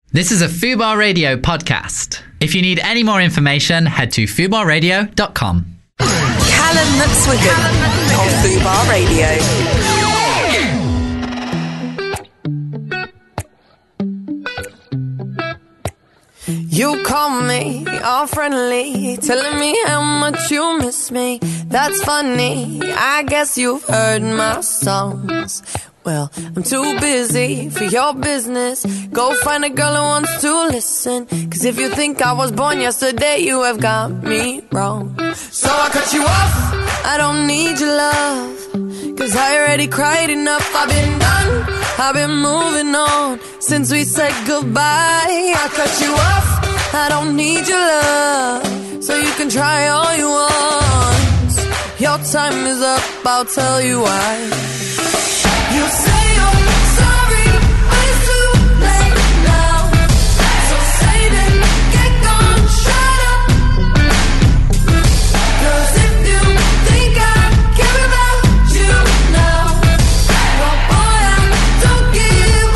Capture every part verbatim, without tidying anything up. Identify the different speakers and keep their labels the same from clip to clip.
Speaker 1: This is a Fubar Radio podcast. If you need any more information, head to fubar radio dot com.
Speaker 2: Callum McSwiggan on Fubar Radio.
Speaker 3: You call me all friendly, telling me how much you miss me. That's funny, I guess you've heard my songs. Well, I'm too busy for your business. Go find a girl who wants to listen. Cause if you think I was born yesterday, you have got me wrong. So I cut you off, I don't need your love. Cause I already cried enough, I've been done, I've been moving on since we said goodbye. I cut you off, I don't need your love. So you can try all you want. Your time is up, I'll tell you why. You say you're sorry, but it's too late now. So save it, get gone, shut up. Cause if you think I care about you now, well boy, I don't give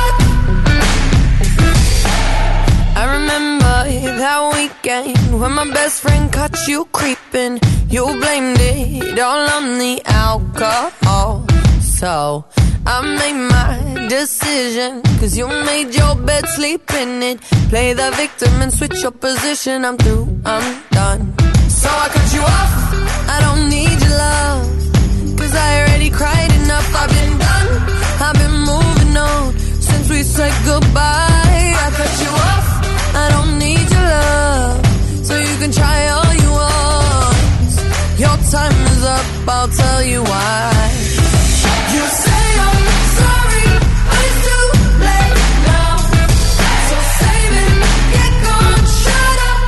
Speaker 3: a fuck. I remember that weekend when my best friend caught you creeping. You blamed it all on the alcohol. So I made my decision, cause you made your bed, sleep in it. Play the victim and switch your position. I'm through, I'm done. So I cut you off, I don't need your love. Cause I already cried enough, I've been done, I've been moving on since we said goodbye. I cut you off, I don't need your love. So you can try all you want. Your time is up, I'll tell you why. You say I'm sorry, but it's too late now. So save it, get gone, shut up.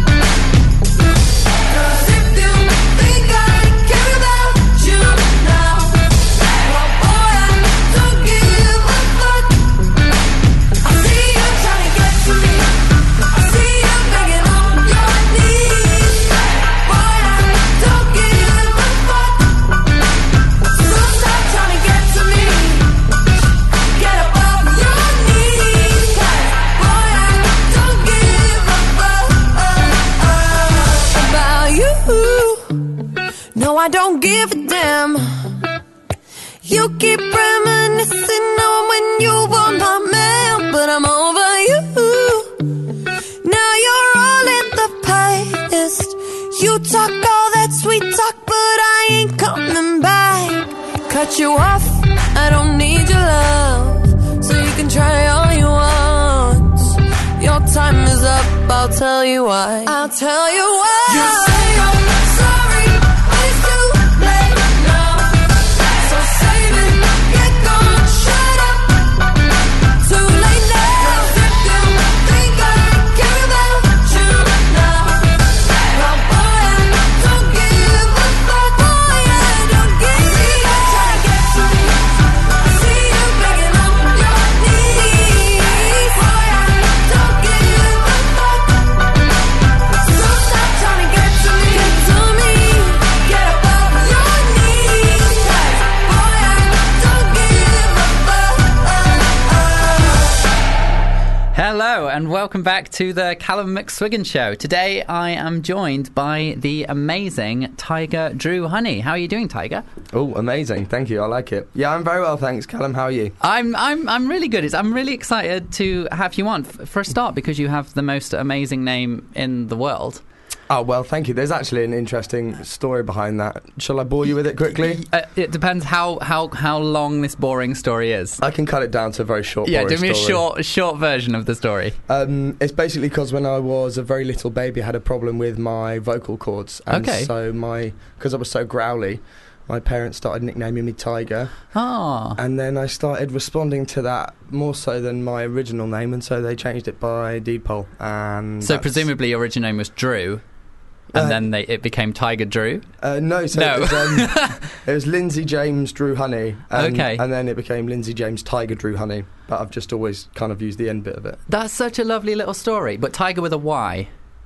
Speaker 3: Cause if you think I care about you now, well boy, I don't give a fuck. I see you trying to get to me, I see you begging on your knees. Boy, I don't give a fuck. So stop trying to get to me. Get up off your knees. Boy, I don't give a fuck about you. No, I don't give a damn. You keep reminiscing on when you were my man, but I'm over you. Now you're all in the past. You talk all that sweet talk, but I ain't coming back. Cut you off, I don't need your love. So you can try all you want. Your time is up, I'll tell you why. I'll tell you why. You say I'm sorry, but it's too late now. So save it, get gone, shut up. Too late now. Cause if you think I care about you now, well boy, I don't give a fuck. Boy, I don't give a fuck. Try to get to me, I see you begging on your knees. Boy, I don't give a fuck. So stop trying to get to me, get to me. Get up off your knees. Boy, I don't give a fuck.
Speaker 1: Hello and welcome back to the Callum McSwiggan Show. Today I am joined by the amazing Tiger Drew Honey. How are you doing, Tiger?
Speaker 4: Oh, amazing. Thank you. I like it. Yeah, I'm very well, thanks. Callum, how are you?
Speaker 1: I'm I'm I'm really good. It's, I'm really excited to have you on f- for a start because you have the most amazing name in the world.
Speaker 4: Oh, well, thank you. There's actually an interesting story behind that. Shall I bore you with it quickly?
Speaker 1: Uh, it depends how, how, how long this boring story is.
Speaker 4: I can cut it down to a very short,
Speaker 1: Yeah,
Speaker 4: boring
Speaker 1: do me a
Speaker 4: story.
Speaker 1: short short version of the story.
Speaker 4: Um, it's basically because when I was a very little baby, I had a problem with my vocal cords. And
Speaker 1: Okay.
Speaker 4: so my, because I was so growly, my parents started nicknaming me Tiger.
Speaker 1: Ah.
Speaker 4: And then I started responding to that more so than my original name, and so they changed it by deed poll. And
Speaker 1: So
Speaker 4: that's-
Speaker 1: presumably your original name was Drew, and
Speaker 4: Uh,
Speaker 1: then they, it became Tiger Drew?
Speaker 4: Uh, no, so
Speaker 1: No.
Speaker 4: It, was, um, it was Lindsay James Drew Honey. And,
Speaker 1: Okay.
Speaker 4: And then it became Lindsay James Tiger Drew Honey. But I've just always kind of used the end bit of it.
Speaker 1: That's such a lovely little story. But Tiger with a Y.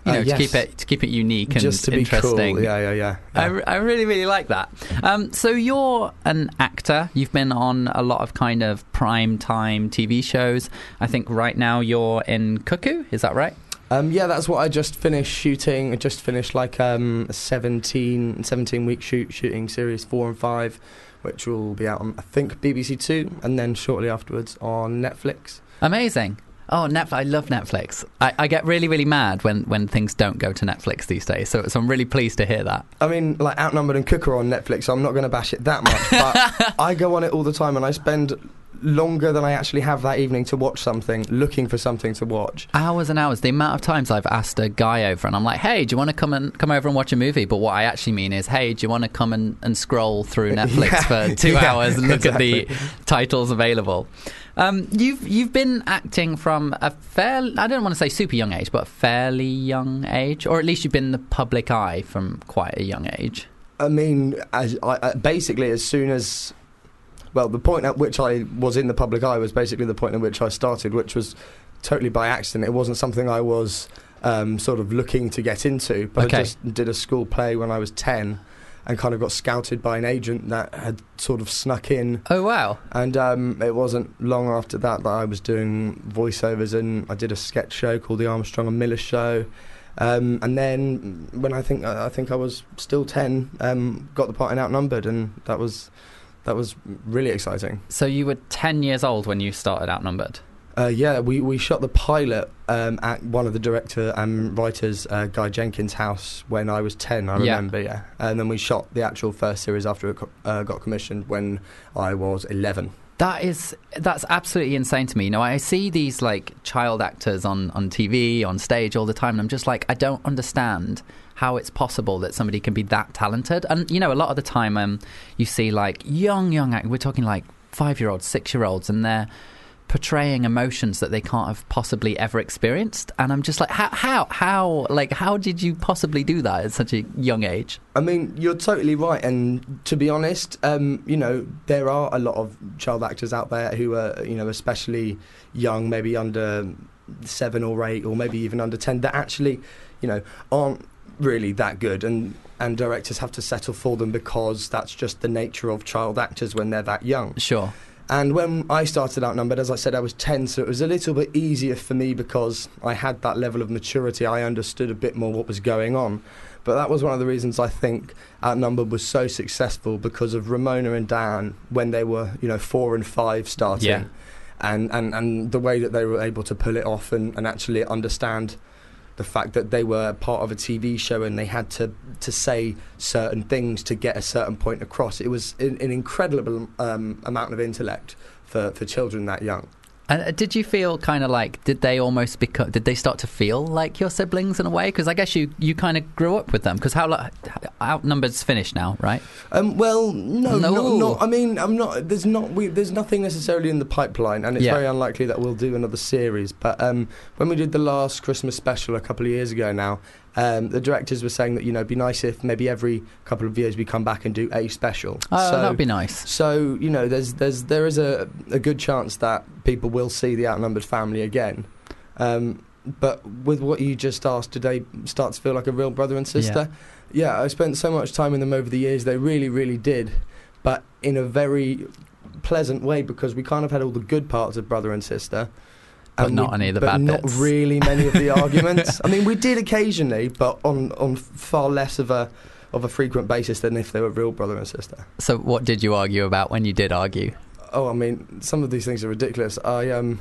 Speaker 1: You know,
Speaker 4: Uh,
Speaker 1: to
Speaker 4: yes.
Speaker 1: keep it to keep it unique and
Speaker 4: Just to be
Speaker 1: interesting.
Speaker 4: cool. Yeah, yeah, yeah.
Speaker 1: I,
Speaker 4: yeah.
Speaker 1: re- I really, really like that. Um, so you're an actor. You've been on a lot of kind of prime time T V shows. I think right now you're in Cuckoo. Is that right?
Speaker 4: Um, yeah, that's what I just finished shooting. I just finished like um, a seventeen, seventeen week shoot shooting series four and five, which will be out on, I think, B B C Two, and then shortly afterwards on Netflix.
Speaker 1: Amazing. Oh, Netflix! I love Netflix. I, I get really, really mad when, when things don't go to Netflix these days. So, so I'm really pleased to hear that.
Speaker 4: I mean, like Outnumbered and Cooker on Netflix, so I'm not going to bash it that much, but I go on it all the time, and I spend longer than I actually have that evening to watch something, looking for something to watch.
Speaker 1: Hours and hours. The amount of times I've asked a guy over, and I'm like, "Hey, do you want to come and come over and watch a movie?" But what I actually mean is, "Hey, do you want to come and, and scroll through Netflix
Speaker 4: Yeah,
Speaker 1: for two
Speaker 4: yeah,
Speaker 1: hours and look
Speaker 4: exactly.
Speaker 1: at the titles available?" Um, you've you've been acting from a fair, I don't want to say super young age, but a fairly young age, or at least you've been in the public eye from quite a young age.
Speaker 4: I mean, as I, I, basically, as soon as, well, the point at which I was in the public eye was basically the point at which I started, which was totally by accident. It wasn't something I was um, sort of looking to get into, but
Speaker 1: Okay.
Speaker 4: I just did a school play when I was ten and kind of got scouted by an agent that had sort of snuck in.
Speaker 1: Oh wow!
Speaker 4: And um, it wasn't long after that that I was doing voiceovers, and I did a sketch show called The Armstrong and Miller Show. Um, and then when I think I think I was still ten, um, got the part in Outnumbered, and that was that was really exciting.
Speaker 1: So you were ten years old when you started Outnumbered.
Speaker 4: Uh, yeah, we, we shot the pilot um, at one of the director and writers, uh, Guy Jenkins' house when I was ten, I
Speaker 1: Yeah.
Speaker 4: remember, yeah. And then we shot the actual first series after it co- uh, got commissioned when I was eleven.
Speaker 1: That is that's absolutely insane to me. You know, I see these like child actors on, on T V, on stage all the time, and I'm just like, I don't understand how it's possible that somebody can be that talented. And you know, a lot of the time, um, you see like young young actors. We're talking like five year olds, six year olds, and they're portraying emotions that they can't have possibly ever experienced. And I'm just like, how how how like how did you possibly do that at such a young age?
Speaker 4: I mean, you're totally right, and to be honest, um, you know, there are a lot of child actors out there who are, you know, especially young, maybe under seven or eight, or maybe even under ten, that actually, you know, aren't really that good, and and directors have to settle for them because that's just the nature of child actors when they're that young.
Speaker 1: Sure.
Speaker 4: And when I started Outnumbered, as I said, I was ten, so it was a little bit easier for me because I had that level of maturity. I understood a bit more what was going on. But that was one of the reasons I think Outnumbered was so successful, because of Ramona and Dan when they were, you know, four and five starting.
Speaker 1: Yeah.
Speaker 4: And, and, and the way that they were able to pull it off and, and actually understand the fact that they were part of a T V show and they had to, to say certain things to get a certain point across. It was an, an incredible um, amount of intellect for, for children that young.
Speaker 1: And uh, did you feel kind of like, did they almost become, did they start to feel like your siblings in a way? Because I guess you, you kind of grew up with them. Because how, lo- Outnumbered's finished now, right?
Speaker 4: Um, well, no,
Speaker 1: No.
Speaker 4: Not, not. I mean, I'm not. There's not. We, there's nothing necessarily in the pipeline, and it's
Speaker 1: Yeah.
Speaker 4: very unlikely that we'll do another series. But um, when we did the last Christmas special a couple of years ago now, um, the directors were saying that, you know, it'd be nice if maybe every couple of years we come back and do a special.
Speaker 1: Oh,
Speaker 4: so,
Speaker 1: that'd be nice.
Speaker 4: So, you know, there's there's there is a a good chance that people will see the Outnumbered family again. Um, but with what you just asked, do they start to feel like a real brother and sister? Yeah, I spent so much time with them over the years. They really, really did, but in a very pleasant way, because we kind of had all the good parts of brother and sister.
Speaker 1: But
Speaker 4: and
Speaker 1: not
Speaker 4: we-
Speaker 1: any of the
Speaker 4: but
Speaker 1: bad
Speaker 4: not
Speaker 1: bits.
Speaker 4: really many of the arguments. I mean, we did occasionally, but on on far less of a of a frequent basis than if they were real brother and sister.
Speaker 1: So what did you argue about when you did argue?
Speaker 4: Oh, I mean, some of these things are ridiculous. I um,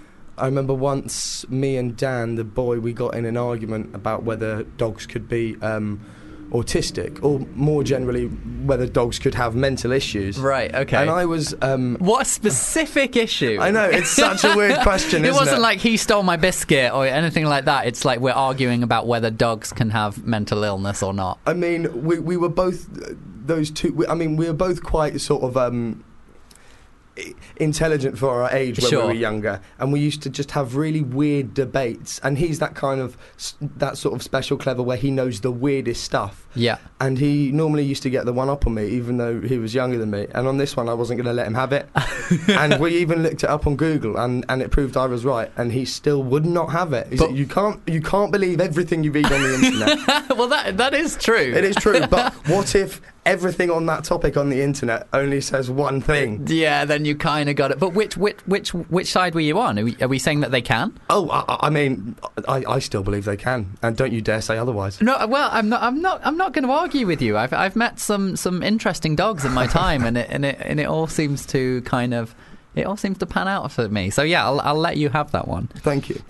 Speaker 4: I remember once me and Dan, the boy, we got in an argument about whether dogs could be um, autistic, or more generally, whether dogs could have mental issues.
Speaker 1: Right, okay.
Speaker 4: And I was. Um,
Speaker 1: What a specific issue.
Speaker 4: I know, it's such a weird question,
Speaker 1: It
Speaker 4: isn't
Speaker 1: wasn't
Speaker 4: it?
Speaker 1: like he stole my biscuit or anything like that. It's like we're arguing about whether dogs can have mental illness or not.
Speaker 4: I mean, we we were both uh, those two. We, I mean, we were both quite sort of. Um, i- intelligent for our age when
Speaker 1: Sure.
Speaker 4: we were younger, and we used to just have really weird debates. And he's that kind of s- that sort of special clever where he knows the weirdest stuff.
Speaker 1: Yeah.
Speaker 4: And he normally used to get the one up on me, even though he was younger than me. And on this one, I wasn't going to let him have it. And we even looked it up on Google, and, and it proved I was right. And he still would not have it. He
Speaker 1: But-
Speaker 4: said, you can't you can't believe everything you read on the internet.
Speaker 1: Well, that that is true.
Speaker 4: It is true, but what if everything on that topic on the internet only says one thing?
Speaker 1: Yeah, then you kind of got it. But which which which which side were you on? Are we, are we saying that they can?
Speaker 4: Oh, I, I mean, I, I still believe they can, and don't you dare say otherwise.
Speaker 1: No, well, I'm not. I'm not. I'm not going to argue with you. I've I've met some some interesting dogs in my time, and it and it and it all seems to kind of. It all seems to pan out for me. So yeah, I'll, I'll let you have that one.
Speaker 4: Thank you.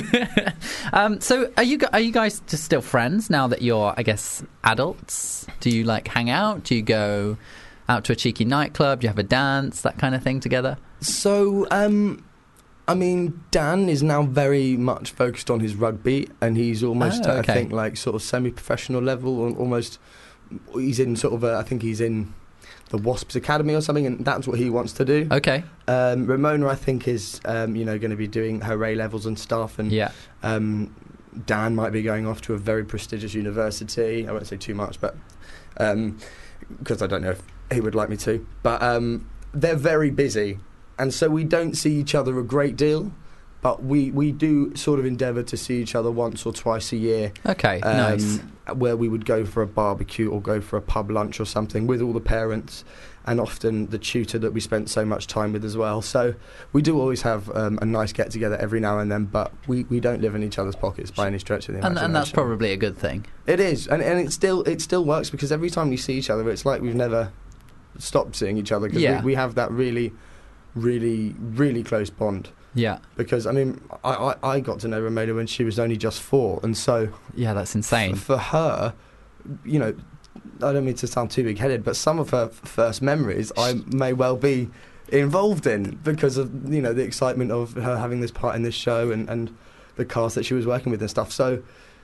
Speaker 1: um, so are you gu- are you guys just still friends now that you're, I guess, adults? Do you like hang out? Do you go out to a cheeky nightclub? Do you have a dance, that kind of thing together?
Speaker 4: So, um, I mean, Dan is now very much focused on his rugby, and he's almost,
Speaker 1: Oh,
Speaker 4: at,
Speaker 1: okay.
Speaker 4: I think, like sort of semi-professional level, or almost. He's in sort of, a, I think he's in the Wasps Academy or something, and that's what he wants to do.
Speaker 1: Okay.
Speaker 4: Um, Ramona, I think, is um, you know going to be doing her A levels and stuff, and
Speaker 1: Yeah.
Speaker 4: um, Dan might be going off to a very prestigious university. I won't say too much, but because I don't know if he would like me to. But um, they're very busy, and so we don't see each other a great deal. But we, we do sort of endeavour to see each other once or twice a year.
Speaker 1: Okay.
Speaker 4: Um,
Speaker 1: Nice.
Speaker 4: Where we would go for a barbecue or go for a pub lunch or something with all the parents, and often the tutor that we spent so much time with as well. So we do always have um, a nice get together every now and then, but we, we don't live in each other's pockets by any stretch of the
Speaker 1: And,
Speaker 4: imagination.
Speaker 1: and that's probably a good thing.
Speaker 4: It is, and and it still it still works, because every time we see each other, it's like we've never stopped seeing each other, because
Speaker 1: Yeah.
Speaker 4: we, we have that really, really, really close bond.
Speaker 1: Yeah.
Speaker 4: Because I mean, I, I, I got to know Ramona when she was only just four, and so
Speaker 1: Yeah, that's insane.
Speaker 4: f- for her, you know, I don't mean to sound too big-headed, but some of her f- first memories I may well be involved in, because of, you know, the excitement of her having this part in this show, and, and the cast that she was working with and stuff. So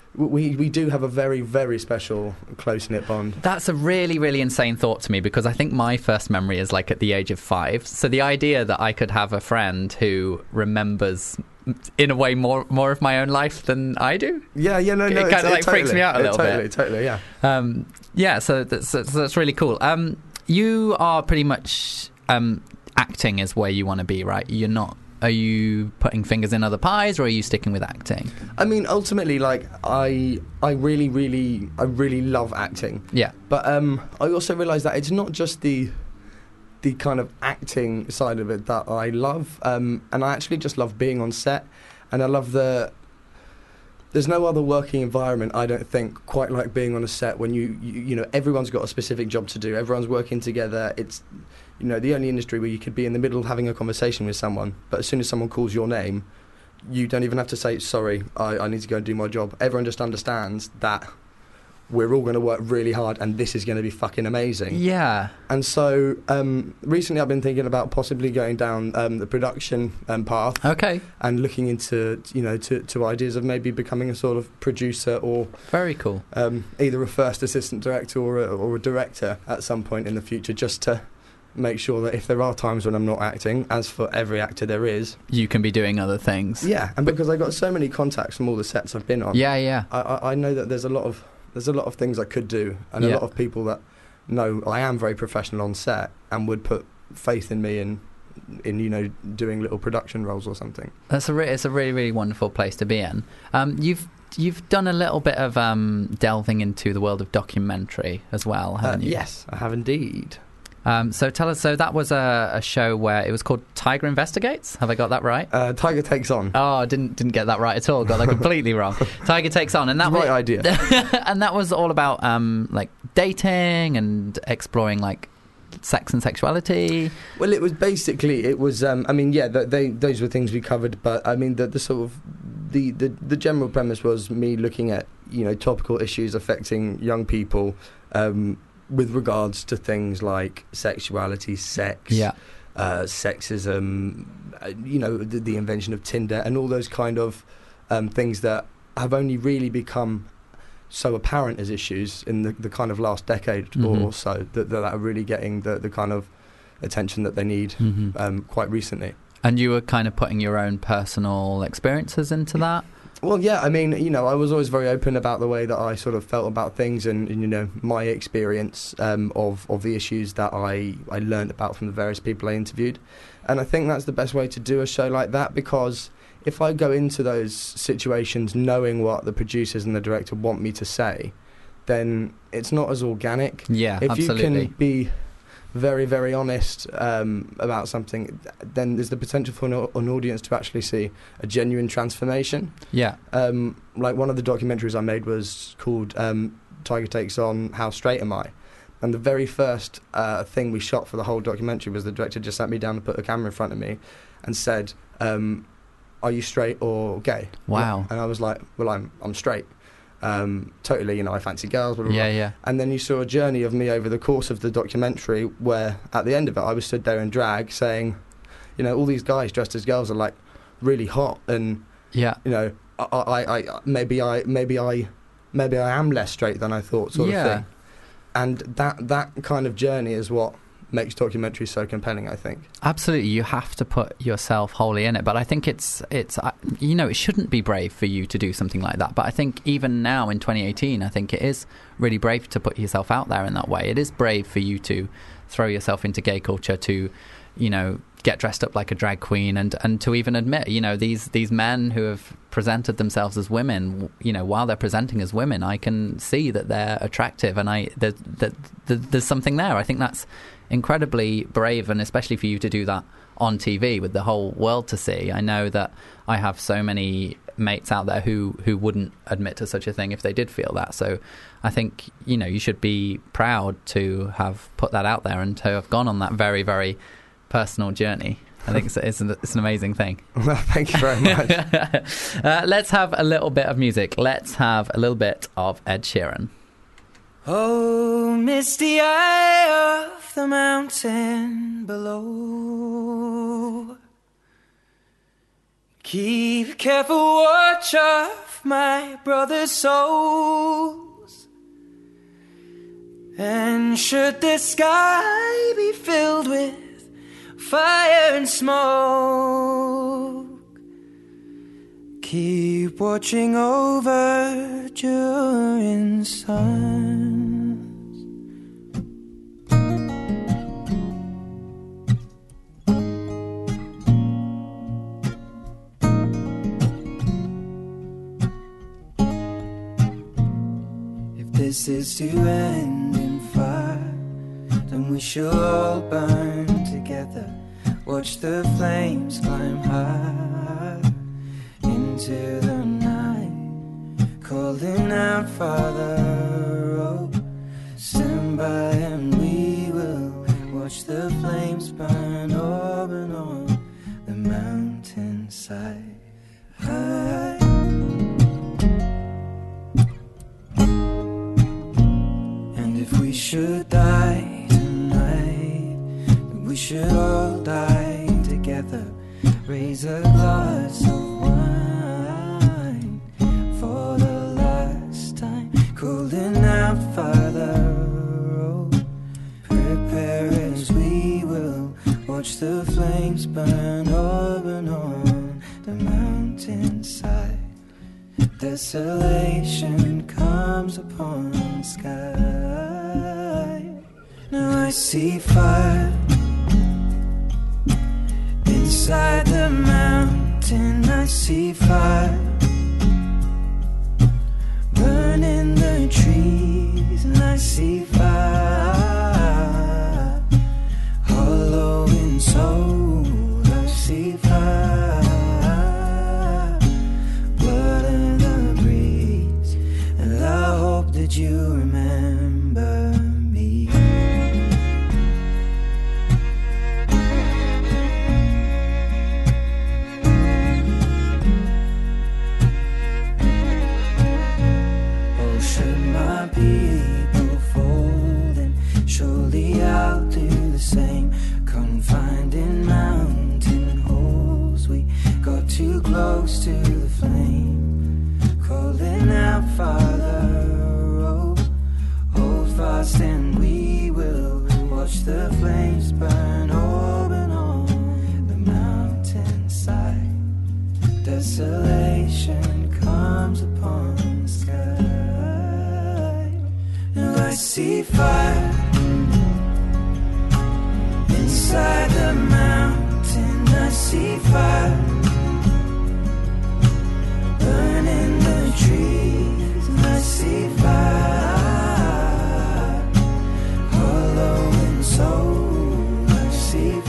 Speaker 4: we we do have a very, very special, close-knit bond.
Speaker 1: That's a really, really insane thought to me, because I think my first memory is like at the age of five. So the idea that I could have a friend who remembers, in a way, more more of my own life than I do.
Speaker 4: Yeah, yeah, no,
Speaker 1: It
Speaker 4: no.
Speaker 1: kinda,
Speaker 4: it's- it
Speaker 1: like, freaks
Speaker 4: totally-
Speaker 1: me out a
Speaker 4: it
Speaker 1: little
Speaker 4: totally,
Speaker 1: bit.
Speaker 4: Totally, yeah.
Speaker 1: Um, yeah, so that's, so that's really cool. Um, you are pretty much um, acting is where you want to be, right? You're not. Are you putting fingers in other pies, or are you sticking with acting?
Speaker 4: I mean, ultimately, like, I I really, really, I really love acting.
Speaker 1: Yeah.
Speaker 4: But um, I also realise that it's not just the the kind of acting side of it that I love, um, and I actually just love being on set, and I love the. There's no other working environment, I don't think, quite like being on a set when you, you you know everyone's got a specific job to do. Everyone's working together. It's you know the only industry where you could be in the middle having a conversation with someone, but as soon as someone calls your name, you don't even have to say sorry. I, I need to go and do my job. Everyone just understands that we're all going to work really hard, and this is going to be fucking amazing.
Speaker 1: Yeah.
Speaker 4: And so um, recently I've been thinking about possibly going down um, the production um, path,
Speaker 1: Okay.
Speaker 4: and looking into, you know, to, to ideas of maybe becoming a sort of producer, or
Speaker 1: Very cool.
Speaker 4: um, either a first assistant director or a, or a director at some point in the future, just to make sure that if there are times when I'm not acting, as for every actor there is,
Speaker 1: You can be doing other things.
Speaker 4: yeah, and because I got so many contacts from all the sets I've been on,
Speaker 1: Yeah, yeah.
Speaker 4: I, I, I know that there's a lot of there's a lot of things I could do, and
Speaker 1: Yeah.
Speaker 4: a lot of people that know I am very professional on set and would put faith in me in in you know doing little production roles or something.
Speaker 1: That's a re- it's a really, really wonderful place to be in. Um, you've you've done a little bit of um, delving into the world of documentary as well,
Speaker 4: Uh,
Speaker 1: haven't you?
Speaker 4: yes, I have indeed.
Speaker 1: Um, so tell us. So that was a, a show where it was called Tiger Investigates. Have I got that right?
Speaker 4: Uh, Tiger Takes On.
Speaker 1: Oh, I didn't didn't get that right at all. Got that completely wrong. Tiger Takes On, and that
Speaker 4: Right
Speaker 1: was,
Speaker 4: idea.
Speaker 1: and that was all about um, like dating and exploring like sex and sexuality.
Speaker 4: Well, it was basically it was. Um, I mean, yeah, th- they those were things we covered, but I mean, the, the sort of the, the the general premise was me looking at you know topical issues affecting young people. Um, with regards to things like sexuality, sex,
Speaker 1: Yeah.
Speaker 4: uh, sexism, uh, you know, the, the invention of Tinder, and all those kind of um, things that have only really become so apparent as issues in the, the kind of last decade
Speaker 1: Mhm.
Speaker 4: or so, that, that are really getting the, the kind of attention that they need
Speaker 1: Mm-hmm.
Speaker 4: um, quite recently.
Speaker 1: And you were kind of putting your own personal experiences into that?
Speaker 4: Well, yeah, I mean, you know, I was always very open about the way that I sort of felt about things and, and you know, my experience um, of, of the issues that I, I learned about from the various people I interviewed. And I think that's the best way to do a show like that, because if I go into those situations knowing what the producers and the director want me to say, then it's not as organic.
Speaker 1: Yeah,
Speaker 4: if
Speaker 1: absolutely.
Speaker 4: you can be very, very honest um, about something, then there's the potential for an, an audience to actually see a genuine transformation.
Speaker 1: Yeah.
Speaker 4: Um, like one of the documentaries I made was called um, Tiger Takes On, How Straight Am I? And the very first uh, thing we shot for the whole documentary was the director just sat me down and put a camera in front of me and said, um, are you straight or gay?
Speaker 1: Wow.
Speaker 4: And I was like, well, I'm I'm straight. Um, totally, you know, I fancy girls, blah, blah,
Speaker 1: Yeah,
Speaker 4: blah.
Speaker 1: yeah.
Speaker 4: And then you saw a journey of me over the course of the documentary where at the end of it I was stood there in drag saying, you know, all these guys dressed as girls are like really hot, and
Speaker 1: Yeah.
Speaker 4: you know, I, I, I maybe I maybe I maybe I am less straight than I thought, sort
Speaker 1: Yeah.
Speaker 4: of thing. And that that kind of journey is what makes documentaries so compelling, I think.
Speaker 1: Absolutely, you have to put yourself wholly in it. But I think it's it's uh, you know, it shouldn't be brave for you to do something like that. But I think even now in twenty eighteen, I think it is really brave to put yourself out there in that way. It is brave for you to throw yourself into gay culture, to, you know, get dressed up like a drag queen, and and to even admit, you know, these these men who have presented themselves as women, you know, while they're presenting as women, I can see that they're attractive, and I that that there's something there. I think that's incredibly brave, and especially for you to do that on T V with the whole world to see. I know that I have so many mates out there who who wouldn't admit to such a thing if they did feel that. So I think, you know, you should be proud to have put that out there and to have gone on that very, very personal journey. I think it's, it's, an, it's an amazing thing.
Speaker 4: Well, thank you very much.
Speaker 1: uh, let's have a little bit of music. Let's have a little bit of Ed Sheeran.
Speaker 5: Oh, misty eye of the mountain below, keep careful watch of my brother's souls. And should the sky be filled with fire and smoke, keep watching over during suns. If this is to end in fire, then we shall all burn together. Watch the flames climb high into the night, calling out, Father, oh, stand by and we will watch the flames burn over and on the mountainside. High. And if we should die tonight, then we should all die together. Raise a glass of wine for the last time, calling out, Father, oh, prepare as we will watch the flames burn over and on the mountainside. Desolation comes upon the sky. Now I see fire inside the mountain. I see fire burning the trees, and I see fire hollow in soul. I see fire, blood in the breeze, and I hope that you remember me. People fold, and surely I'll do the same. Confined in mountain holes, we got too close to the flame, calling out, Father, oh, reflection comes upon the sky. And I see fire inside the mountain. I see fire burning the trees. And I see fire hollow in soul. I see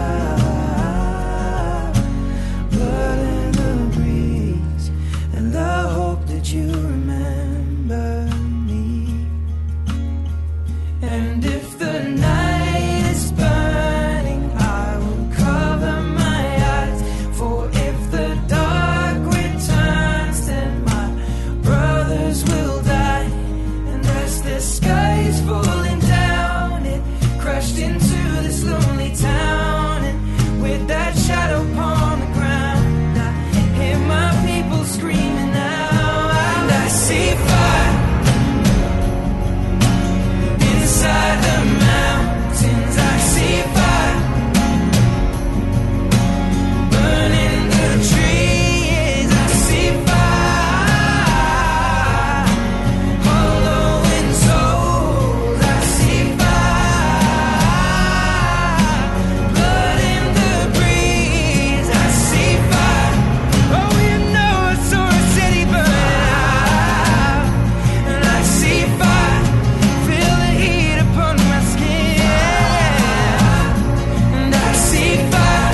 Speaker 5: fire blood in the breeze, and I hope that you remember me. And if the night is burning, I will cover my eyes. For if the dark returns, then my brothers will die. And as the sky is falling down, it crashed into this lonely town. And with that shadow upon the ground, I hear my people screaming out. And I see fire inside the mountains. I see fire burning the trees. I see fire hollow in souls. I see fire blood in the breeze. I see fire. Oh, you know I saw a city burning out. And I see fire, feel the heat upon my skin. And I see fire,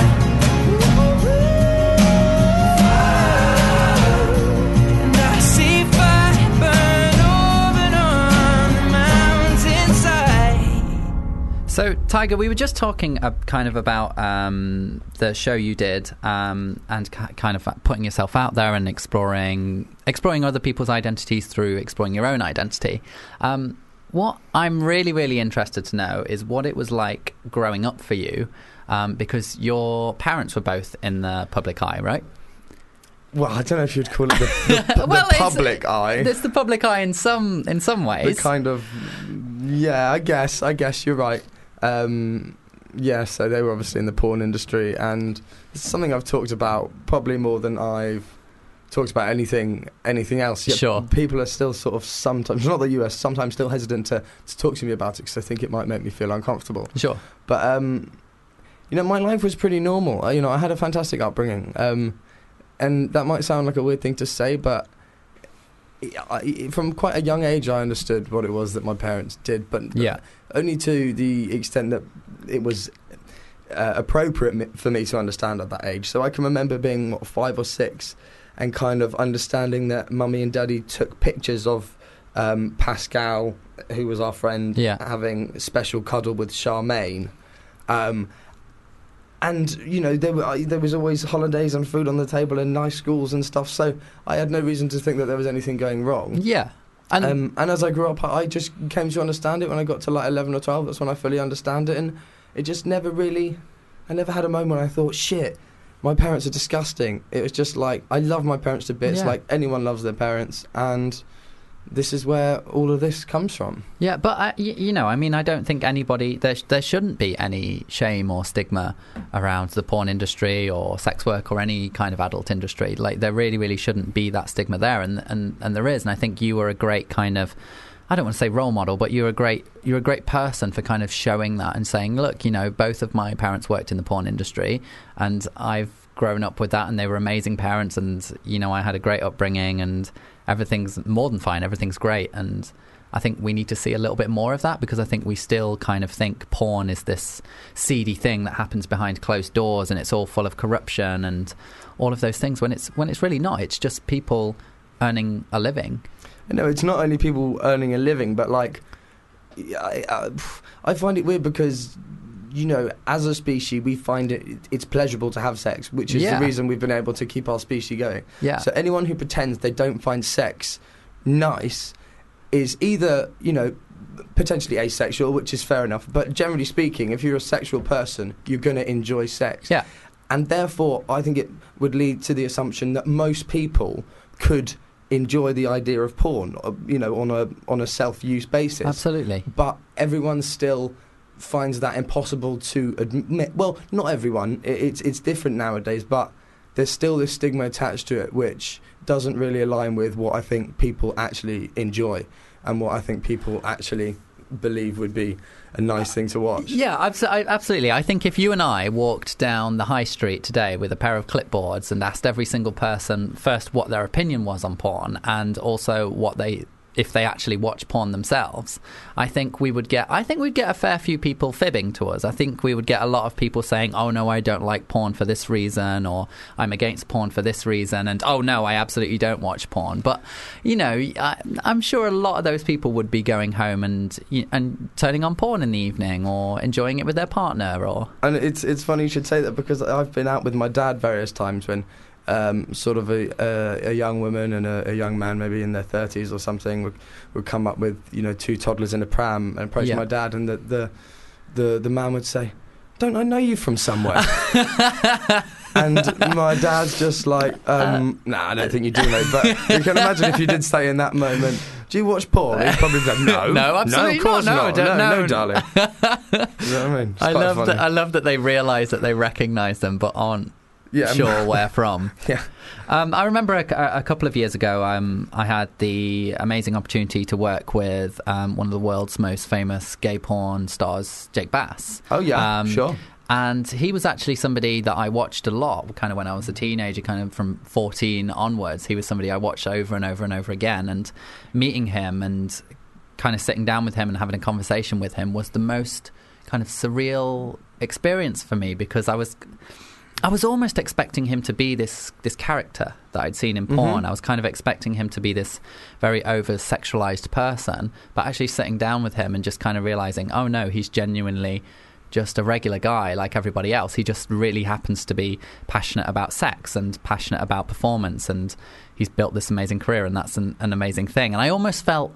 Speaker 5: and I see fire burn over on the mountainside.
Speaker 1: So, Tiger, we were just talking uh, kind of about um, the show you did um, and k- kind of putting yourself out there and exploring exploring other people's identities through exploring your own identity. Um, what I'm really, really interested to know is what it was like growing up for you, um, because your parents were both in the public eye, right?
Speaker 4: Well, I don't know if you'd call it the, the,
Speaker 1: Well,
Speaker 4: the
Speaker 1: it's-
Speaker 4: public eye.
Speaker 1: It's the public eye in some in some
Speaker 4: The
Speaker 1: ways.
Speaker 4: kind of, yeah, I guess, I guess you're right. Um, yeah, so they were obviously in the porn industry, and it's something I've talked about probably more than I've talked about anything anything else. Yet
Speaker 1: Sure.
Speaker 4: people are still sort of sometimes, not the U S, sometimes still hesitant to, to talk to me about it because I think it might make me feel uncomfortable.
Speaker 1: Sure.
Speaker 4: But, um, you know, my life was pretty normal. Uh, You know, I had a fantastic upbringing. Um, and that might sound like a weird thing to say, but I, I- from quite a young age, I understood what it was that my parents did, but
Speaker 1: Yeah.
Speaker 4: only to the extent that it was uh, appropriate mi- for me to understand at that age. So I can remember being, what, five or six, and kind of understanding that mummy and daddy took pictures of um, Pascal, who was our friend,
Speaker 1: Yeah.
Speaker 4: having a special cuddle with Charmaine. Um, and, you know, there, were, I, there was always holidays and food on the table and nice schools and stuff, so I had no reason to think that there was anything going wrong.
Speaker 1: Yeah. And
Speaker 4: Um, and as I grew up, I just came to understand it when I got to like eleven or twelve. That's when I fully understand it, and it just never really, I never had a moment when I thought, shit, my parents are disgusting. It was just like, I love my parents to bits,
Speaker 1: Yeah.
Speaker 4: like anyone loves their parents, and this is where all of this comes from.
Speaker 1: Yeah, but I, y- you know, I mean, I don't think anybody there. sh- There shouldn't be any shame or stigma around the porn industry or sex work or any kind of adult industry. Like, there really, really shouldn't be that stigma there, and and and there is. And I think you were a great kind of, I don't want to say role model, but you're a great you're a great person for kind of showing that and saying, look, you know, both of my parents worked in the porn industry, and I've grown up with that, and they were amazing parents, and you know, I had a great upbringing, and everything's more than fine, everything's great. And I think we need to see a little bit more of that, because I think we still kind of think porn is this seedy thing that happens behind closed doors, and it's all full of corruption and all of those things, when it's when it's really not. It's just people earning a living.
Speaker 4: No, it's not only people earning a living, but like, I, I, I find it weird because, you know, as a species, we find it it's pleasurable to have sex, which is
Speaker 1: Yeah.
Speaker 4: the reason we've been able to keep our species going.
Speaker 1: Yeah.
Speaker 4: So anyone who pretends they don't find sex nice is either, you know, potentially asexual, which is fair enough, but generally speaking, if you're a sexual person, you're going to enjoy sex.
Speaker 1: Yeah.
Speaker 4: And therefore, I think it would lead to the assumption that most people could enjoy the idea of porn, uh, you know, on a on a self-use basis.
Speaker 1: Absolutely.
Speaker 4: But everyone still finds that impossible to admit. Well, not everyone. It, it's it's different nowadays, but there's still this stigma attached to it, which doesn't really align with what I think people actually enjoy and what I think people actually believe would be a nice thing to watch.
Speaker 1: Yeah, absolutely. I think if you and I walked down the high street today with a pair of clipboards and asked every single person first what their opinion was on porn and also what they if they actually watch porn themselves, I think we would get I think we'd get a fair few people fibbing to us. I think we would get a lot of people saying, oh no, I don't like porn for this reason, or I'm against porn for this reason, and oh no, I absolutely don't watch porn. But you know, I, I'm sure a lot of those people would be going home and and turning on porn in the evening or enjoying it with their partner. Or
Speaker 4: and it's it's funny you should say that, because I've been out with my dad various times when Um, sort of a, a, a young woman and a, a young man, maybe in their thirties or something, would, would come up with, you know, two toddlers in a pram and approach
Speaker 1: yeah.
Speaker 4: my dad, and the, the the the man would say, "Don't I know you from somewhere?" And my dad's just like, um, "Nah, I don't think you do, mate." But you can imagine if you did say in that moment, "Do you watch porn?" He'd probably say, "No,
Speaker 1: no, absolutely
Speaker 4: no, of course
Speaker 1: not. No,
Speaker 4: not.
Speaker 1: I don't
Speaker 4: no,
Speaker 1: know.
Speaker 4: no, darling." You know what I mean? It's
Speaker 1: I
Speaker 4: quite
Speaker 1: love
Speaker 4: funny.
Speaker 1: that. I love that they realise that they recognise them, but aren't
Speaker 4: Yeah,
Speaker 1: sure where from.
Speaker 4: Yeah.
Speaker 1: Um, I remember a, a couple of years ago, um, I had the amazing opportunity to work with um, one of the world's most famous gay porn stars, Jake Bass.
Speaker 4: Oh yeah,
Speaker 1: Um,
Speaker 4: sure.
Speaker 1: And he was actually somebody that I watched a lot, kind of when I was a teenager, kind of from fourteen onwards. He was somebody I watched over and over and over again. And meeting him and kind of sitting down with him and having a conversation with him was the most kind of surreal experience for me, because I was... I was almost expecting him to be this this character that I'd seen in porn.
Speaker 4: Mm-hmm.
Speaker 1: I was kind of expecting him to be this very over-sexualized person, but actually sitting down with him and just kind of realizing, oh no, he's genuinely just a regular guy like everybody else. He just really happens to be passionate about sex and passionate about performance, and he's built this amazing career, and that's an, an amazing thing. And I almost felt,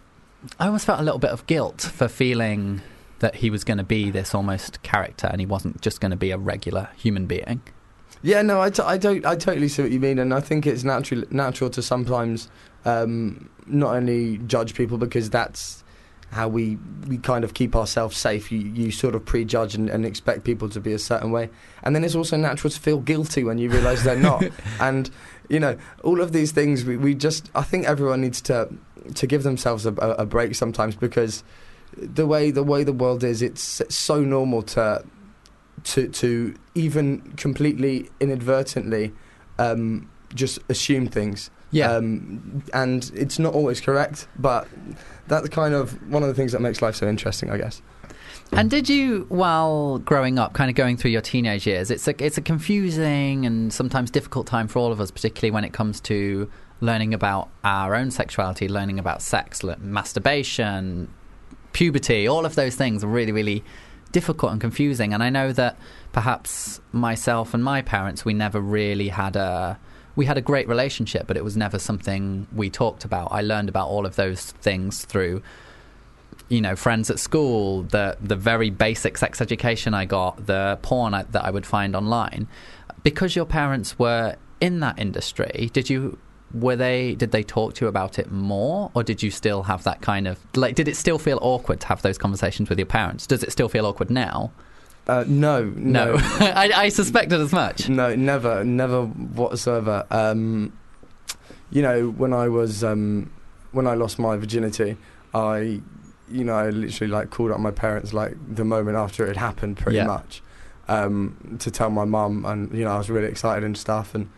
Speaker 1: I almost felt a little bit of guilt for feeling that he was going to be this almost character and he wasn't just going to be a regular human being.
Speaker 4: Yeah, no, I, t- I don't. I totally see what you mean, and I think it's natural natural to sometimes um, not only judge people, because that's how we we kind of keep ourselves safe. You you sort of prejudge and, and expect people to be a certain way, and then it's also natural to feel guilty when you realise they're not. And you know, all of these things, we, we just. I think everyone needs to to give themselves a, a break sometimes, because the way the way the world is, it's so normal to to to even completely inadvertently um, just assume things.
Speaker 1: Yeah.
Speaker 4: Um, and it's not always correct, but that's kind of one of the things that makes life so interesting, I guess.
Speaker 1: And did you, while growing up, kind of going through your teenage years, it's a it's a confusing and sometimes difficult time for all of us, particularly when it comes to learning about our own sexuality, learning about sex, masturbation, puberty, all of those things are really, really difficult and confusing. And I know that perhaps myself and my parents, we never really had a we had a great relationship, but it was never something we talked about. I learned about all of those things through, you know, friends at school, the the very basic sex education I got, the porn I, that I would find online. Because your parents were in that industry, did you were they did they talk to you about it more, or did you still have that kind of, like, did it still feel awkward to have those conversations with your parents? Does it still feel awkward now?
Speaker 4: Uh, no, no.
Speaker 1: No. I, I suspected as much.
Speaker 4: No, never, never whatsoever. Um, you know, when I was um, when I lost my virginity, I, you know, I literally like called up my parents like the moment after it had happened, pretty
Speaker 1: Yeah.
Speaker 4: much, um, to tell my mum, and you know, I was really excited and stuff, and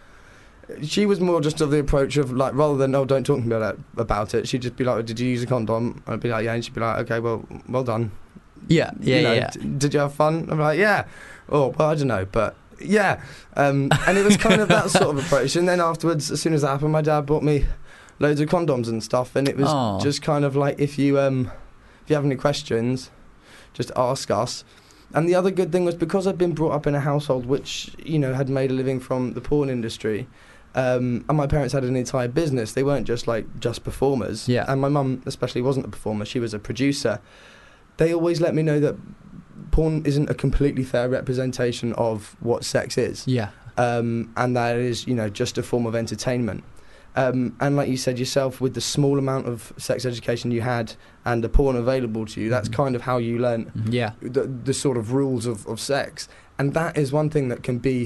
Speaker 4: she was more just of the approach of like, rather than, oh, don't talk to me about it, about it, she'd just be like, did you use a condom? I'd be like, yeah, and she'd be like, okay, well, well done.
Speaker 1: Yeah, yeah,
Speaker 4: you know,
Speaker 1: yeah.
Speaker 4: D- did you have fun? I'm like, yeah. Oh, well, I don't know, but yeah. Um, and it was kind of that sort of approach. And then afterwards, as soon as that happened, my dad bought me loads of condoms and stuff. And it was
Speaker 1: Aww.
Speaker 4: just kind of like, if you um, if you have any questions, just ask us. And the other good thing was, because I'd been brought up in a household which, you know, had made a living from the porn industry, um, and my parents had an entire business. They weren't just like just performers.
Speaker 1: Yeah.
Speaker 4: And my mum especially wasn't a performer. She was a producer. They always let me know that porn isn't a completely fair representation of what sex is.
Speaker 1: Yeah.
Speaker 4: Um, and that it is, you know, just a form of entertainment. Um, and like you said yourself, with the small amount of sex education you had and the porn available to you, that's
Speaker 1: Mm-hmm.
Speaker 4: kind of how you learn
Speaker 1: Yeah.
Speaker 4: the, the sort of rules of, of sex. And that is one thing that can be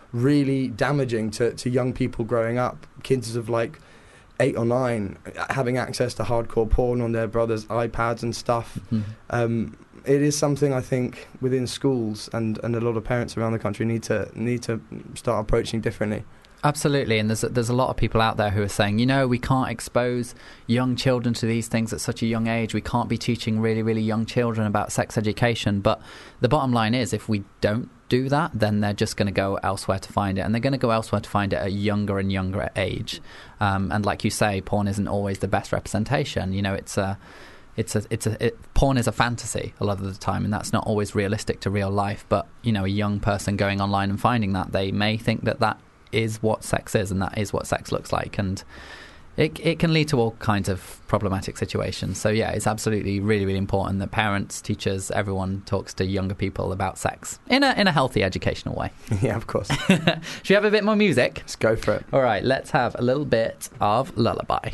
Speaker 4: really damaging to, to young people growing up. Kids of like eight or nine having access to hardcore porn on their brothers' iPads and stuff.
Speaker 1: Mm-hmm.
Speaker 4: Um, it is something I think within schools and, and a lot of parents around the country need to need to start approaching differently.
Speaker 1: Absolutely, and there's there's a lot of people out there who are saying, you know, we can't expose young children to these things at such a young age. We can't be teaching really, really young children about sex education. But the bottom line is, if we don't do that, then they're just going to go elsewhere to find it, and they're going to go elsewhere to find it at a younger and younger age. Um, and like you say, porn isn't always the best representation. You know, it's a It's a, it's a, it, porn is a fantasy a lot of the time, and that's not always realistic to real life. But, you know, a young person going online and finding that, they may think that that is what sex is, and that is what sex looks like. And it it can lead to all kinds of problematic situations. So, yeah, it's absolutely really, really important that parents, teachers, everyone talks to younger people about sex in a, in a healthy, educational way.
Speaker 4: Yeah, of course.
Speaker 1: Should we have a bit more music?
Speaker 4: Let's go for it.
Speaker 1: All right, let's have a little bit of Lullaby.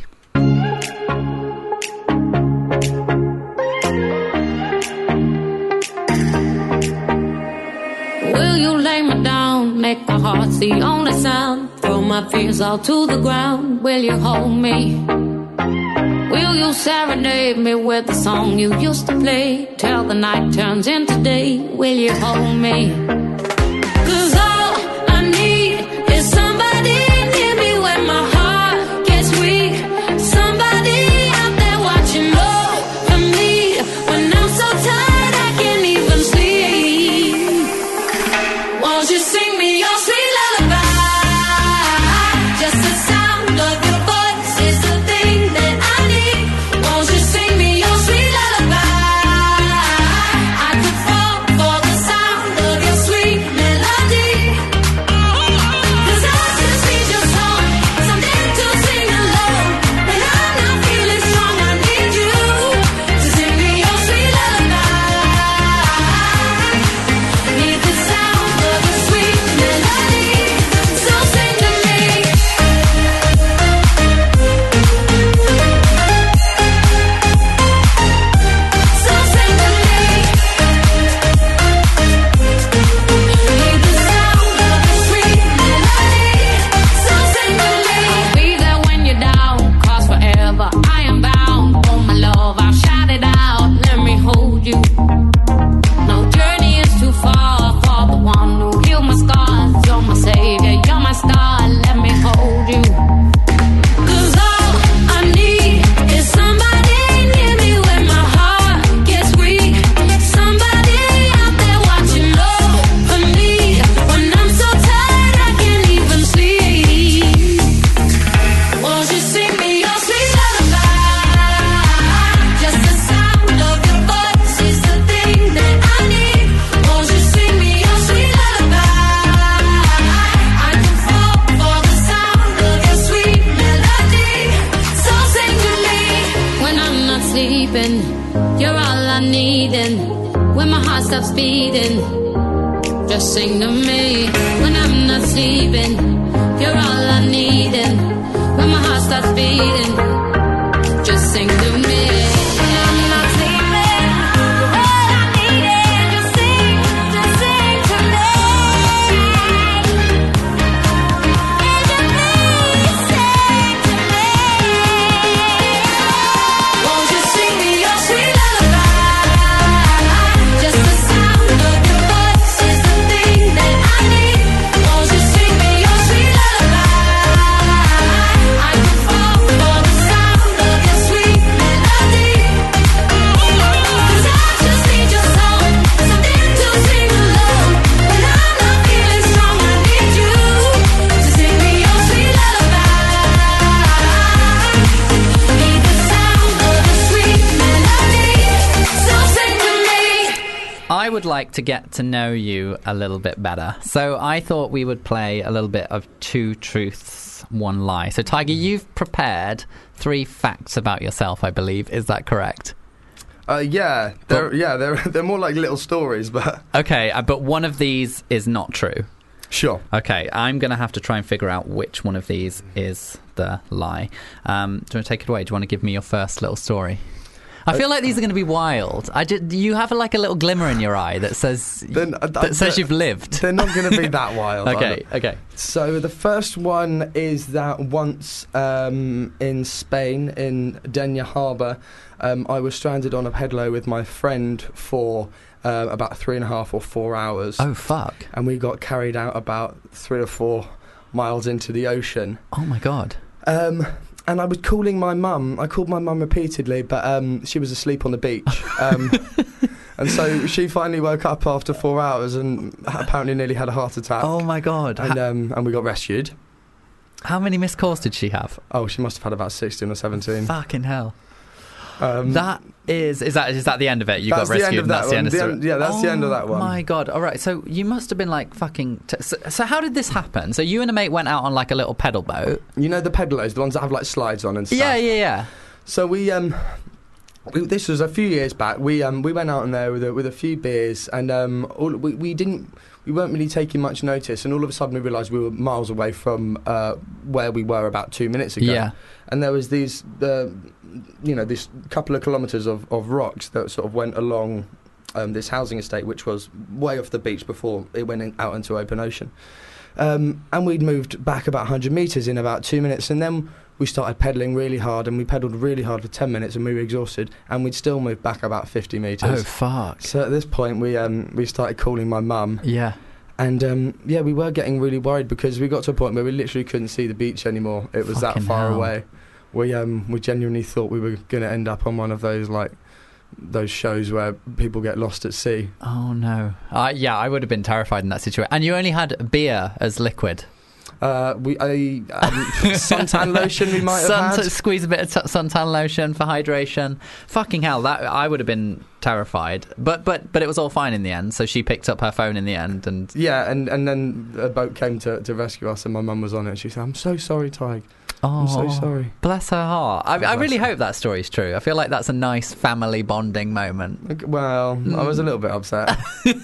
Speaker 6: Will you lay me down, make my heart the only sound, throw my fears all to the ground? Will you hold me? Will you serenade me with the song you used to play, till the night turns into day? Will you hold me? 'Cause all I need is somebody near me when my heart gets weak, somebody out there watching over me when I'm so tired I can't even sleep. Won't you sing me your sweet lullaby? Just the sound of your voice is the thing that I need. Won't you sing me your sweet lullaby? I could fall for the sound of your sweet melody. 'Cause I just need your song, something to sing along. When I'm not feeling strong, I need you to sing me your sweet lullaby. Need the sound of your sweet melody, so sing to me. So sing to me. Need the sound of your sweet melody, so sing to me. I'll be there when you're down, 'cause forever I am bound. Oh my love, I'll shout it out, let me hold you. No journey is too far for the one who healed my scars. You're my savior, you're my star, let me hold you. 'Cause all I need is somebody near me when my heart gets weak, somebody out there watching over me when I'm so tired I can't even sleep. Won't you sing me your sweet lullaby? Just the sound of your voice is the thing that I need. Won't you sing me your sweet lullaby? I can fall for the sound of your sweet melody, so sing to me. When I'm not sleeping, you're all I need, and when my heart stops beating, just sing to me. When I'm not sleeping, you're all I need, and when my heart starts beating, just sing to me. When I'm not sleeping, you're all I need, and just sing, just sing to me. And you please sing to me. Won't you sing me your sweet lullaby? Just the sound of your voice is the thing that I need. Won't you sing me your sweet lullaby? I can fall for the sound of your sweet melody. 'Cause I just need your song, something to sing along. When I'm not feeling strong, I need you to sing me your sweet lullaby. Need the sound of your sweet melody, so sing to me.
Speaker 1: I would like to get to know you a little bit better. So I thought we would play a little bit of Two Truths, One Lie. So, Tiger, you've prepared three facts about yourself, I believe. Is that correct?
Speaker 4: Uh, yeah, they're yeah they're they're more like little stories, but
Speaker 1: Okay, uh, but one of these is not true.
Speaker 4: sure.
Speaker 1: Okay, I'm going to have to try and figure out which one of these is the lie. Um, do you want to take it away? Do you want to give me your first little story? I feel like these are going to be wild. I just, you have like a little glimmer in your eye that says
Speaker 4: Then, uh,
Speaker 1: that says
Speaker 4: they're-
Speaker 1: you've lived.
Speaker 4: They're not going to be that wild. are
Speaker 1: Okay,
Speaker 4: they?
Speaker 1: okay.
Speaker 4: So the first one is that once um, in Spain, in Denia Harbour, um, I was stranded on a pedalo with my friend for uh, about three and a half or four hours.
Speaker 1: Oh, fuck.
Speaker 4: And we got carried out about three or four miles into the ocean.
Speaker 1: Oh, my God.
Speaker 4: Um, and I was calling my mum. I called my mum repeatedly, but um, she was asleep on the beach. Um, and so she finally woke up after four hours and apparently nearly had a heart attack.
Speaker 1: Oh, my God.
Speaker 4: And, um, and we got rescued.
Speaker 1: How many missed calls did she have?
Speaker 4: Oh, she must have had about sixteen or seventeen.
Speaker 1: Fucking hell.
Speaker 4: Um,
Speaker 1: That is is that is that the end of it? You
Speaker 4: That's
Speaker 1: got
Speaker 4: the
Speaker 1: rescued.
Speaker 4: end of
Speaker 1: and
Speaker 4: that
Speaker 1: that's the end
Speaker 4: one.
Speaker 1: of
Speaker 4: The
Speaker 1: the
Speaker 4: end- yeah, that's the end of that one.
Speaker 1: Oh my God! All right, so you must have been like fucking. T- so, so how did this happen? So you and a mate went out on like a little pedal boat.
Speaker 4: You know the pedalos, the ones that have like slides on and stuff.
Speaker 1: Yeah, yeah, yeah.
Speaker 4: So we um, we, this was a few years back. We um, we went out in there with a, with a few beers, and um, all, we we didn't. We weren't really taking much notice, and all of a sudden we realised we were miles away from uh, where we were about two minutes ago.
Speaker 1: Yeah.
Speaker 4: And there was these, uh, you know, this couple of kilometres of, of rocks that sort of went along um, this housing estate, which was way off the beach before it went in, out into open ocean. Um, and we'd moved back about one hundred metres in about two minutes, and then we started pedalling really hard, and we pedalled really hard for ten minutes, and we were exhausted, and we'd still moved back about fifty metres.
Speaker 1: Oh fuck!
Speaker 4: So at this point, we um, we started calling my mum,
Speaker 1: Yeah.
Speaker 4: and um, yeah, we were getting really worried because we got to a point where we literally couldn't see the beach anymore. It was
Speaker 1: Fucking
Speaker 4: that far
Speaker 1: hell.
Speaker 4: away. We um, we genuinely thought we were going to end up on one of those like those shows where people get lost at sea.
Speaker 1: Oh no. Uh, yeah, I would have been terrified in that situation. And you only had beer as liquid.
Speaker 4: Uh, we a um, suntan lotion we might
Speaker 1: Sun,
Speaker 4: have had.
Speaker 1: squeeze a bit of t- suntan lotion for hydration. Fucking hell, that I would have been terrified. But but but it was all fine in the end. So she picked up her phone in the end, and
Speaker 4: Yeah, and, and then a boat came to, to rescue us, and my mum was on it. And she said, "I'm so sorry, Tig.
Speaker 1: oh,
Speaker 4: I'm so sorry."
Speaker 1: bless her heart. I, I
Speaker 4: bless
Speaker 1: really
Speaker 4: her.
Speaker 1: hope that story's true. I feel like that's a nice family bonding moment.
Speaker 4: Okay, Well, I was a little bit upset.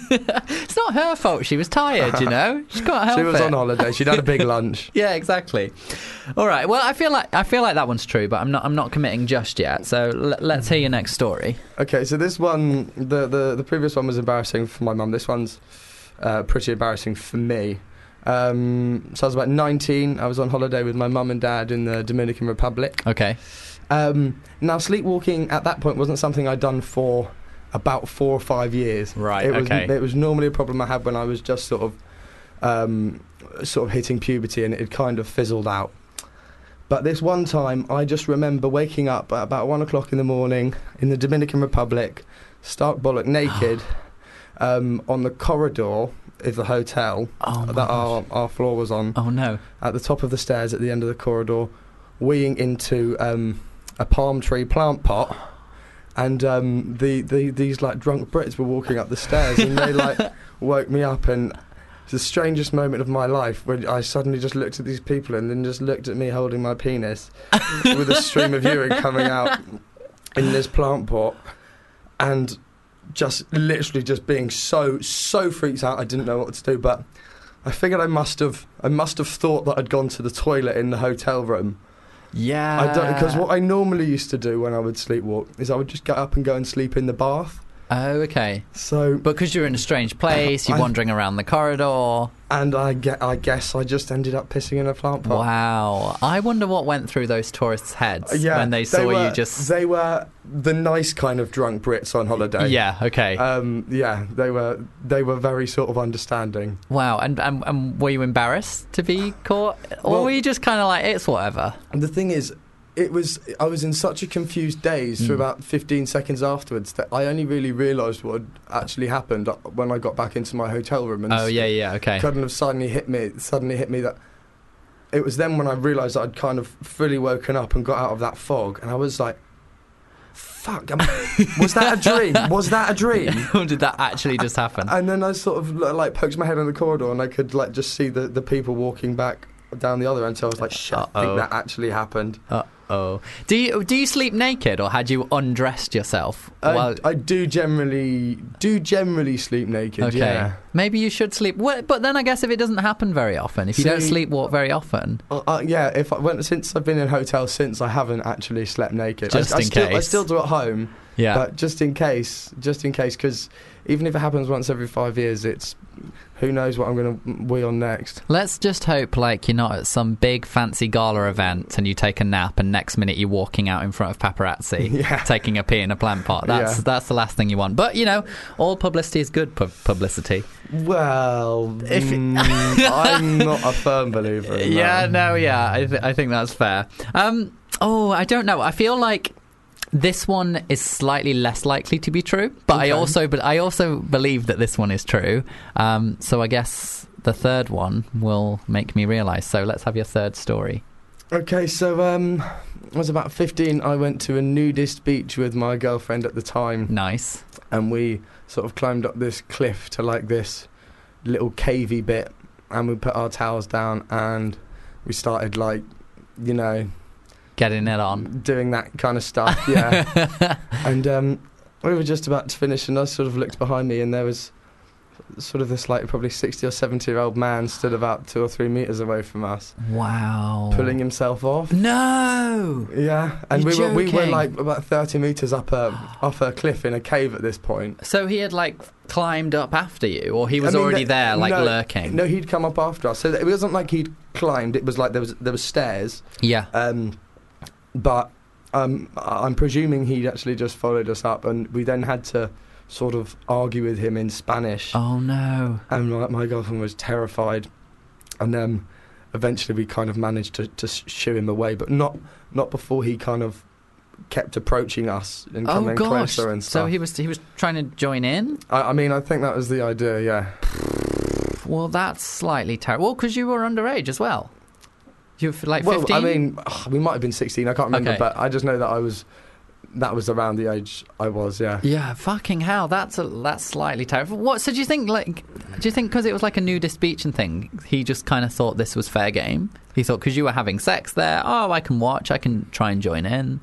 Speaker 1: It's not her fault. She was tired, you know. She can't help
Speaker 4: She was
Speaker 1: it.
Speaker 4: on holiday. She'd had a big lunch.
Speaker 1: Yeah, exactly. All right. Well, I feel like I feel like that one's true, but I'm not. I'm not committing just yet. So l- let's hear your next story.
Speaker 4: Okay, so this one, the the, the previous one was embarrassing for my mum. This one's uh, pretty embarrassing for me. Um, so I was about nineteen. I was on holiday with my mum and dad in the Dominican Republic.
Speaker 1: Okay.
Speaker 4: Um, now, sleepwalking at that point wasn't something I'd done for about four or five years.
Speaker 1: Right,
Speaker 4: It was,
Speaker 1: okay.
Speaker 4: It was normally a problem I had when I was just sort of, um, sort of hitting puberty, and it had kind of fizzled out. But this one time, I just remember waking up at about one o'clock in the morning in the Dominican Republic, stark bollock naked, um, on the corridor of the hotel
Speaker 1: Oh my
Speaker 4: that our,
Speaker 1: gosh.
Speaker 4: our floor was on,
Speaker 1: Oh no.
Speaker 4: at the top of the stairs at the end of the corridor, weeing into um, a palm tree plant pot. And um, the, the these like drunk Brits were walking up the stairs, and they like woke me up, and it's the strangest moment of my life when I suddenly just looked at these people and then just looked at me holding my penis with a stream of urine coming out in this plant pot, and just literally just being so so freaked out I didn't know what to do. But I figured I must have I must have thought that I'd gone to the toilet in the hotel room.
Speaker 1: Yeah.
Speaker 4: I don't, because what I normally used to do when I would sleepwalk is I would just get up and go and sleep in the bath.
Speaker 1: Oh, okay.
Speaker 4: So,
Speaker 1: But because you're in a strange place, you're
Speaker 4: I-
Speaker 1: wandering around the corridor.
Speaker 4: and I get, I guess I just ended up pissing in a plant pot.
Speaker 1: Wow. I wonder what went through those tourists' heads
Speaker 4: Uh, yeah,
Speaker 1: when they saw
Speaker 4: were,
Speaker 1: you just.
Speaker 4: They were the nice kind of drunk Brits on holiday.
Speaker 1: Yeah. Okay.
Speaker 4: Um, yeah, they were. They were very sort of understanding.
Speaker 1: Wow. And, and and were you embarrassed to be caught, or
Speaker 4: Well-
Speaker 1: were you just kind of like, it's whatever?
Speaker 4: And the thing is, it was. I was in such a confused daze for
Speaker 1: Mm.
Speaker 4: about fifteen seconds afterwards that I only really realised what had actually happened when I got back into my hotel room. And
Speaker 1: Oh yeah, yeah. Okay.
Speaker 4: couldn't have suddenly hit me. Suddenly hit me that. It was then when I realised that I'd kind of fully woken up and got out of that fog, and I was like, "Fuck! Am I, was that a dream? Was that a dream?"
Speaker 1: Or did that actually just happen?
Speaker 4: And then I sort of like poked my head in the corridor, and I could like just see the, the people walking back down the other end. So I was like, "Shit, I
Speaker 1: Uh-oh.
Speaker 4: think that actually happened."
Speaker 1: Uh Uh-oh. Do you do you sleep naked, or had you undressed yourself?
Speaker 4: I,
Speaker 1: while-
Speaker 4: I do generally do generally sleep naked.
Speaker 1: Okay.
Speaker 4: Yeah.
Speaker 1: Maybe you should sleep. Well, but then I guess if it doesn't happen very often, if you don't
Speaker 4: See-
Speaker 1: sleepwalk very often,
Speaker 4: Uh, uh, yeah. If I went since I've been in hotels since, I haven't actually slept naked.
Speaker 1: Just
Speaker 4: I, I
Speaker 1: in
Speaker 4: still, I
Speaker 1: case.
Speaker 4: still do at home.
Speaker 1: yeah.
Speaker 4: But just in case, just in case, because even if it happens once every five years, it's who knows what I'm going to wee on next.
Speaker 1: Let's just hope, like, you're not at some big fancy gala event and you take a nap, and next minute you're walking out in front of paparazzi,
Speaker 4: Yeah.
Speaker 1: taking a pee in a plant pot. That's
Speaker 4: Yeah.
Speaker 1: that's the last thing you want. But you know, all publicity is good pu- publicity.
Speaker 4: Well,
Speaker 1: If it-
Speaker 4: mm, I'm not a firm believer in
Speaker 1: Yeah,
Speaker 4: that.
Speaker 1: no, yeah, I, th- I think that's fair. Um, oh, I don't know. I feel like this one is slightly less likely to be true, but I
Speaker 4: Okay.
Speaker 1: also, but I also believe that this one is true. Um, so I guess the third one will make me realise. So let's have your third story.
Speaker 4: Okay, so um, I was about fifteen. I went to a nudist beach with my girlfriend at the time,
Speaker 1: Nice.
Speaker 4: and we sort of climbed up this cliff to like this little cavey bit, and we put our towels down, and we started like, you know,
Speaker 1: Getting it on.
Speaker 4: doing that kind of stuff. Yeah, and um, we were just about to finish, and I sort of looked behind me, and there was sort of this like probably sixty or seventy year old man stood about two or three meters away from us,
Speaker 1: Wow.
Speaker 4: pulling himself off.
Speaker 1: No.
Speaker 4: Yeah, and
Speaker 1: You're
Speaker 4: we were we were
Speaker 1: joking.
Speaker 4: like about thirty meters up a off a cliff in a cave at this point.
Speaker 1: So he had like climbed up after you, or he was
Speaker 4: I mean,
Speaker 1: already
Speaker 4: the-
Speaker 1: there, like
Speaker 4: no,
Speaker 1: lurking.
Speaker 4: No, he'd come up after us. So it wasn't like he'd climbed. It was like there was there was stairs.
Speaker 1: Yeah.
Speaker 4: Um, but um, I'm presuming he'd actually just followed us up, and we then had to sort of argue with him in Spanish.
Speaker 1: Oh no.
Speaker 4: And my, my girlfriend was terrified, and um, eventually we kind of managed to, to shoo him away, but not not before he kind of kept approaching us and
Speaker 1: Oh
Speaker 4: coming
Speaker 1: gosh.
Speaker 4: closer and stuff.
Speaker 1: So he was he was trying to join in.
Speaker 4: I, I mean, I think that was the idea. Yeah.
Speaker 1: Well, that's slightly terrible. Well, because you were underage as well. You were like
Speaker 4: Well,
Speaker 1: fifteen.
Speaker 4: I mean, ugh, we might have been sixteen. I can't remember,
Speaker 1: Okay.
Speaker 4: but I just know that I was. That was around the age I was. Yeah.
Speaker 1: Yeah, fucking hell, that's a, that's slightly terrible. What? So do you think like, do you think because it was like a nudist beach and thing, he just kind of thought this was fair game? He thought because you were having sex there, oh, I can watch, I can try and join in.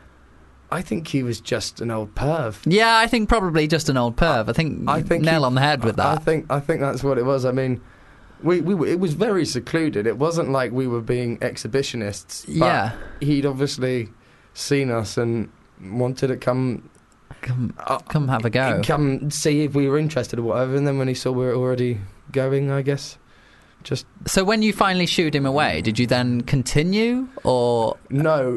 Speaker 4: I think he was just an old perv.
Speaker 1: Yeah, I think probably just an old perv. I think,
Speaker 4: I think
Speaker 1: nail
Speaker 4: he-
Speaker 1: on the head with
Speaker 4: I
Speaker 1: that.
Speaker 4: think I think that's what it was. I mean, we we were- it was very secluded. It wasn't like we were being exhibitionists. But
Speaker 1: Yeah.
Speaker 4: he'd obviously seen us and wanted to come
Speaker 1: Come,
Speaker 4: uh,
Speaker 1: come have a go.
Speaker 4: come see if we were interested or whatever. And then when he saw we were already going, I guess just
Speaker 1: So when you finally shooed him away, did you then continue, or
Speaker 4: no,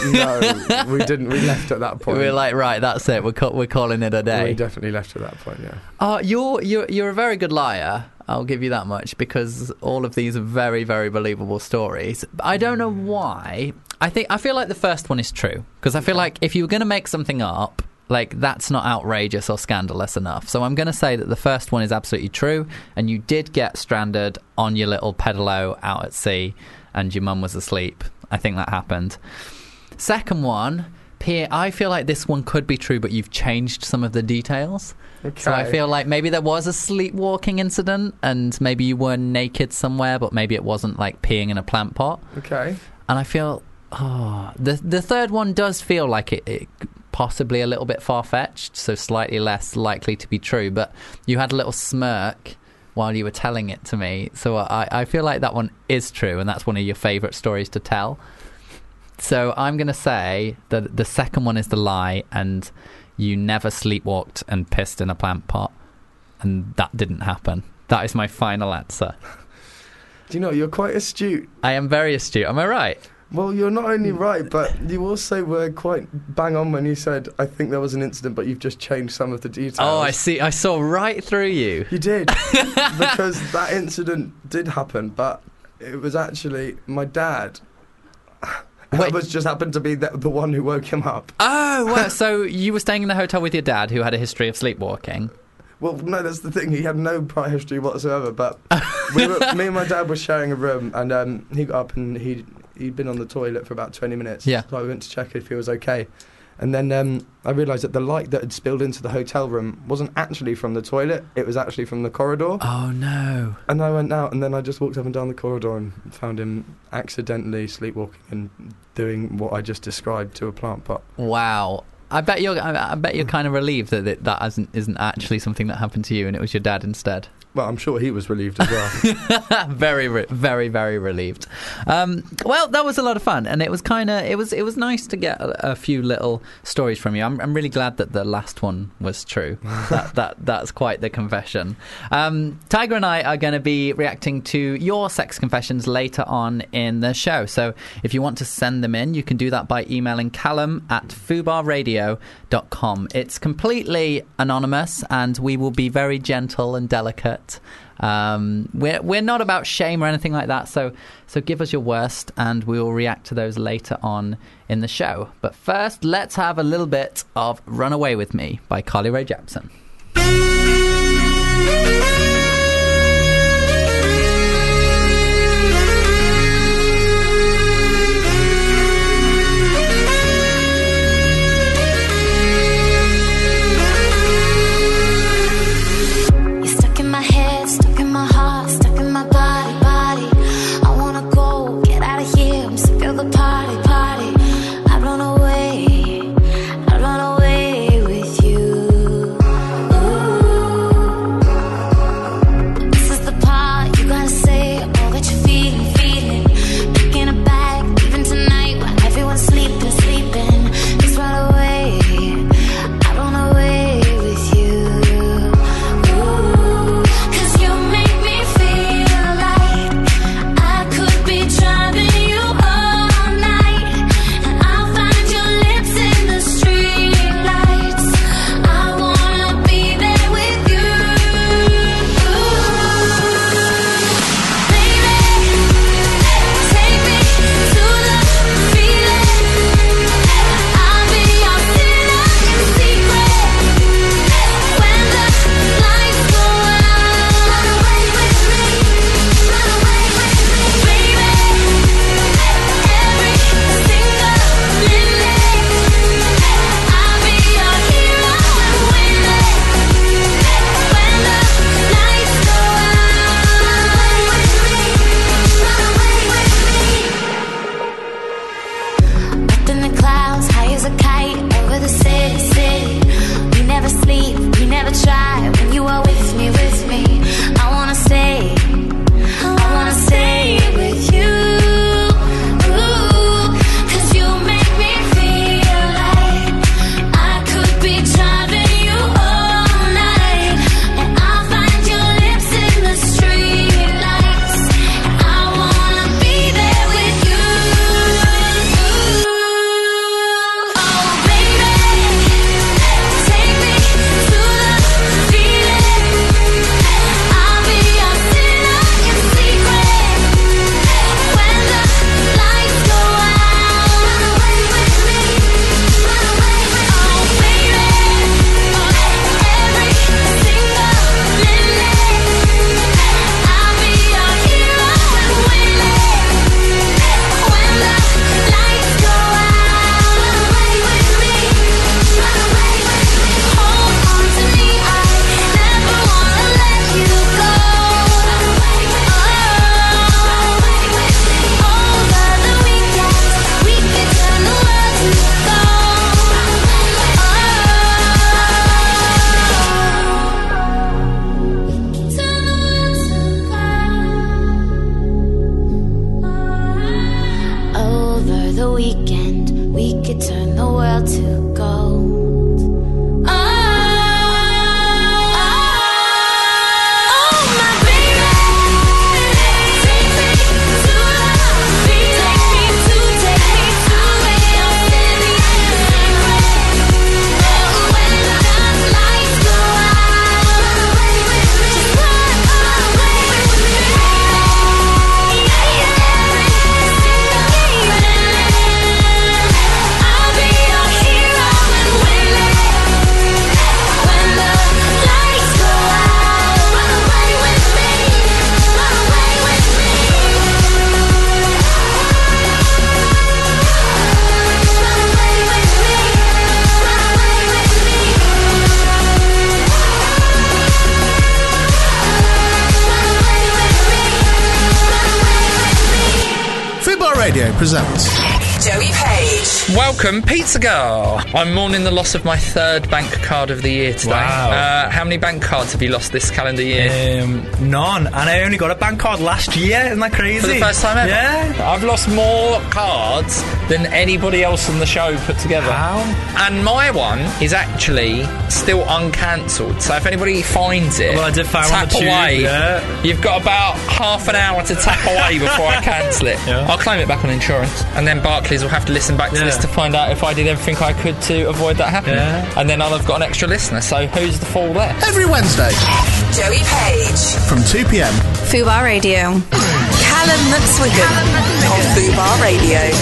Speaker 4: no, we didn't. We left at that point.
Speaker 1: we were like, right, that's it, we're ca- we're calling it a
Speaker 4: we
Speaker 1: day?
Speaker 4: definitely left at that point. Yeah.
Speaker 1: Uh, you're you're you're a very good liar. I'll give you that much, because all of these are very, very believable stories. I don't know why. I think I feel like the first one is true, because I feel like if you were going to make something up, like that's not outrageous or scandalous enough. So I'm going to say that the first one is absolutely true, and you did get stranded on your little pedalo out at sea, and your mum was asleep. I think that happened. Second one, Pierre, I feel like this one could be true, but you've changed some of the details.
Speaker 4: Okay.
Speaker 1: So I feel like maybe there was a sleepwalking incident, and maybe you were naked somewhere, but maybe it wasn't like peeing in a plant pot.
Speaker 4: Okay.
Speaker 1: And I feel, oh, the the third one does feel like it, it possibly a little bit far-fetched, so slightly less likely to be true. But you had a little smirk while you were telling it to me, so I, I feel like that one is true, and that's one of your favourite stories to tell. So I'm going to say that the second one is the lie, and you never sleepwalked and pissed in a plant pot, and that didn't happen. That is my final answer.
Speaker 4: Do you know, you're quite astute.
Speaker 1: I am very astute. Am I right?
Speaker 4: Well, you're not only right, but you also were quite bang on when you said, I think there was an incident, but you've just changed some of the details.
Speaker 1: Oh, I see. I saw right through you.
Speaker 4: You did. Because that incident did happen, but it was actually my dad.
Speaker 1: Wait.
Speaker 4: That was just happened to be the, the one who woke him up.
Speaker 1: Oh, well, so you were staying in the hotel with your dad, who had a history of sleepwalking.
Speaker 4: Well, no, that's the thing. He had no prior history whatsoever, but we were, me and my dad were sharing a room, and um, he got up and he'd, he'd been on the toilet for about twenty minutes.
Speaker 1: Yeah.
Speaker 4: So I went to check if he was okay. And then um, I realised that the light that had spilled into the hotel room wasn't actually from the toilet, it was actually from the corridor.
Speaker 1: Oh, no.
Speaker 4: And I went out, and then I just walked up and down the corridor and found him accidentally sleepwalking and doing what I just described to a plant pot.
Speaker 1: Wow. I bet you're. I I bet you're kind of relieved that it, that isn't, isn't actually something that happened to you, and it was your dad instead.
Speaker 4: Well, I'm sure he was relieved as well.
Speaker 1: very, re- very, very relieved. Um, well, that was a lot of fun, and it was kind of it was it was nice to get a, a few little stories from you. I'm, I'm really glad that the last one was true. that that that's quite the confession. Um, Tiger and I are going to be reacting to your sex confessions later on in the show. So if you want to send them in, you can do that by emailing Callum at fubar radio dot com. It's completely anonymous, and we will be very gentle and delicate. Um, we're we're not about shame or anything like that. So so give us your worst, and we will react to those later on in the show. But first, let's have a little bit of "Run Away with Me" by Carly Rae Jepsen.
Speaker 7: presents
Speaker 2: Joey Page.
Speaker 8: Welcome, Pizza Girl. I'm mourning the loss of my third bank card of the year today.
Speaker 9: Wow.
Speaker 8: Uh, how many bank cards have you lost this calendar year?
Speaker 9: Um, none. And I only got a bank card last year. Isn't that crazy?
Speaker 8: For the first time ever?
Speaker 9: Yeah.
Speaker 8: I've lost more cards than anybody else on the show put together.
Speaker 9: How?
Speaker 8: And my one is actually still uncancelled. So if anybody finds it,
Speaker 9: Well, I did find one on
Speaker 8: tap
Speaker 9: the tube,
Speaker 8: away.
Speaker 9: yeah.
Speaker 8: You've got about half an hour to tap away before I cancel it.
Speaker 9: Yeah.
Speaker 8: I'll claim it back on insurance. And then Barclays will have to listen back to
Speaker 9: Yeah.
Speaker 8: this to find out if I did everything I could to avoid that happening.
Speaker 9: Yeah.
Speaker 8: And then I'll have got an extra listener. So who's the fool there?
Speaker 7: every Wednesday
Speaker 2: Joey Page.
Speaker 7: from two p.m.
Speaker 2: Fubar Radio. Callum McSwiggan on Fubar Radio.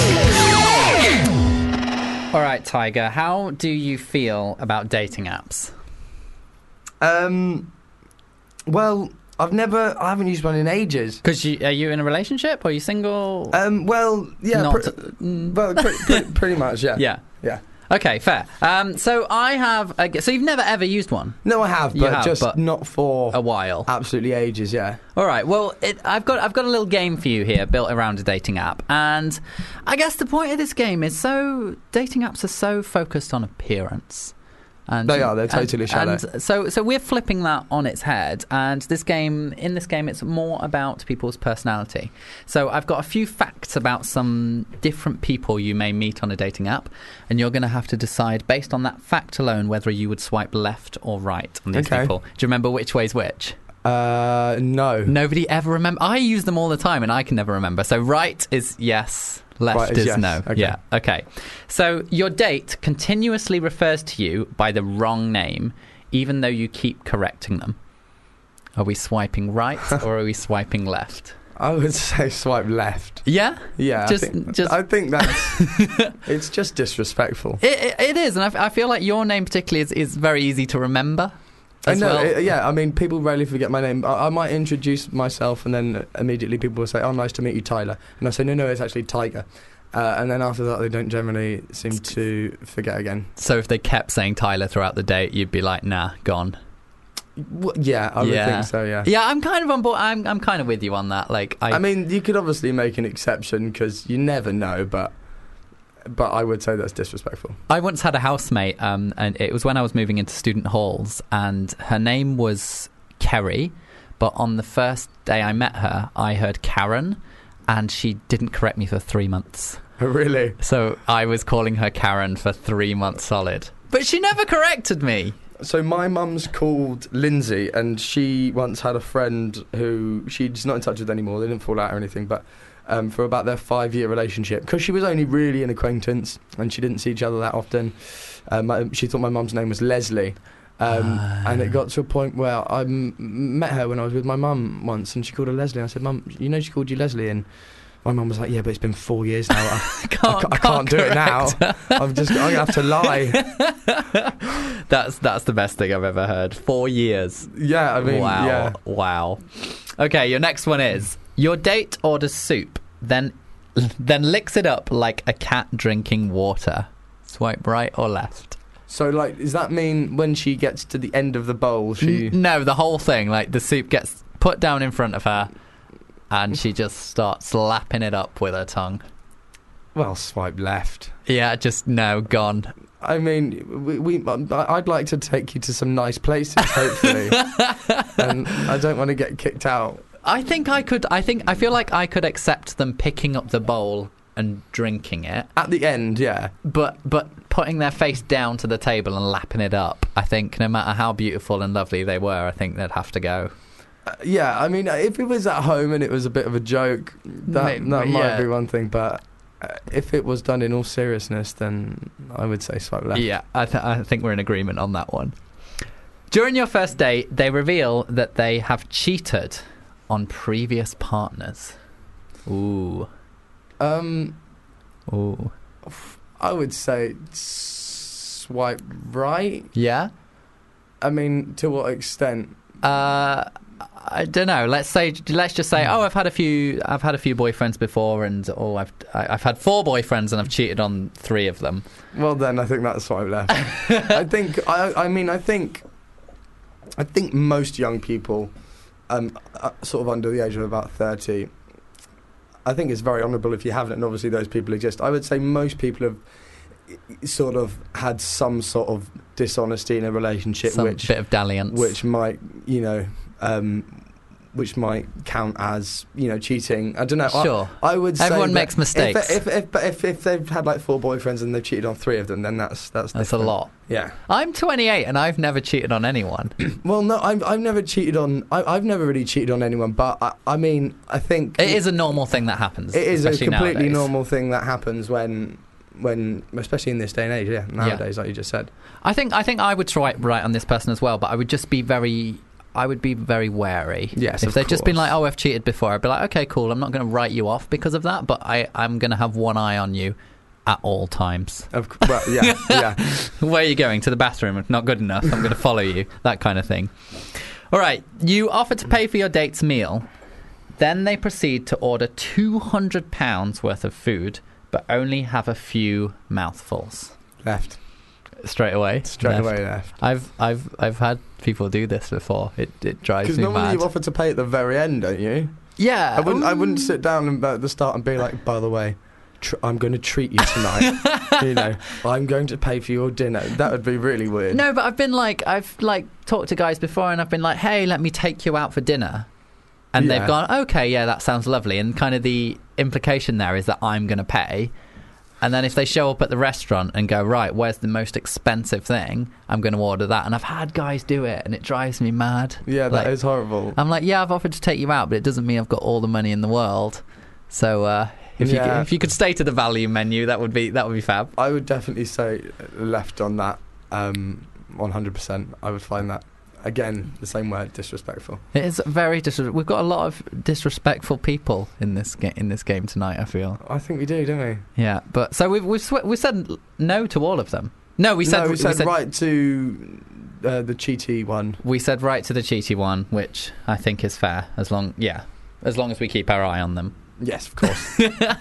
Speaker 1: All right, Tiger, how do you feel about dating apps?
Speaker 4: Um, well, I've never, I haven't used one in ages.
Speaker 1: Because you, are you in a relationship? Or are you single?
Speaker 4: Um, well, yeah,
Speaker 1: Not-
Speaker 4: pre- well, pre- pre- pretty much, yeah.
Speaker 1: yeah.
Speaker 4: Yeah.
Speaker 1: Okay, fair. Um, so I have... A, so you've never ever used one?
Speaker 4: No, I have,
Speaker 1: You
Speaker 4: but
Speaker 1: have,
Speaker 4: just
Speaker 1: but
Speaker 4: not for
Speaker 1: A while.
Speaker 4: absolutely ages, yeah.
Speaker 1: All right. Well, it, I've got I've got a little game for you here, built around a dating app, and I guess the point of this game is so dating apps are so focused on appearance. And,
Speaker 4: They are, they're
Speaker 1: and-
Speaker 4: totally shallow.
Speaker 1: And so, so we're flipping that on its head. And this game, in this game, it's more about people's personality. So I've got a few facts about some different people you may meet on a dating app, and you're going to have to decide based on that fact alone whether you would swipe left or right on these
Speaker 4: Okay.
Speaker 1: people. Do you remember which way's which?
Speaker 4: Uh, no.
Speaker 1: Nobody ever remember. I use them all the time, and I can never remember. So right is yes, left
Speaker 4: Right is
Speaker 1: is
Speaker 4: yes.
Speaker 1: no.
Speaker 4: Okay.
Speaker 1: Yeah. Okay. So your date continuously refers to you by the wrong name, even though you keep correcting them. Are we swiping right or are we swiping left?
Speaker 4: I would say swipe left.
Speaker 1: Yeah.
Speaker 4: Yeah,
Speaker 1: Just-
Speaker 4: I think,
Speaker 1: just-
Speaker 4: I think that's, it's just disrespectful.
Speaker 1: It, it, it is, and I, f- I feel like your name particularly is, is very easy to remember.
Speaker 4: I
Speaker 1: as
Speaker 4: know,
Speaker 1: well.
Speaker 4: it- yeah, I mean, people rarely forget my name. I, I might introduce myself and then immediately people will say, oh, nice to meet you, Tyler. And I say, no, no, it's actually Tiger. Uh, and then after that, they don't generally seem to forget again.
Speaker 1: So if they kept saying Tyler throughout the date, you'd be like, nah, gone.
Speaker 4: W- yeah, I would
Speaker 1: Yeah.
Speaker 4: think so, yeah.
Speaker 1: Yeah, I'm kind of on board. I'm, I'm kind of with you on that. Like, I,
Speaker 4: I mean, you could obviously make an exception because you never know, but but I would say that's disrespectful.
Speaker 1: I once had a housemate, um, and it was when I was moving into student halls, and her name was Kerry, but on the first day I met her, I heard Karen, and she didn't correct me for three months.
Speaker 4: Really?
Speaker 1: So I was calling her Karen for three months solid. But she never corrected me.
Speaker 4: So my mum's called Lindsay, and she once had a friend who she's not in touch with anymore. They didn't fall out or anything, but um, for about their five-year relationship, because she was only really an acquaintance and she didn't see each other that often, um, my, she thought my mum's name was Leslie. Um, and it got to a point where I m- met her when I was with my mum once, and she called her Leslie. I said, Mum, you know she called you Leslie? And my mum was like, yeah, but it's been four years now. I,
Speaker 1: Can't-
Speaker 4: I, ca- I can't,
Speaker 1: can't
Speaker 4: do it now.
Speaker 1: correct
Speaker 4: I'm just, I'm going to have to lie.
Speaker 1: That's that's the best thing I've ever heard. Four years.
Speaker 4: Yeah, I mean,
Speaker 1: wow.
Speaker 4: yeah.
Speaker 1: Wow. Okay, your next one is your date orders soup, then then licks it up like a cat drinking water. Swipe right or left?
Speaker 4: So, like, does that mean when she gets to the end of the bowl, she...
Speaker 1: N- no, the whole thing. Like the soup gets put down in front of her, and she just starts slapping it up with her tongue.
Speaker 4: Well, swipe left.
Speaker 1: Yeah, just no, gone.
Speaker 4: I mean, we, we, I'd like to take you to some nice places, hopefully. And I don't want to get kicked out.
Speaker 1: I think I could. I think I feel like I could accept them picking up the bowl and drinking it.
Speaker 4: At the end, yeah.
Speaker 1: But but putting their face down to the table and lapping it up, I think no matter how beautiful and lovely they were, I think they'd have to go.
Speaker 4: Uh, yeah, I mean, if it was at home and it was a bit of a joke, that,
Speaker 1: Maybe,
Speaker 4: that might
Speaker 1: yeah.
Speaker 4: be one thing. But uh, if it was done in all seriousness, then I would say swipe left.
Speaker 1: Yeah, I, th- I think we're in agreement on that one. During your first date, they reveal that they have cheated on previous partners. Ooh.
Speaker 4: Um,
Speaker 1: Ooh.
Speaker 4: I would say swipe right.
Speaker 1: Yeah?
Speaker 4: I mean, to what extent?
Speaker 1: Uh, I don't know. Let's say, let's just say, oh, I've had a few, I've had a few boyfriends before, and oh, I've, I- I've had four boyfriends, and I've cheated on three of them.
Speaker 4: Well, then I think that's swipe left. I think. I. I mean, I think. I think most young people, um, uh, sort of under the age of about thirty, I think it's very honourable if you haven't, and obviously those people exist. I would say most people have sort of had some sort of dishonesty in a relationship,
Speaker 1: Some
Speaker 4: which
Speaker 1: bit of dalliance.
Speaker 4: which might, you know, um, which might count as, you know, cheating. I don't know.
Speaker 1: Sure.
Speaker 4: I, I would say
Speaker 1: Everyone
Speaker 4: that
Speaker 1: makes mistakes.
Speaker 4: If, if, if, if, if they've had like four boyfriends and they've cheated on three of them, then that's that's
Speaker 1: That's a
Speaker 4: different.
Speaker 1: lot.
Speaker 4: Yeah.
Speaker 1: I'm twenty-eight and I've never cheated on anyone.
Speaker 4: Well, no, I've I've never cheated on. I, I've never really cheated on anyone. But I, I mean, I think
Speaker 1: It is a normal thing that happens.
Speaker 4: It is a
Speaker 1: especially
Speaker 4: completely
Speaker 1: nowadays.
Speaker 4: normal thing that happens when. When, especially in this day and age, yeah, nowadays, like you just said.
Speaker 1: I think I think I would try right on this person as well, but I would just be very, I would be very wary.
Speaker 4: Yes,
Speaker 1: if
Speaker 4: of
Speaker 1: they'd just been
Speaker 4: course.
Speaker 1: like, "Oh, I've cheated before," I'd be like, "Okay, cool. I'm not going to write you off because of that, but I I'm going to have one eye on you at all times."
Speaker 4: Of cou- well, yeah, yeah.
Speaker 1: Where are you going? To the bathroom? If not good enough, I'm going to follow you. That kind of thing. All right, you offer to pay for your date's meal, then they proceed to order two hundred pounds worth of food, but only have a few mouthfuls.
Speaker 4: Left.
Speaker 1: Straight away.
Speaker 4: Straight away left.
Speaker 1: I've I've I've had people do this before. It it drives
Speaker 4: Because
Speaker 1: me
Speaker 4: normally
Speaker 1: mad.
Speaker 4: you offer to pay at the very end, don't you?
Speaker 1: Yeah,
Speaker 4: I wouldn't. I wouldn't
Speaker 1: um,
Speaker 4: sit down and, at the start and be like, "By the way, tr- I'm going to treat you tonight. You know, I'm going to pay for your dinner." That would be really weird.
Speaker 1: No, but I've been like I've like talked to guys before, and I've been like, "Hey, let me take you out for dinner," and
Speaker 4: Yeah.
Speaker 1: they've gone, "Okay, yeah, that sounds lovely." And kind of the implication there is that I'm going to pay. And then if they show up at the restaurant and go, "Right, where's the most expensive thing? I'm going to order that." And I've had guys do it, and it drives me mad.
Speaker 4: Yeah, that
Speaker 1: Like,
Speaker 4: is horrible.
Speaker 1: I'm like, yeah, I've offered to take you out, but it doesn't mean I've got all the money in the world. So uh, if you
Speaker 4: Yeah.
Speaker 1: if you could stay to the value menu, that would be that would be fab.
Speaker 4: I would definitely say left on that. Um, one hundred percent. I would find that again the same word, disrespectful.
Speaker 1: It is very disres- We've got a lot of disrespectful people in this ga- in this game tonight. I feel.
Speaker 4: I think we do, don't we?
Speaker 1: Yeah, but so we've we've sw- we said no to all of them. No, we said
Speaker 4: no, we said,
Speaker 1: we said
Speaker 4: right to uh, the cheaty one.
Speaker 1: We said right to the cheaty one, which I think is fair. As long, yeah, as long as we keep our eye on them.
Speaker 4: Yes, of course.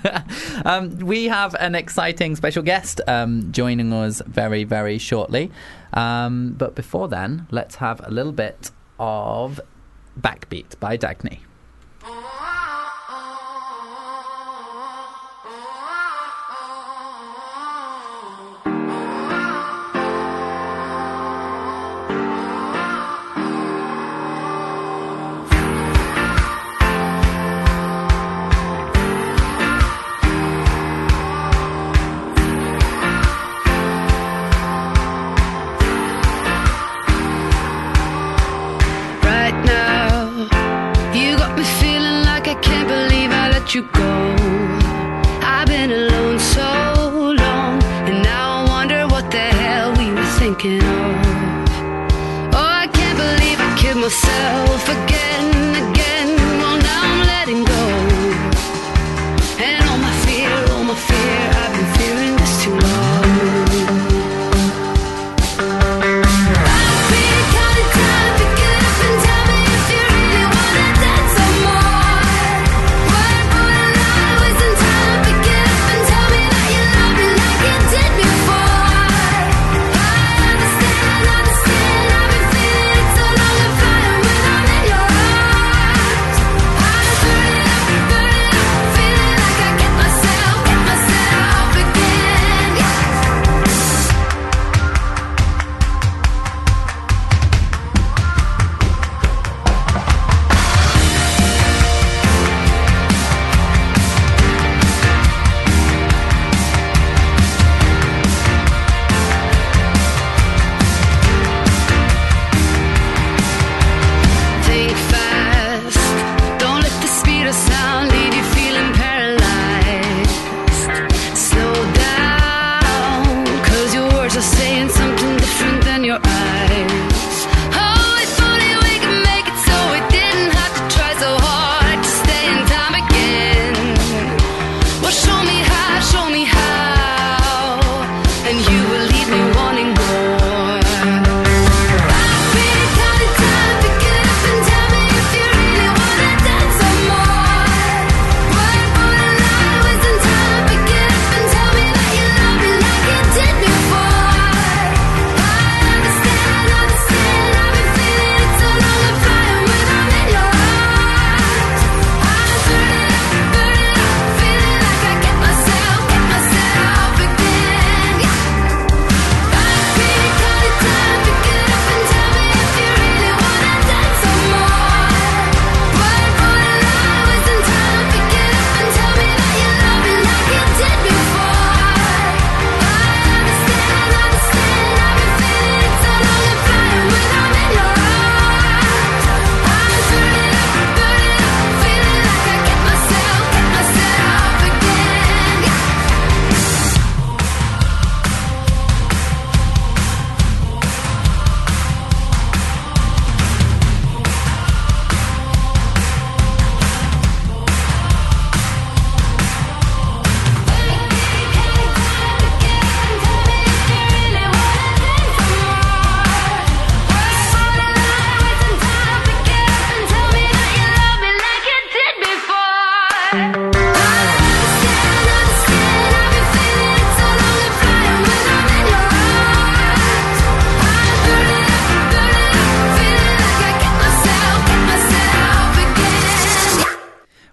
Speaker 1: um, we have an exciting special guest um, joining us very, very shortly. Um, but before then, let's have a little bit of Backbeat by Dagny.
Speaker 6: Right now, you got me feeling like I can't believe I let you go. I've been alone so long, and now I wonder what the hell we were thinking of. Oh, I can't believe I killed myself again and again. Well, now I'm letting go. And all my fear, all my fear, I've been fearing this too long. Understand, understand, I've been feeling so long and fire when I'm in your arms. I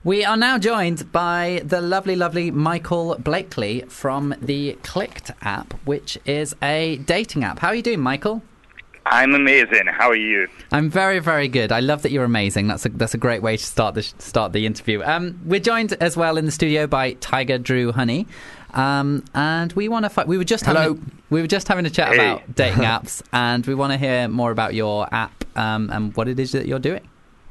Speaker 1: We are now joined by the lovely, lovely Michael Blakely from the Clicked app, which is a dating app. How are you doing, Michael?
Speaker 7: I'm amazing. How are you?
Speaker 1: I'm very, very good. I love that you're amazing. That's a that's a great way to start the start the interview. Um, we're joined as well in the studio by Tiger Drew Honey, um, and we want to. Fi- we were just
Speaker 4: Hello.
Speaker 1: having we were just having a chat
Speaker 7: Hey.
Speaker 1: about dating apps, and we want to hear more about your app um, and what it is that you're doing.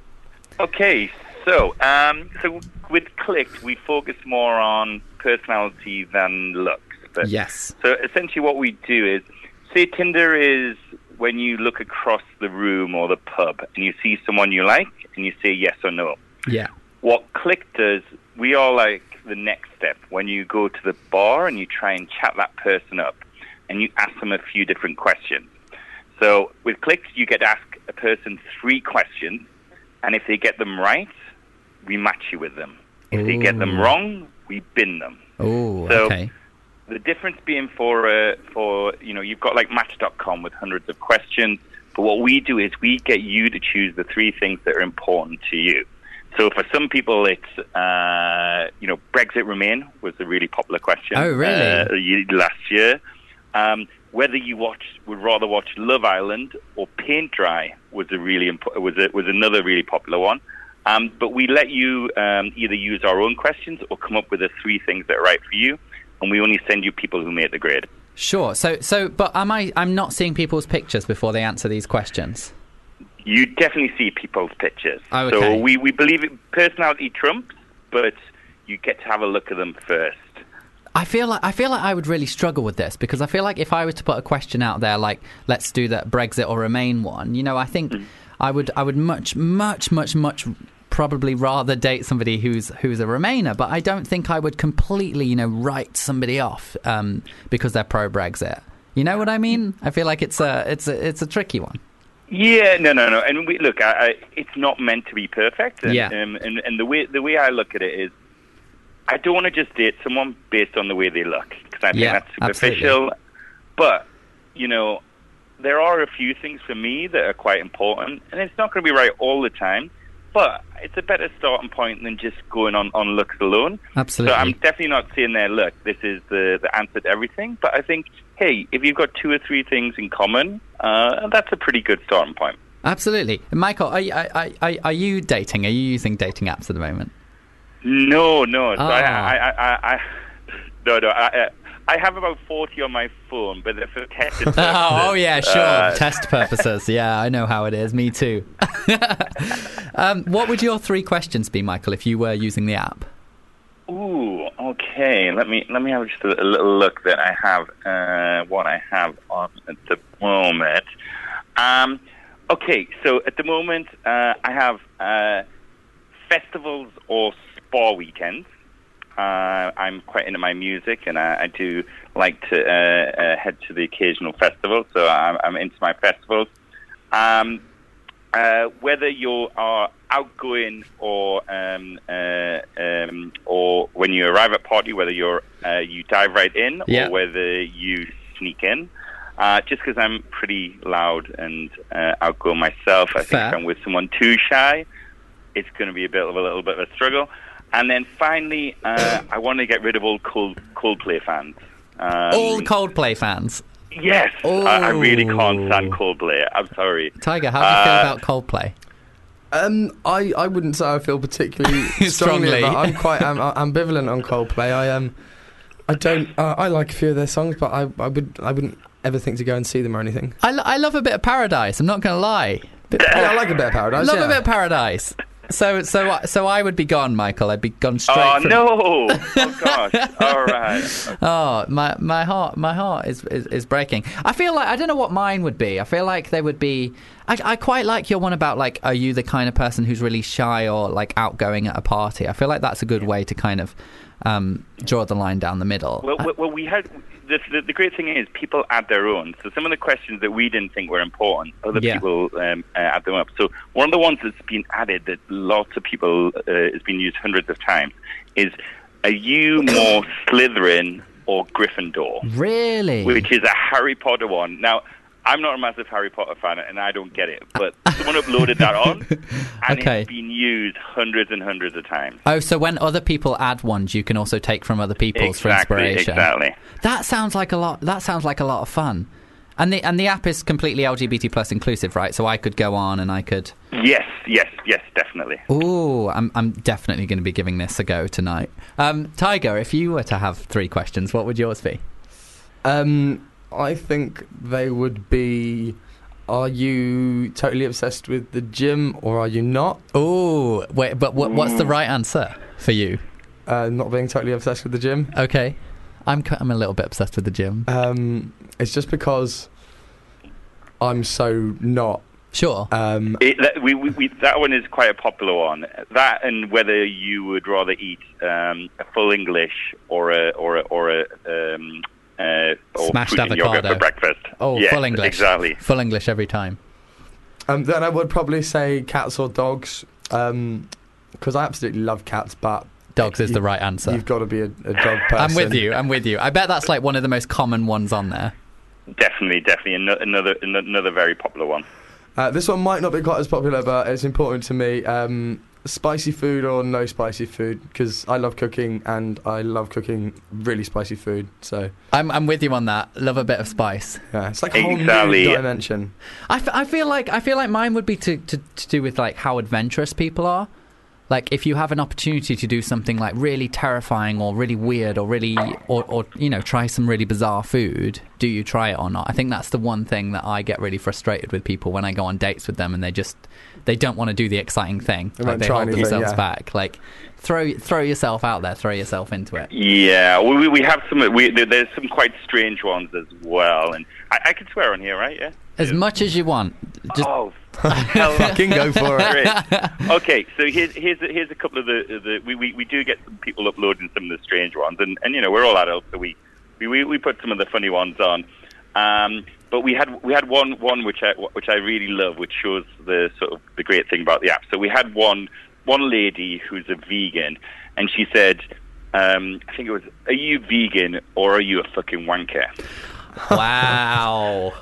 Speaker 7: Okay, so um, so with Clicked, we focus more on personality than looks. But,
Speaker 1: Yes.
Speaker 7: So essentially, what we do is, say Tinder is when you look across the room or the pub and you see someone you like and you say yes or no.
Speaker 1: Yeah.
Speaker 7: What Click does, we are like the next step. When you go to the bar and you try and chat that person up and you ask them a few different questions. So with Click, you get to ask a person three questions, and if they get them right, we match you with them. If they get them
Speaker 1: Ooh.
Speaker 7: wrong, we bin them.
Speaker 1: Oh,
Speaker 7: So-
Speaker 1: okay.
Speaker 7: The difference being for, uh, for you know, you've got like Match dot com with hundreds of questions, but what we do is we get you to choose the three things that are important to you. So for some people, it's, uh, you know, Brexit Remain was a really popular question.
Speaker 1: Oh, really?
Speaker 7: Uh, ye- last year. Um, whether you watch would rather watch Love Island or Paint Dry was a really impo- was a, was another really popular one. Um, but we let you um, either use our own questions or come up with the three things that are right for you. And we only send you people who made the grade.
Speaker 1: Sure. So, so, but am I? I'm not seeing people's pictures before they answer these questions.
Speaker 7: You definitely see people's pictures.
Speaker 1: Oh, okay.
Speaker 7: So we, we believe it, personality trumps, but you get to have a look at them first.
Speaker 1: I feel like I feel like I would really struggle with this because I feel like if I was to put a question out there, like let's do that Brexit or Remain one, you know, I think
Speaker 7: Mm.
Speaker 1: I would I would much much much much probably rather date somebody who's who's a Remainer, but I don't think I would completely, you know, write somebody off um, because they're pro Brexit. You know what I mean? I feel like it's a it's a it's a tricky one.
Speaker 7: Yeah, no, no, no. And we, look, I, I, it's not meant to be perfect. And,
Speaker 1: Yeah.
Speaker 7: Um, and and the way the way I look at it is, I don't want to just date someone based on the way they look because I think
Speaker 1: Yeah,
Speaker 7: that's superficial. But you know, there are a few things for me that are quite important, and it's not going to be right all the time. But it's a better starting point than just going on, on looks alone.
Speaker 1: Absolutely.
Speaker 7: So I'm definitely not saying there, look, this is the, the answer to everything. But I think, hey, if you've got two or three things in common, uh, that's a pretty good starting point.
Speaker 1: Absolutely, Michael. Are, you- are, are, are you dating? Are you using dating apps at the moment?
Speaker 7: No, no. So
Speaker 1: Oh.
Speaker 7: I, I, I, I, I, no, no. I, I I have about forty on my phone, but they're for testing purposes.
Speaker 1: Oh, oh yeah, sure.
Speaker 7: Uh,
Speaker 1: Test purposes. Yeah, I know how it is. Me too. um, what would your three questions be, Michael, if you were using the app?
Speaker 7: Ooh, okay. Let me let me have just a, a little look that I have. Uh, what I have on at the moment. Um, okay, so at the moment uh, I have uh, festivals or spa weekends. Uh, I'm quite into my music, and I, I do like to uh, uh, head to the occasional festival. So I'm, I'm into my festivals. Um, uh, whether you are outgoing or um, uh, um, or when you arrive at party, whether you're uh, you dive right in
Speaker 1: Yeah.
Speaker 7: or whether you sneak in. Uh, just because I'm pretty loud and uh, outgoing myself, I
Speaker 1: Fair.
Speaker 7: think if I'm with someone too shy, it's going to be a bit of a little bit of a struggle. And then finally, uh, I want to get rid of all Cold, Coldplay fans. Um,
Speaker 1: All Coldplay fans.
Speaker 7: Yes, I, I really can't
Speaker 1: Oh.
Speaker 7: stand Coldplay. I'm sorry.
Speaker 1: Tiger, how do you feel
Speaker 7: Uh,
Speaker 1: about Coldplay?
Speaker 4: Um, I, I wouldn't say I feel particularly
Speaker 1: Strongly.
Speaker 4: strongly, but I'm quite um, ambivalent on Coldplay. I um, I don't. Uh, I like a few of their songs, but I, I would I wouldn't ever think to go and see them or anything.
Speaker 1: I, lo- I love a bit of Paradise. I'm not going to lie. Bit-
Speaker 4: Yeah, I like a bit of
Speaker 1: I
Speaker 4: Paradise.
Speaker 1: love
Speaker 4: yeah.
Speaker 1: a bit of Paradise. So, so, I- so I would be gone, Michael. I'd be gone straight.
Speaker 7: Oh,
Speaker 1: from,
Speaker 7: no. Oh, gosh. All right.
Speaker 1: Oh, my my heart my heart is, is is breaking. I feel like I don't know what mine would be. I feel like they would be. I, I quite like your one about like, are you the kind of person who's really shy or like outgoing at a party? I feel like that's a good way to kind of um, draw the line down the middle.
Speaker 7: Well, well, well we had the, the the great thing is people add their own. So some of the questions that we didn't think were important, other
Speaker 1: Yeah.
Speaker 7: people um, uh, add them up. So one of the ones that's been added that lots of people uh, has been used hundreds of times is: are you more Slytherin or Gryffindor?
Speaker 1: Really?
Speaker 7: Which is a Harry Potter one. Now, I'm not a massive Harry Potter fan, and I don't get it. But someone uploaded that on, and
Speaker 1: Okay.
Speaker 7: it's been used hundreds and hundreds of times.
Speaker 1: Oh, so when other people add ones, you can also take from other people's for
Speaker 7: Exactly,
Speaker 1: inspiration.
Speaker 7: exactly.
Speaker 1: That sounds like a lot. That sounds like a lot of fun. And the and the app is completely L G B T plus inclusive, right? So I could go on and I could.
Speaker 7: Yes, yes, yes, definitely.
Speaker 1: Ooh, I'm I'm definitely going to be giving this a go tonight. Um, Tiger, if you were to have three questions, what would yours be?
Speaker 4: Um, I think they would be: are you totally obsessed with the gym, or are you not?
Speaker 1: Ooh, wait, but what, what's the right answer for you?
Speaker 4: Uh, not being totally obsessed with the gym.
Speaker 1: Okay, I'm c- I'm a little bit obsessed with the gym.
Speaker 4: Um, it's just because I'm so not.
Speaker 1: Sure.
Speaker 4: Um,
Speaker 7: It, that, we, we, we, that one is quite a popular one. That and whether you would rather eat um, a full English or a or a, or a um, uh, or
Speaker 1: Smashed
Speaker 7: fruit and yogurt
Speaker 1: avocado
Speaker 7: for breakfast.
Speaker 1: Oh,
Speaker 7: Yes,
Speaker 1: full English.
Speaker 7: exactly.
Speaker 1: Full English every time.
Speaker 4: um, then I would probably say cats or dogs, because I absolutely love cats, but
Speaker 1: Dogs is
Speaker 4: you-
Speaker 1: the right answer.
Speaker 4: You've got to be a, a dog person.
Speaker 1: I'm with you. I'm with you. I bet that's like one of the most common ones on there.
Speaker 7: Definitely, definitely ano- another another very popular one.
Speaker 4: Uh, this one might not be quite as popular, but it's important to me. Um, spicy food or no spicy food? Because I love cooking, and I love cooking really spicy food. So
Speaker 1: I'm I'm with you on that. Love a bit of spice.
Speaker 4: yeah, it's like a whole
Speaker 7: Exactly.
Speaker 4: new dimension.
Speaker 1: I, f- I feel like I feel like mine would be to, to, to do with like how adventurous people are. Like if you have an opportunity to do something like really terrifying or really weird or really or, or you know try some really bizarre food, do you try it or not? I think that's the one thing that I get really frustrated with people when I go on dates with them and they just they don't want to do the exciting thing.
Speaker 4: They
Speaker 1: Like
Speaker 4: won't
Speaker 1: they
Speaker 4: try
Speaker 1: hold
Speaker 4: anything,
Speaker 1: themselves
Speaker 4: yeah.
Speaker 1: back. Like throw throw yourself out there, throw yourself into it.
Speaker 7: Yeah, we we- we have some. We, there- there's some quite strange ones as well, and I, I can swear on here, right? Yeah.
Speaker 1: As much as you want. Just
Speaker 7: Oh, hell,
Speaker 4: Fucking go for it.
Speaker 7: Great. Okay, so here's here's a, here's a couple of the, the we, we we do get some people uploading some of the strange ones, and, and you know we're all adults, so we we, we, we put some of the funny ones on. Um, but we had we had one one which I which I really love, which shows the sort of the great thing about the app. So we had one one lady who's a vegan, and she said, um, I think it was, "Are you vegan or are you a fucking wanker?"
Speaker 1: wow,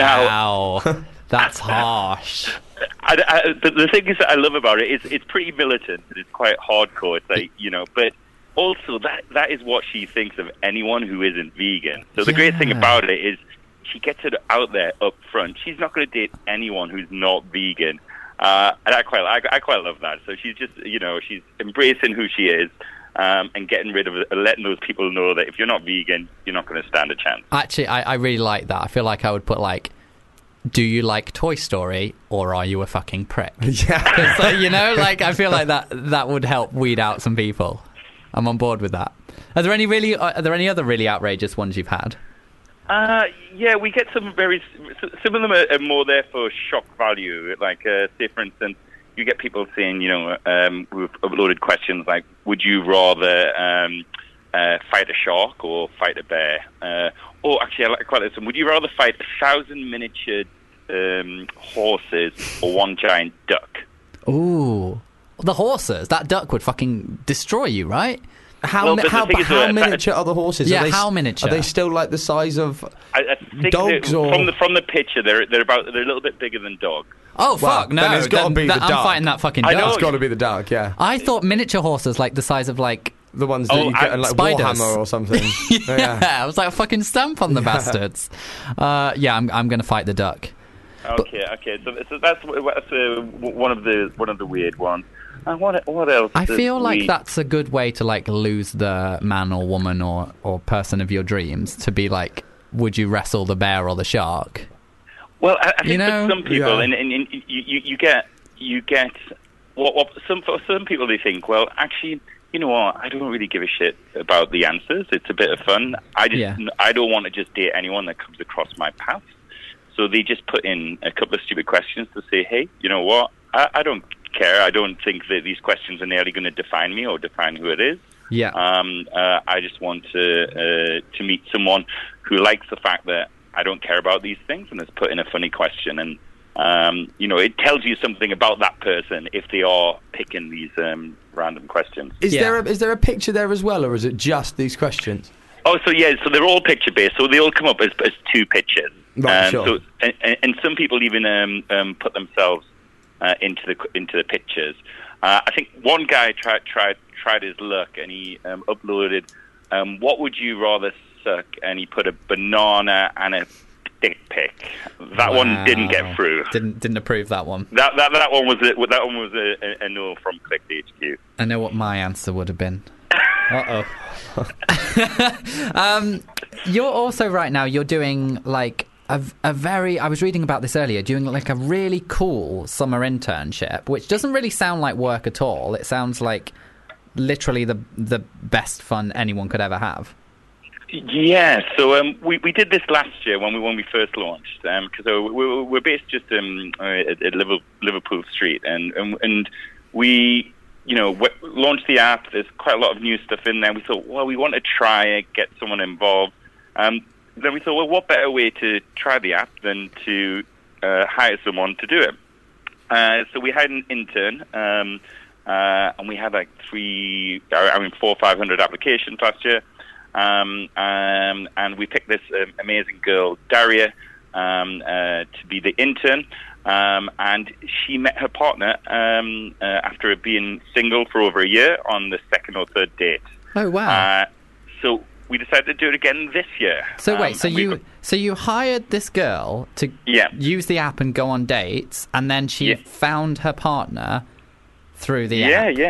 Speaker 1: wow, that's harsh.
Speaker 7: I, I, the, the thing is that I love about it is it's pretty militant and it's quite hardcore. It's like, you know, but also that that is what she thinks of anyone who isn't vegan. So the great thing
Speaker 1: Yeah.
Speaker 7: about it is she gets it out there up front. She's not going to date anyone who's not vegan. Uh, and I quite, I, I quite love that. So she's just, you know, she's embracing who she is. Um, and getting rid of it, letting those people know that if you're not vegan, you're not going to stand a chance.
Speaker 1: Actually, I, I really like that. I feel like I would put like, do you like Toy Story or are you a fucking prick?
Speaker 4: Yeah.
Speaker 1: So, you know, like I feel like that that would help weed out some people. I'm on board with that. Are there any really? Are there any other really outrageous ones you've had?
Speaker 7: Uh, yeah, we get some very. Some of them are, are more there for shock value. Like, uh, say, for instance, you get people saying, you know, um, we've uploaded questions like, would you rather um, uh, fight a shark or fight a bear? Uh, or actually, I like quite like this one. Would you rather fight a thousand miniature um, horses or one giant duck?
Speaker 1: Ooh, the horses. That duck would fucking destroy you, right?
Speaker 4: How
Speaker 7: Well,
Speaker 4: mi-
Speaker 7: but the
Speaker 4: how,
Speaker 7: thing is
Speaker 4: how
Speaker 7: that-
Speaker 4: miniature are the horses?
Speaker 1: Yeah,
Speaker 4: are they, s-
Speaker 1: how miniature?
Speaker 4: Are they still like the size of?
Speaker 7: I, I think
Speaker 4: Dogs
Speaker 7: that
Speaker 4: or-
Speaker 7: from the from the picture, they're they're about they're a little bit bigger than dogs.
Speaker 1: Oh
Speaker 4: Well,
Speaker 1: fuck no!
Speaker 4: then it's gotta
Speaker 1: Then-
Speaker 4: be
Speaker 1: that-
Speaker 4: the
Speaker 1: I'm
Speaker 4: duck.
Speaker 1: fighting that fucking
Speaker 7: I
Speaker 1: duck.
Speaker 7: know.
Speaker 4: It's got to be the duck, yeah.
Speaker 1: I thought miniature horses like the size of like
Speaker 4: The ones that
Speaker 7: Oh,
Speaker 4: you get in
Speaker 7: and
Speaker 4: like
Speaker 1: spiders.
Speaker 4: Warhammer or something.
Speaker 1: yeah, I was like fucking stamp on the bastards. Uh, yeah, I'm I'm gonna fight the duck.
Speaker 7: Okay, okay. So, so that's, that's uh, one of the one of the weird ones. Uh, what what else?
Speaker 1: I
Speaker 7: did
Speaker 1: feel like
Speaker 7: we-
Speaker 1: that's a good way to like lose the man or woman or, or person of your dreams, to be like, would you wrestle the bear or the shark?
Speaker 7: Well, I, I think
Speaker 1: You know?
Speaker 7: for some people,
Speaker 4: Yeah.
Speaker 7: and, and, and you, you you get you get what, what some for some people they think, well, actually, you know what? I don't really give a shit about the answers. It's a bit of fun. I just
Speaker 1: Yeah.
Speaker 7: I don't want to just date anyone that comes across my path. So they just put in a couple of stupid questions to say, hey, you know what? I, I don't care. I don't think that these questions are nearly going to define me or define who it is.
Speaker 1: Yeah.
Speaker 7: Um, uh, I just want to uh, to meet someone who likes the fact that I don't care about these things and has put in a funny question. And, um, you know, it tells you something about that person if they are picking these um, random questions.
Speaker 4: Is
Speaker 1: Yeah.
Speaker 4: there a, is there a picture there as well, or is it just these questions?
Speaker 7: Oh, so yeah, so they're all picture-based. So they all come up as, as two pictures.
Speaker 4: Right,
Speaker 7: um,
Speaker 4: sure.
Speaker 7: So, and, and some people even um, um, put themselves uh, into the into the pictures. Uh, I think one guy tried tried tried his luck, and he um, uploaded, um, "What would you rather suck?" and he put a banana and a dick pic. That
Speaker 1: Wow.
Speaker 7: one didn't get through.
Speaker 1: Didn't didn't approve that one.
Speaker 7: That that that one was a, that one was a, a, a no from Click H Q.
Speaker 1: I know what my answer would have been. Uh oh. um, you're also right now. You're doing like a, a very. I was reading about this earlier. Doing like a really cool summer internship, which doesn't really sound like work at all. It sounds like literally the the best fun anyone could ever have.
Speaker 7: Yeah, so um, we we did this last year when we when we first launched because um, we're, we're based just um, at, at Liverpool, Liverpool Street, and and, and we. You know, w- launched the app. There's quite a lot of new stuff in there. We thought, well, we want to try it, get someone involved. Um, then we thought, well, what better way to try the app than to uh, hire someone to do it? Uh, so we had an intern, um, uh, and we had like three, I mean, four, five hundred applications last year. Um, um, and we picked this um, amazing girl, Daria, um, uh, to be the intern. Um, and she met her partner um, uh, after being single for over a year on the second or third date.
Speaker 1: Oh wow!
Speaker 7: Uh, so we decided to do it again this year.
Speaker 1: So
Speaker 7: um,
Speaker 1: wait, so
Speaker 7: and
Speaker 1: you
Speaker 7: we-
Speaker 1: so you hired this girl to
Speaker 7: Yeah.
Speaker 1: use the app and go on dates, and then she
Speaker 7: Yeah.
Speaker 1: found her partner through the
Speaker 7: yeah,
Speaker 1: app.
Speaker 7: yeah,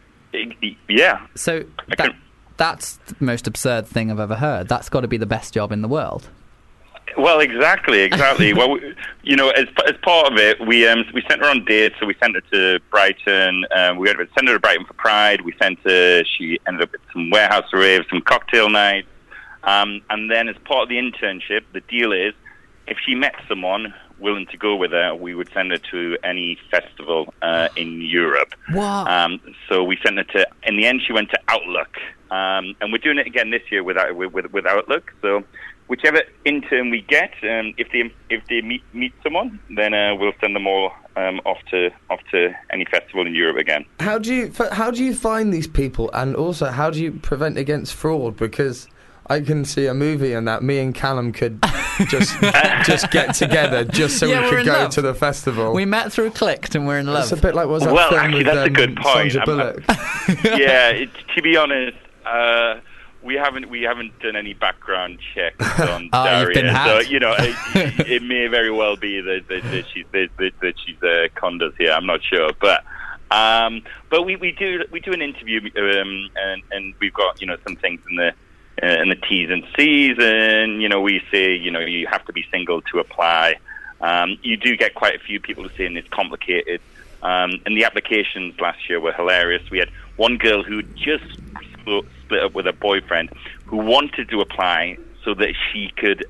Speaker 7: I- I- yeah.
Speaker 1: So
Speaker 7: I
Speaker 1: that,
Speaker 7: can-
Speaker 1: that's the most absurd thing I've ever heard. That's got to be the best job in the world.
Speaker 7: Well, exactly, exactly. well, we, you know, as as part of it, we um we sent her on dates. So we sent her to Brighton. Um, we sent her to Brighton for Pride. We sent her. She ended up at some warehouse raves, some cocktail nights. Um, and then, as part of the internship, the deal is, if she met someone willing to go with her, we would send her to any festival uh, in Europe.
Speaker 1: What?
Speaker 7: Um, so we sent her to. In the end, she went to Outlook, um, and we're doing it again this year with with, with Outlook. So. Whichever intern we get, um, if they if they meet meet someone, then uh, we'll send them all um, off to off to any festival in Europe again.
Speaker 4: How do you f- how do you find these people, and also how do you prevent against fraud? Because I can see a movie and that me and Callum could just just get together just so
Speaker 1: Yeah,
Speaker 4: we
Speaker 1: we're
Speaker 4: could
Speaker 1: in
Speaker 4: go
Speaker 1: love.
Speaker 4: to the festival.
Speaker 1: We met through Clicked, and we're in love.
Speaker 4: It's a bit like what was that
Speaker 7: Well,
Speaker 4: film
Speaker 7: actually,
Speaker 4: with
Speaker 7: that's a
Speaker 4: um,
Speaker 7: good point.
Speaker 4: Sandra
Speaker 7: I'm-
Speaker 4: Bullock?
Speaker 7: yeah, it, to be honest, uh, we haven't we haven't done any background checks on
Speaker 1: Oh,
Speaker 7: Daria,
Speaker 1: you've been
Speaker 7: so
Speaker 1: hacked.
Speaker 7: you know it, it may very well be that, that, that she's that, that, that she's uh, conned us here. I'm not sure, but. Um, but we, we do we do an interview, um, and, and we've got you know some things in the uh, in the T's and C's, and you know we say you know you have to be single to apply. Um, you do get quite a few people saying it's complicated, um, and the applications last year were hilarious. We had one girl who just split, split up with her boyfriend, who wanted to apply so that she could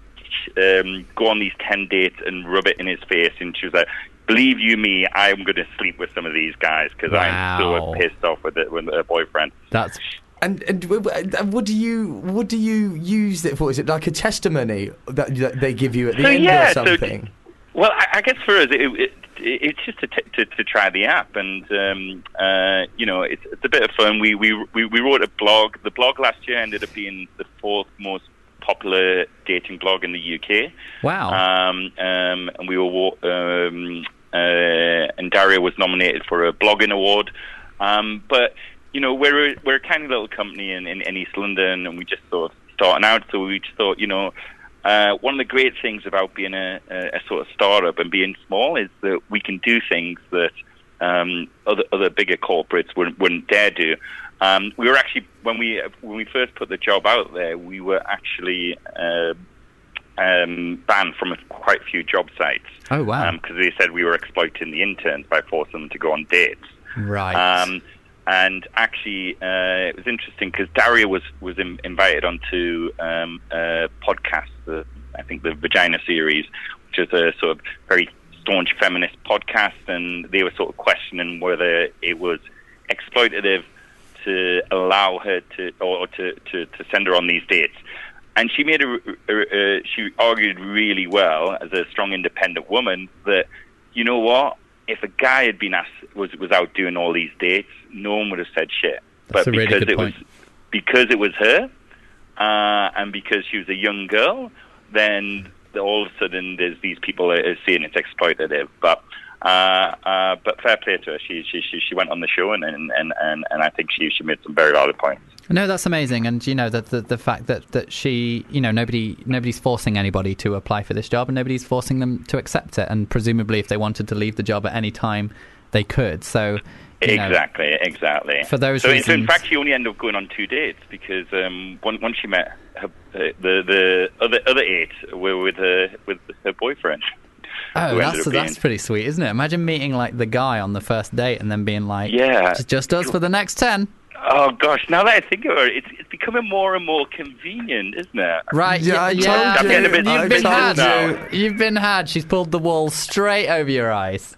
Speaker 7: um, go on these ten dates and rub it in his face, and she was like, believe you me, I'm going to sleep with some of these guys because
Speaker 1: Wow.
Speaker 7: I'm so pissed off with it with her boyfriend.
Speaker 1: That's
Speaker 4: And, and w- w- what do you what do you use it for? Is it like a testimony that, that they give you at the
Speaker 7: So,
Speaker 4: end
Speaker 7: yeah,
Speaker 4: or
Speaker 7: so-
Speaker 4: something?
Speaker 7: Well, I, I guess for us, it, it, it's just to, t- to to try the app, and um, uh, you know, it's it's a bit of fun. We, we we we wrote a blog. The blog last year ended up being the fourth most popular dating blog in the U K.
Speaker 1: wow.
Speaker 7: Um, um, and we were um, uh, and Daria was nominated for a blogging award. Um, but you know, we're a, we're a tiny little company in, in, in East London, and we just sort of starting out. So we just thought, you know. Uh, one of the great things about being a, a, a sort of startup and being small is that we can do things that um, other other bigger corporates wouldn't, wouldn't dare do. Um, we were actually when we when we first put the job out there, we were actually uh, um, banned from a, quite a few job sites.
Speaker 1: Oh wow.
Speaker 7: Because they said we were exploiting the interns by forcing them to go on dates.
Speaker 1: Right.
Speaker 7: Um, and actually, uh, it was interesting because Daria was was in, invited onto um, a podcast, the, I think the Vagina series, which is a sort of very staunch feminist podcast, and they were sort of questioning whether it was exploitative to allow her to or to, to, to send her on these dates. And she made a, a, a she argued really well as a strong, independent woman that, you know what, if a guy had been asked, was was out doing all these dates, no one would have said shit.
Speaker 1: That's
Speaker 7: But
Speaker 1: a really
Speaker 7: because
Speaker 1: good
Speaker 7: it
Speaker 1: point.
Speaker 7: was because it was her, uh, and because she was a young girl, then all of a sudden there's these people that are saying it's exploitative. But uh, uh, but fair play to her. She she she, she went on the show and and, and, and and I think she she made some very valid points.
Speaker 1: No, that's amazing, and you know that the, the fact that, that she, you know, nobody nobody's forcing anybody to apply for this job, and nobody's forcing them to accept it, and presumably if they wanted to leave the job at any time, they could. So you know,
Speaker 7: exactly, exactly.
Speaker 1: For those
Speaker 7: so,
Speaker 1: reasons,
Speaker 7: so in fact, she only ended up going on two dates because um, once once she met her, the the other other eight were with her with her boyfriend.
Speaker 1: Oh, that's that's pretty sweet, isn't it? Imagine meeting like the guy on the first date and then being like,
Speaker 7: yeah,
Speaker 1: it's just us for the next ten.
Speaker 7: Oh gosh! Now that I think of it, it's, it's becoming more and more convenient, isn't it?
Speaker 1: Right?
Speaker 4: Yeah, I
Speaker 1: yeah.
Speaker 4: told
Speaker 1: yeah.
Speaker 4: you.
Speaker 1: You've been,
Speaker 4: I
Speaker 1: you've been
Speaker 4: told
Speaker 1: had.
Speaker 7: now.
Speaker 1: You've been had. She's pulled the wool straight over your eyes.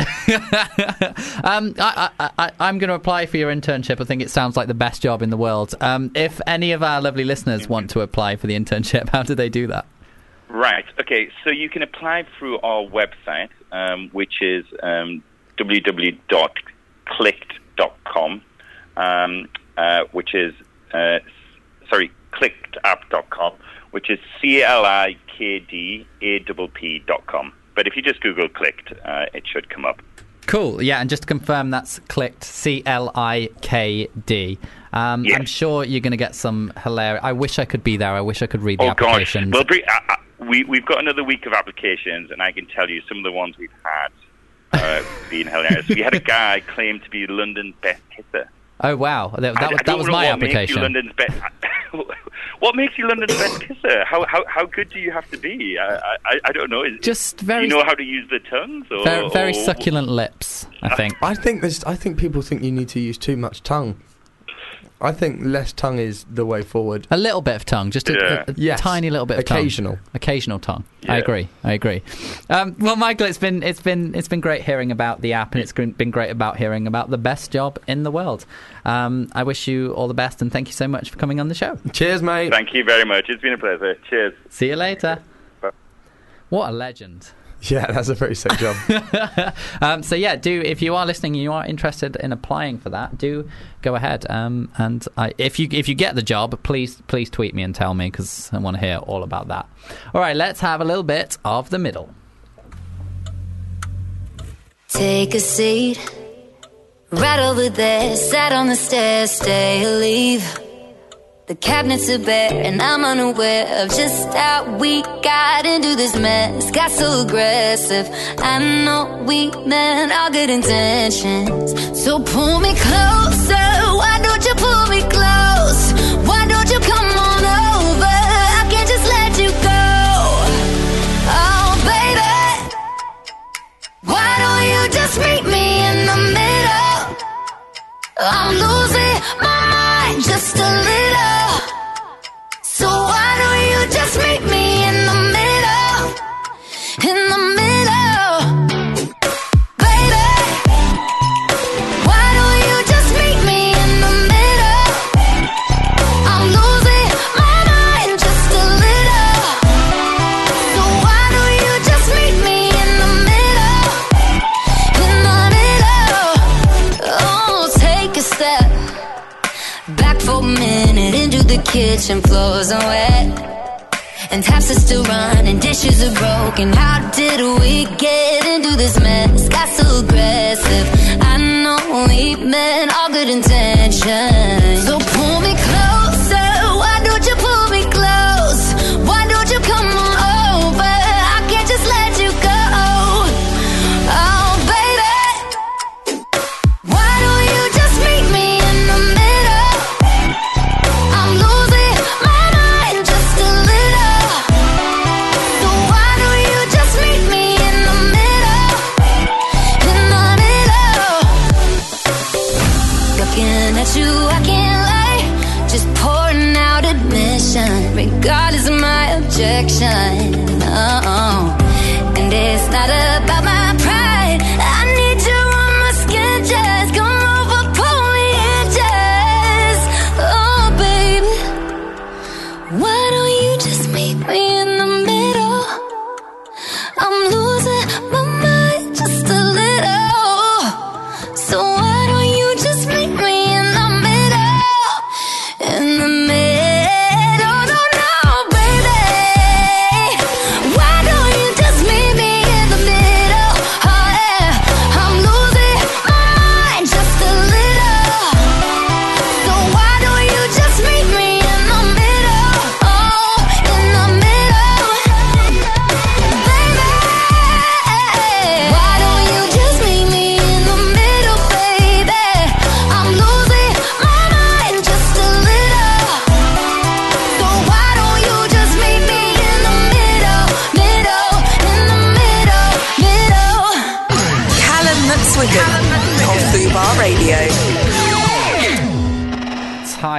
Speaker 1: um, I, I, I, I'm going to apply for your internship. I think it sounds like the best job in the world. Um, if any of our lovely listeners want to apply for the internship, how do they do that?
Speaker 7: Right. Okay. So you can apply through our website, um, which is um, w w w dot clicked dot com. Um, uh, which is, uh, sorry, clicked app dot com, which is C L I K D A P P dot com. But if you just Google Clicked, uh, it should come up.
Speaker 1: Cool. Yeah, and just to confirm, that's Clicked, C L I K D. Um,
Speaker 7: yes.
Speaker 1: I'm sure you're going to get some hilarious... I wish I could be there. I wish I could read the
Speaker 7: oh,
Speaker 1: applications.
Speaker 7: Gosh. Well, uh, uh, we, we've got another week of applications, and I can tell you some of the ones we've had uh, being hilarious. We had a guy claim to be London's best kisser.
Speaker 1: Oh, wow. That, that,
Speaker 7: I,
Speaker 1: was,
Speaker 7: I
Speaker 1: that was my
Speaker 7: what
Speaker 1: application.
Speaker 7: Makes you London's best, what makes you London's best kisser? How how how good do you have to be? I I, I don't know. Is,
Speaker 1: Just very...
Speaker 7: Do you know how to use the tongues? Or,
Speaker 1: very, very
Speaker 7: or,
Speaker 1: succulent lips, I think.
Speaker 4: I think there's. I think people think you need to use too much tongue. I think less tongue is the way forward.
Speaker 1: A little bit of tongue, just a,
Speaker 7: yeah.
Speaker 1: a, a
Speaker 4: yes.
Speaker 1: tiny little bit of
Speaker 4: occasional.
Speaker 1: tongue. Occasional tongue.
Speaker 7: Yeah.
Speaker 1: I agree. I agree. Um, well, Michael, it's been it's been it's been great hearing about the app, and it's been great about hearing about the best job in the world. Um, I wish you all the best, and thank you so much for coming on the show.
Speaker 4: Cheers, mate.
Speaker 7: Thank you very much. It's been a pleasure. Cheers.
Speaker 1: See you later.
Speaker 7: Bye.
Speaker 1: What a legend.
Speaker 4: Yeah, that's a very sick job.
Speaker 1: um, so yeah, do if you are listening and you are interested in applying for that, do go ahead. Um, and I, if you if you get the job, please please tweet me and tell me, because I want to hear all about that. All right, let's have a little bit of the middle.
Speaker 3: Take a seat, right over there, sat on the stairs, stay or leave. The cabinets are bare and I'm unaware of just how we got into this mess. Got so aggressive, I know we meant all good intentions. So pull me closer, why don't you pull me close? Why don't you come on over, I can't just let you go. Oh baby, why don't you just meet me in the middle? I'm losing my mind just a little. So why don't you just meet me in the middle? In the middle, baby. Why don't you just meet me in the middle? I'm losing my mind just a little. So why don't you just meet me in the middle? In the middle. Oh, take a step back for a minute into the kitchen, floors are wet and taps are still running, dishes are broken. How did we get into this mess? Got so aggressive, I know we meant all good intentions. So pull me closer, why don't you pull me close? Why don't you come on over, I can't just let you go. Oh baby, why don't you just meet me in the middle? I'm losing my mind just a little. So why don't you just meet me in the middle? In the middle. Looking at you, I can't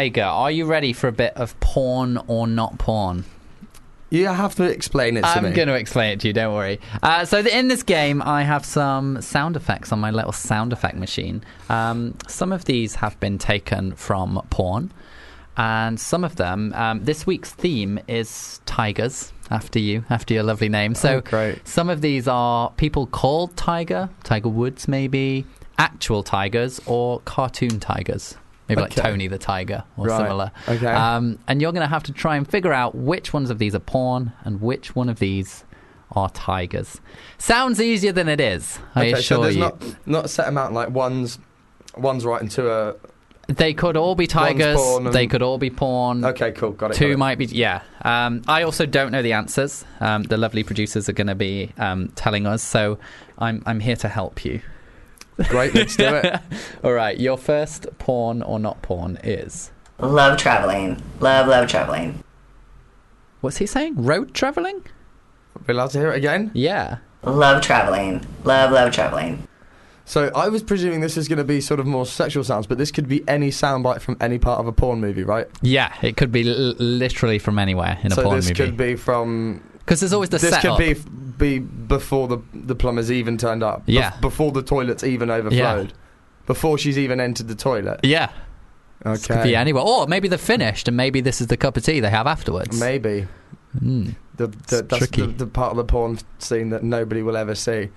Speaker 1: Tiger, are you ready for a bit of porn or not porn?
Speaker 4: You have to explain it to
Speaker 1: I'm
Speaker 4: me.
Speaker 1: I'm going to explain it to you, don't worry. Uh, so the, in this game, I have some sound effects on my little sound effect machine. Um, some of these have been taken from porn, and some of them, um, this week's theme is tigers, after you, after your lovely name. So
Speaker 4: oh, great.
Speaker 1: Some of these are people called Tiger, Tiger Woods maybe, actual tigers, or cartoon tigers. Maybe
Speaker 4: Okay.
Speaker 1: like Tony the Tiger or
Speaker 4: Right.
Speaker 1: similar.
Speaker 4: Okay.
Speaker 1: Um, and you're going to have to try and figure out which ones of these are porn and which one of these are tigers. Sounds easier than it is, I
Speaker 4: okay,
Speaker 1: assure
Speaker 4: so there's
Speaker 1: you.
Speaker 4: not not a set amount, like one's one's right into a...
Speaker 1: They could all be tigers.
Speaker 4: porn and-
Speaker 1: They could all be porn.
Speaker 4: Okay, cool, got it.
Speaker 1: Two
Speaker 4: got it.
Speaker 1: might be, yeah. Um, I also don't know the answers. Um, the lovely producers are going to be um, telling us, so I'm I'm here to help you.
Speaker 4: Great, let's do it.
Speaker 1: All right, your first porn or not porn is...
Speaker 10: Love traveling. Love, love traveling.
Speaker 1: What's he saying? Road traveling?
Speaker 4: We're allowed to hear it again?
Speaker 1: Yeah.
Speaker 10: Love traveling. Love, love traveling.
Speaker 4: So I was presuming this is going to be sort of more sexual sounds, but this could be any soundbite from any part of a porn movie, right?
Speaker 1: Yeah, it could be l- literally from anywhere in a
Speaker 4: so
Speaker 1: porn
Speaker 4: this
Speaker 1: movie.
Speaker 4: could be from...
Speaker 1: Because there's always the
Speaker 4: This
Speaker 1: setup.
Speaker 4: could be be before the the plumbers even turned up. Bef-
Speaker 1: Yeah.
Speaker 4: before the toilet's even overflowed. Before she's even entered the toilet.
Speaker 1: Yeah.
Speaker 4: Okay.
Speaker 1: This could be anywhere. Or maybe they're finished and maybe this is the cup of tea they have afterwards.
Speaker 4: Maybe.
Speaker 1: Mm.
Speaker 4: The, the, that's
Speaker 1: tricky.
Speaker 4: the, the part of the porn scene that nobody will ever see.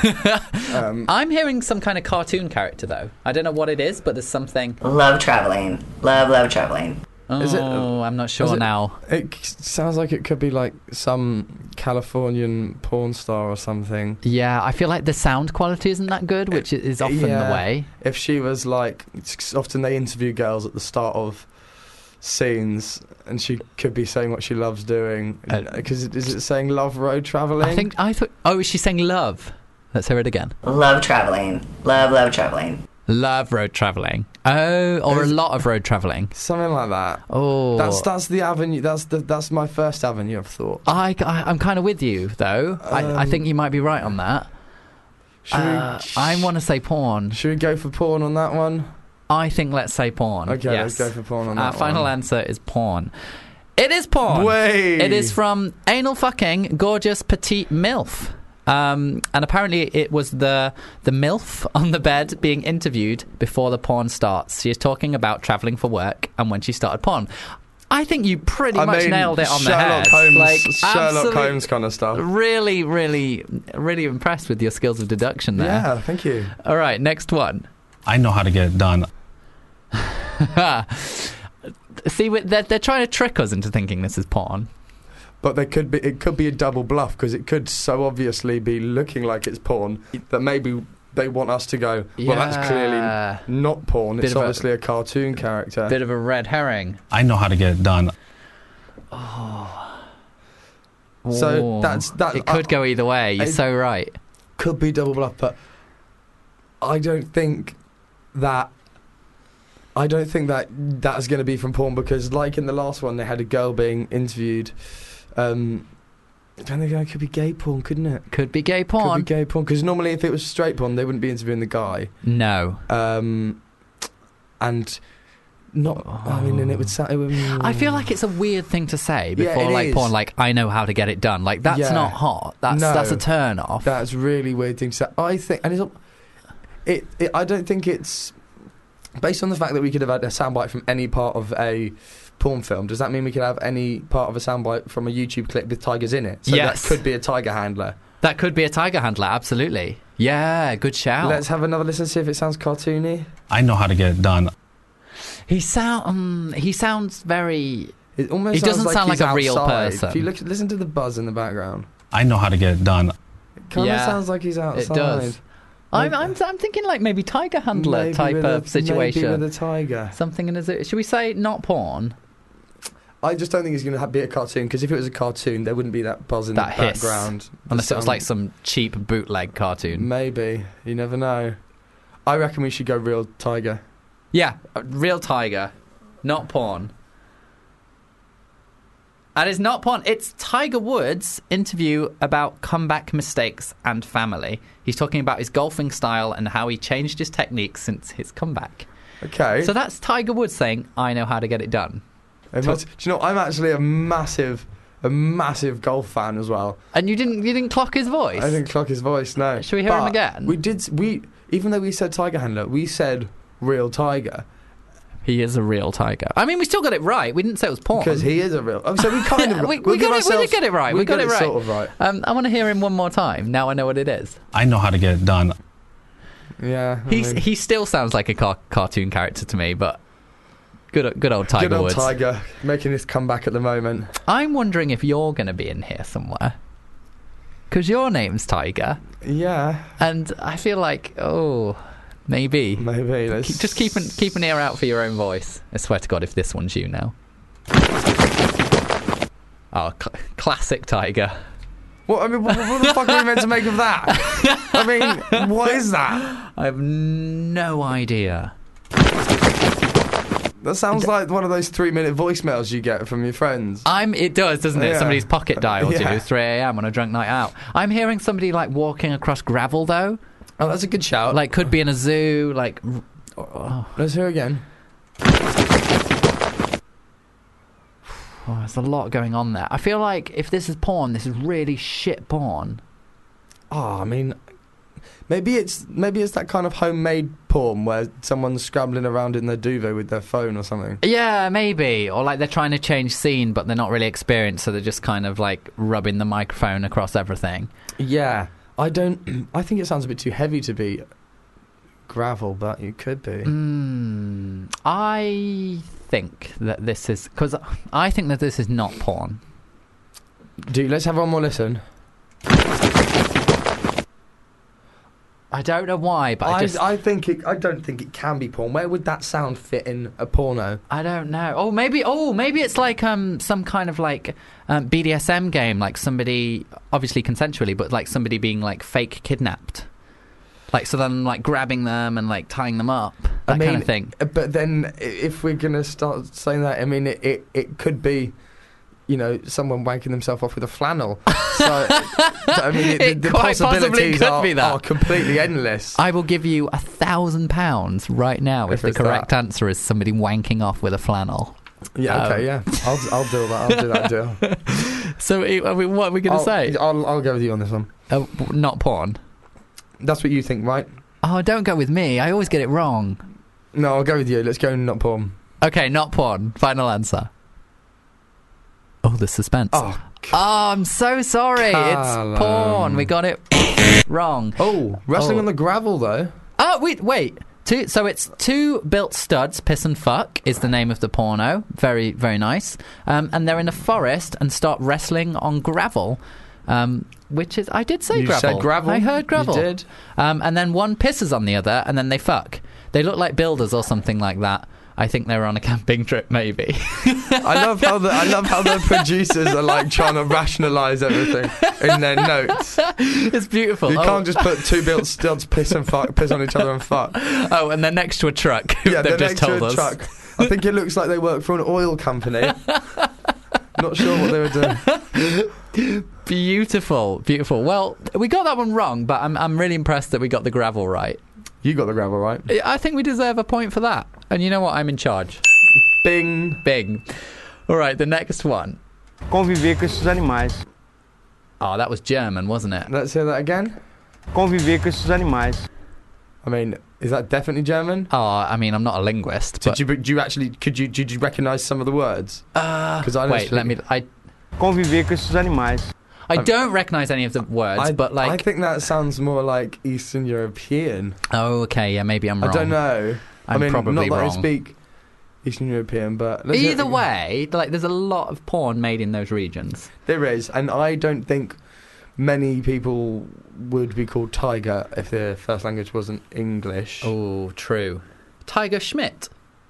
Speaker 4: um,
Speaker 1: I'm hearing some kind of cartoon character, though. I don't know what it is, but there's something...
Speaker 10: Love traveling. Love, love traveling.
Speaker 1: Oh,
Speaker 4: Is it-
Speaker 1: I'm not
Speaker 4: is
Speaker 1: sure
Speaker 4: it-
Speaker 1: now.
Speaker 4: it c- sounds like it could be like some Californian porn star or something.
Speaker 1: Yeah, I feel like the sound quality isn't that good, which is often
Speaker 4: Yeah.
Speaker 1: the way.
Speaker 4: If she was like... it's- often they interview girls at the start of scenes and she could be saying what she loves doing.
Speaker 1: Uh,
Speaker 4: Because is it saying love road travelling?
Speaker 1: I think I thought. Oh, is she saying love? Let's hear it again.
Speaker 10: Love traveling. Love, love traveling.
Speaker 1: Love road traveling. Oh, or
Speaker 4: Is-
Speaker 1: a lot of road traveling.
Speaker 4: Something like that.
Speaker 1: Oh,
Speaker 4: That's that's the avenue. That's the that's my first avenue of thought.
Speaker 1: I, I I'm kind of with you though. I, I
Speaker 4: Um,
Speaker 1: think you might be right on that.
Speaker 4: Should,
Speaker 1: Uh,
Speaker 4: we,
Speaker 1: I want to say porn.
Speaker 4: should we go for porn on that one?
Speaker 1: I think let's say porn.
Speaker 4: Okay,
Speaker 1: yes.
Speaker 4: let's go for porn on
Speaker 1: Our
Speaker 4: that
Speaker 1: final
Speaker 4: one.
Speaker 1: answer is porn. It is porn.
Speaker 4: Way.
Speaker 1: It is from anal fucking gorgeous petite milf. Um, and apparently it was the the milf on the bed being interviewed before the porn starts. She is talking about travelling for work and when she started porn. I think you pretty
Speaker 4: I
Speaker 1: much
Speaker 4: mean,
Speaker 1: nailed it on
Speaker 4: Sherlock
Speaker 1: the head.
Speaker 4: Holmes,
Speaker 1: like
Speaker 4: Sherlock
Speaker 1: absolute-
Speaker 4: Holmes kind of stuff.
Speaker 1: Really, really, really impressed with your skills of deduction there.
Speaker 4: Yeah, thank you.
Speaker 1: All right, next one.
Speaker 11: I know how to get it done.
Speaker 1: See, we- they're, they're trying to trick us into thinking this is porn.
Speaker 4: But there could be it could be a double bluff because it could so obviously be looking like it's porn that maybe they want us to go, well, that's
Speaker 1: Yeah.
Speaker 4: clearly not porn.
Speaker 1: Bit
Speaker 4: It's
Speaker 1: of a-
Speaker 4: obviously a, cartoon character.
Speaker 1: Bit of a red herring.
Speaker 11: I know how to get it done.
Speaker 4: So
Speaker 1: Ooh.
Speaker 4: that's- that-
Speaker 1: It could
Speaker 4: uh,
Speaker 1: go either way. You're
Speaker 4: I-
Speaker 1: so right.
Speaker 4: Could be double bluff, but I don't think that. I don't think that that's going to be from porn because, like in the last one, they had a girl being interviewed. Um, I don't think it could be gay porn, couldn't it?
Speaker 1: Could be gay porn.
Speaker 4: Could be gay porn because normally, if it was straight porn, they wouldn't be interviewing the guy.
Speaker 1: No.
Speaker 4: Um, and not. I mean, and it would sound. It would,
Speaker 1: I feel like it's a weird thing to say
Speaker 4: Yeah,
Speaker 1: before
Speaker 4: it
Speaker 1: like
Speaker 4: is.
Speaker 1: porn. Like I know how to get it done. Like that's
Speaker 4: Yeah.
Speaker 1: not hot. That's
Speaker 4: No.
Speaker 1: that's a turn off.
Speaker 4: That's a really weird thing to say. I think, and it's not- it, it. I don't think it's based on the fact that we could have had a soundbite from any part of a porn film. Does that mean we could have any part of a soundbite from a YouTube clip with tigers in it? So
Speaker 1: Yes.
Speaker 4: that could be a tiger handler.
Speaker 1: That could be a tiger handler. Absolutely. Yeah. Good shout.
Speaker 4: Let's have another listen, see if it sounds cartoony.
Speaker 11: I know how to get it done.
Speaker 1: He sound. Um, he sounds very.
Speaker 4: It almost
Speaker 1: He
Speaker 4: sounds
Speaker 1: doesn't
Speaker 4: like
Speaker 1: sound
Speaker 4: he's
Speaker 1: like a real
Speaker 4: outside.
Speaker 1: person.
Speaker 4: If you look, listen to the buzz in the background.
Speaker 11: I know how to get it done.
Speaker 4: It kind of
Speaker 1: Yeah,
Speaker 4: sounds like he's outside.
Speaker 1: It does. I'm, I'm I'm thinking like maybe tiger handler
Speaker 4: Maybe
Speaker 1: type
Speaker 4: with
Speaker 1: of
Speaker 4: a-
Speaker 1: situation.
Speaker 4: Maybe with a tiger.
Speaker 1: Something in a zoo. Should we say not porn?
Speaker 4: I just don't think it's going to be a cartoon because if it was a cartoon, there wouldn't be that buzz in
Speaker 1: That
Speaker 4: the
Speaker 1: hiss.
Speaker 4: background.
Speaker 1: Unless
Speaker 4: The
Speaker 1: it was
Speaker 4: sound-
Speaker 1: like some cheap bootleg cartoon.
Speaker 4: Maybe. You never know. I reckon we should go real tiger.
Speaker 1: Yeah, a real tiger, not porn. And it's not porn. It's Tiger Woods' interview about comeback mistakes and family. He's talking about his golfing style and how he changed his technique since his comeback.
Speaker 4: Okay.
Speaker 1: So that's Tiger Woods saying, "I know how to get it done."
Speaker 4: It must- do you know? I'm actually a massive, a massive golf fan as well.
Speaker 1: And you didn't, you didn't clock his voice.
Speaker 4: I didn't clock his voice. No.
Speaker 1: Should we hear him
Speaker 4: But
Speaker 1: again?
Speaker 4: We did. We even though we said Tiger Handler, we said real tiger.
Speaker 1: He is a real tiger. I mean, we still got it right. We didn't say it was porn.
Speaker 4: Because he is a real. Oh, so we kind of.
Speaker 1: we,
Speaker 4: we'll
Speaker 1: we,
Speaker 4: give
Speaker 1: got it, we
Speaker 4: ourselves-
Speaker 1: did get it right. We,
Speaker 4: we
Speaker 1: got,
Speaker 4: got
Speaker 1: it
Speaker 4: it
Speaker 1: right.
Speaker 4: sort of right.
Speaker 1: Um, I want to hear him one more time. Now I know what it is.
Speaker 11: I know how to get it done.
Speaker 4: Yeah. I
Speaker 1: He's
Speaker 4: mean,
Speaker 1: he still sounds like a car- cartoon character to me, but good good old Tiger
Speaker 4: good old
Speaker 1: Woods.
Speaker 4: Tiger making his comeback at the moment.
Speaker 1: I'm wondering if you're going to be in here somewhere. Because your name's Tiger.
Speaker 4: Yeah.
Speaker 1: And I feel like, oh, maybe.
Speaker 4: Maybe. Let's...
Speaker 1: Keep, just keep an, keep an ear out for your own voice. I swear to God, if this one's you now. Oh, cl- classic Tiger.
Speaker 4: What, I mean, what, what the fuck are we meant to make of that? I mean, what is that?
Speaker 1: I have no idea.
Speaker 4: That sounds like one of those three-minute voicemails you get from your friends.
Speaker 1: I'm. It does, doesn't it?
Speaker 4: Yeah.
Speaker 1: Somebody's pocket dialed
Speaker 4: Yeah.
Speaker 1: you three a.m. on a drunk night out. I'm hearing somebody like walking across gravel though.
Speaker 4: Oh, that's a good shout.
Speaker 1: Like could be in a zoo. Like, oh,
Speaker 4: Let's hear again.
Speaker 1: oh, there's a lot going on there. I feel like if this is porn, this is really shit porn.
Speaker 4: Oh, I mean, maybe it's maybe it's that kind of homemade porn where someone's scrambling around in their duvet with their phone or something.
Speaker 1: Yeah, maybe. Or like they're trying to change scene, but they're not really experienced, so they're just kind of like rubbing the microphone across everything.
Speaker 4: Yeah, I don't. I think it sounds a bit too heavy to be gravel, but it could be.
Speaker 1: Mm, I think that this is because I think that this is not porn.
Speaker 4: Dude, let's have one more listen.
Speaker 1: I don't know why, but I,
Speaker 4: I,
Speaker 1: just
Speaker 4: I think it. I don't think it can be porn. Where would that sound fit in a porno?
Speaker 1: I don't know. Oh, maybe. Oh, maybe it's like um some kind of like um, B D S M game, like somebody obviously consensually, but like somebody being like fake kidnapped. Like so, then like grabbing them and like tying them up, that
Speaker 4: I mean,
Speaker 1: kind of thing.
Speaker 4: But then, i- if we're gonna start saying that, I mean, it it, it could be, you know, someone wanking themselves off with a flannel. So, I mean, it,
Speaker 1: It
Speaker 4: the, the
Speaker 1: quite possibly
Speaker 4: possibilities
Speaker 1: could
Speaker 4: are,
Speaker 1: be that.
Speaker 4: are completely endless.
Speaker 1: I will give you a thousand pounds right now if,
Speaker 4: If
Speaker 1: the
Speaker 4: it's
Speaker 1: correct
Speaker 4: that.
Speaker 1: answer is somebody wanking off with a flannel.
Speaker 4: Yeah, okay,
Speaker 1: Um,
Speaker 4: yeah, I'll I'll do that. I'll do that deal.
Speaker 1: So, I mean, what are we going to
Speaker 4: I'll,
Speaker 1: say?
Speaker 4: I'll I'll go with you on this one.
Speaker 1: Uh, not porn.
Speaker 4: That's what you think, right?
Speaker 1: Oh, don't go with me. I always get it wrong.
Speaker 4: No, I'll go with you. Let's go not porn.
Speaker 1: Okay, not porn. Final answer. Oh, the suspense.
Speaker 4: Oh,
Speaker 1: Oh, I'm so sorry.
Speaker 4: Callum.
Speaker 1: It's porn. We got it wrong.
Speaker 4: oh, wrestling
Speaker 1: Oh.
Speaker 4: on the gravel though.
Speaker 1: Oh, wait, wait. Two, so it's Two Built Studs, Piss and Fuck is the name of the porno. Very, very nice. Um, and they're in a forest and start wrestling on gravel. Um, which is, I did say
Speaker 4: You
Speaker 1: gravel.
Speaker 4: said gravel.
Speaker 1: I heard gravel.
Speaker 4: You did.
Speaker 1: Um, and then one pisses on the other, and then they fuck. They look like builders or something like that. I think they were on a camping trip, maybe.
Speaker 4: I love how the I love how the producers are like trying to rationalise everything in their notes.
Speaker 1: It's beautiful.
Speaker 4: You
Speaker 1: Oh.
Speaker 4: can't just put two built studs piss and fuck, piss on each other and fuck.
Speaker 1: Oh, and they're next to a truck.
Speaker 4: Yeah,
Speaker 1: They've
Speaker 4: they're
Speaker 1: just
Speaker 4: next
Speaker 1: told
Speaker 4: to a
Speaker 1: us.
Speaker 4: truck. I think it looks like they work for an oil company. Not sure what they were doing.
Speaker 1: Beautiful, beautiful. Well, we got that one wrong, but I'm I'm really impressed that we got the gravel right.
Speaker 4: You got the gravel right.
Speaker 1: I think we deserve a point for that. And you know what? I'm in charge.
Speaker 4: Bing.
Speaker 1: Bing. All right, the next one.
Speaker 12: Conviver com esses animais.
Speaker 1: Oh, that was German, wasn't it?
Speaker 4: Let's hear that again.
Speaker 12: Conviver com esses animais.
Speaker 4: I mean, is that definitely German?
Speaker 1: Oh, I mean, I'm not a linguist.
Speaker 4: Did
Speaker 1: but,
Speaker 4: you? Do you actually? Could you? Did you recognise some of the words?
Speaker 1: Uh,
Speaker 4: Because I don't
Speaker 1: wait,
Speaker 4: speak-
Speaker 1: let me. I
Speaker 12: Conviver com esses animais.
Speaker 1: I
Speaker 4: I'm-
Speaker 1: don't recognise any of the words,
Speaker 4: I,
Speaker 1: but like.
Speaker 4: I think that sounds more like Eastern European.
Speaker 1: Oh, okay, yeah, maybe I'm wrong.
Speaker 4: I don't know.
Speaker 1: I'm
Speaker 4: I mean,
Speaker 1: probably
Speaker 4: not that
Speaker 1: wrong.
Speaker 4: I speak Eastern European, but let's hear-
Speaker 1: Either way, like, there's a lot of porn made in those regions.
Speaker 4: there is, and I don't think many people would be called Tiger if their first language wasn't English.
Speaker 1: Oh, true. Tiger Schmidt.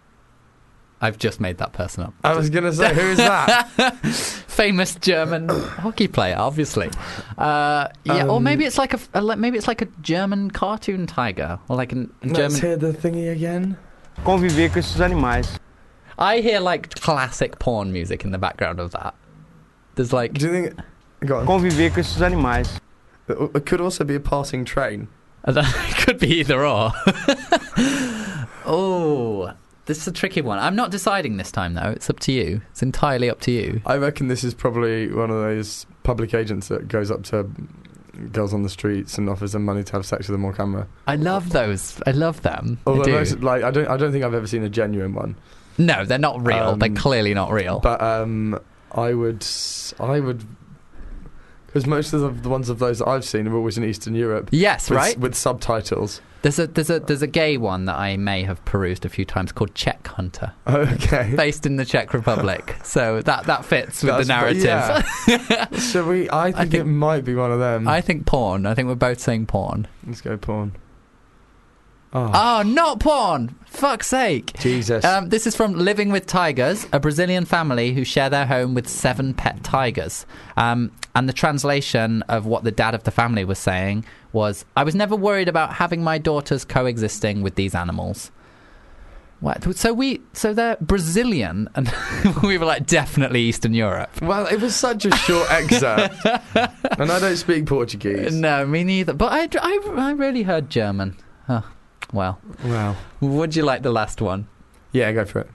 Speaker 1: I've just made that person up.
Speaker 4: I was gonna say, who is that?
Speaker 1: Famous German hockey player, obviously. Uh, yeah, or
Speaker 4: Um,
Speaker 1: maybe it's like a, a le- maybe it's like a German cartoon tiger, or like an, a
Speaker 4: Let's
Speaker 1: German.
Speaker 4: hear the thingy again.
Speaker 12: Conviver com esses animais.
Speaker 1: I hear like classic porn music in the background of that. There's like.
Speaker 4: Do you think? Go on.
Speaker 12: Conviver com esses animais.
Speaker 4: It it could also be a passing train.
Speaker 1: It could be either or. Oh, this is a tricky one. I'm not deciding this time, though. It's up to you. It's entirely up to you.
Speaker 13: I reckon this is probably one of those public agents that goes up to girls on the streets and offers them money to have sex with them on camera.
Speaker 1: I love those. I love them. I
Speaker 13: Although
Speaker 1: do.
Speaker 13: most, like, I don't, I don't think I've ever seen a genuine one.
Speaker 1: No, they're not real.
Speaker 13: Um,
Speaker 1: they're clearly not real.
Speaker 13: But um, I would, I would, because most of the, the ones of those that I've seen are always in Eastern Europe.
Speaker 1: Yes,
Speaker 13: with,
Speaker 1: right?
Speaker 13: with subtitles.
Speaker 1: There's a there's a there's a gay one that I may have perused a few times called Czech Hunter.
Speaker 13: Okay.
Speaker 1: Based in the Czech Republic, so that that fits with the
Speaker 13: That's-
Speaker 1: narrative.
Speaker 13: Yeah. Shall we? I think,
Speaker 1: think-
Speaker 13: it might be one of them.
Speaker 1: I think porn. I think we're both saying porn.
Speaker 13: Let's go porn. Oh,
Speaker 1: Oh, not porn! Fuck's sake!
Speaker 13: Jesus.
Speaker 1: Um, this is from Living with Tigers, a Brazilian family who share their home with seven pet tigers. Um, and the translation of what the dad of the family was saying was, I was never worried about having my daughters coexisting with these animals. What? So we, so they're Brazilian, and we were like, definitely Eastern Europe.
Speaker 13: Well, it was such a short excerpt, and I don't speak Portuguese.
Speaker 1: No, me neither. But I, I, I really heard German. Oh, well.
Speaker 13: Wow.
Speaker 1: Would you like the last one?
Speaker 13: Yeah, go for it.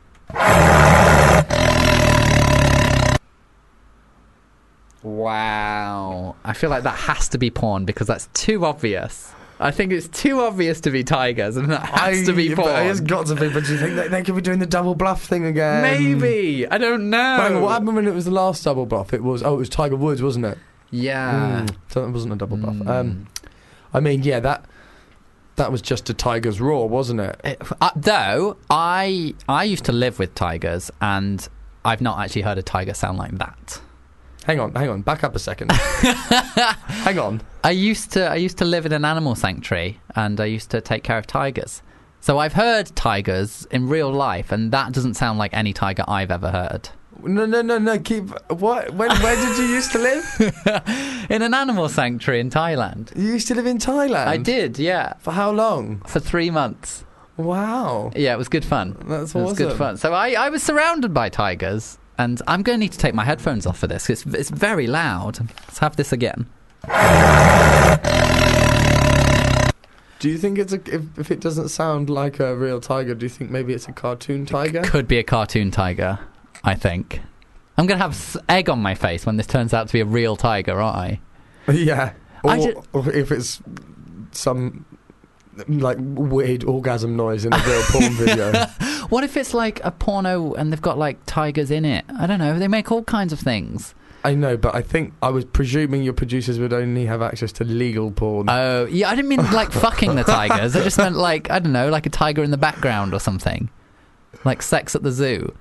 Speaker 1: Wow. I feel like that has to be porn because that's too obvious. I think it's too obvious to be tigers, and that has
Speaker 13: I,
Speaker 1: to be porn.
Speaker 13: But it's got to be. But do you think that they could be doing the double bluff thing again?
Speaker 1: Maybe. I don't know.
Speaker 13: Hang on, what happened when it was the last double bluff? It was oh, it was Tiger Woods, wasn't it?
Speaker 1: Yeah.
Speaker 13: Mm, so it wasn't a double bluff.
Speaker 1: Mm.
Speaker 13: Um, I mean, yeah, that that was just a tiger's roar, wasn't it?
Speaker 1: It- uh, though I I used to live with tigers, and I've not actually heard a tiger sound like that.
Speaker 13: Hang on, hang on, back up a second. Hang on.
Speaker 1: I used to I used to live in an animal sanctuary, and I used to take care of tigers. So I've heard tigers in real life, and that doesn't sound like any tiger I've ever heard.
Speaker 13: No, no, no, no. Keep what? When? Where did you used to live?
Speaker 1: In an animal sanctuary in Thailand.
Speaker 13: You used to live in Thailand.
Speaker 1: I did, yeah.
Speaker 13: For how long?
Speaker 1: For three months.
Speaker 13: Wow.
Speaker 1: Yeah, it was good fun.
Speaker 13: That's
Speaker 1: It was good
Speaker 13: awesome.
Speaker 1: fun. So I, I was surrounded by tigers, and I'm going to need to take my headphones off for this. It's it's very loud. Let's have this again.
Speaker 13: Do you think it's a if, if it doesn't sound like a real tiger? Do you think maybe it's a cartoon tiger?
Speaker 1: Could be a cartoon tiger, I think. I'm going to have s- egg on my face when this turns out to be a real tiger, aren't I?
Speaker 13: Yeah. Or,
Speaker 1: I ju-
Speaker 13: or if it's some like weird orgasm noise in a real porn video.
Speaker 1: What if it's like a porno and they've got like tigers in it? I don't know. They make all kinds of things.
Speaker 13: I know, but I think I was presuming your producers would only have access to legal porn.
Speaker 1: Oh, yeah, I didn't mean like fucking the tigers. I just meant like, I don't know, like a tiger in the background or something. Like sex at the zoo.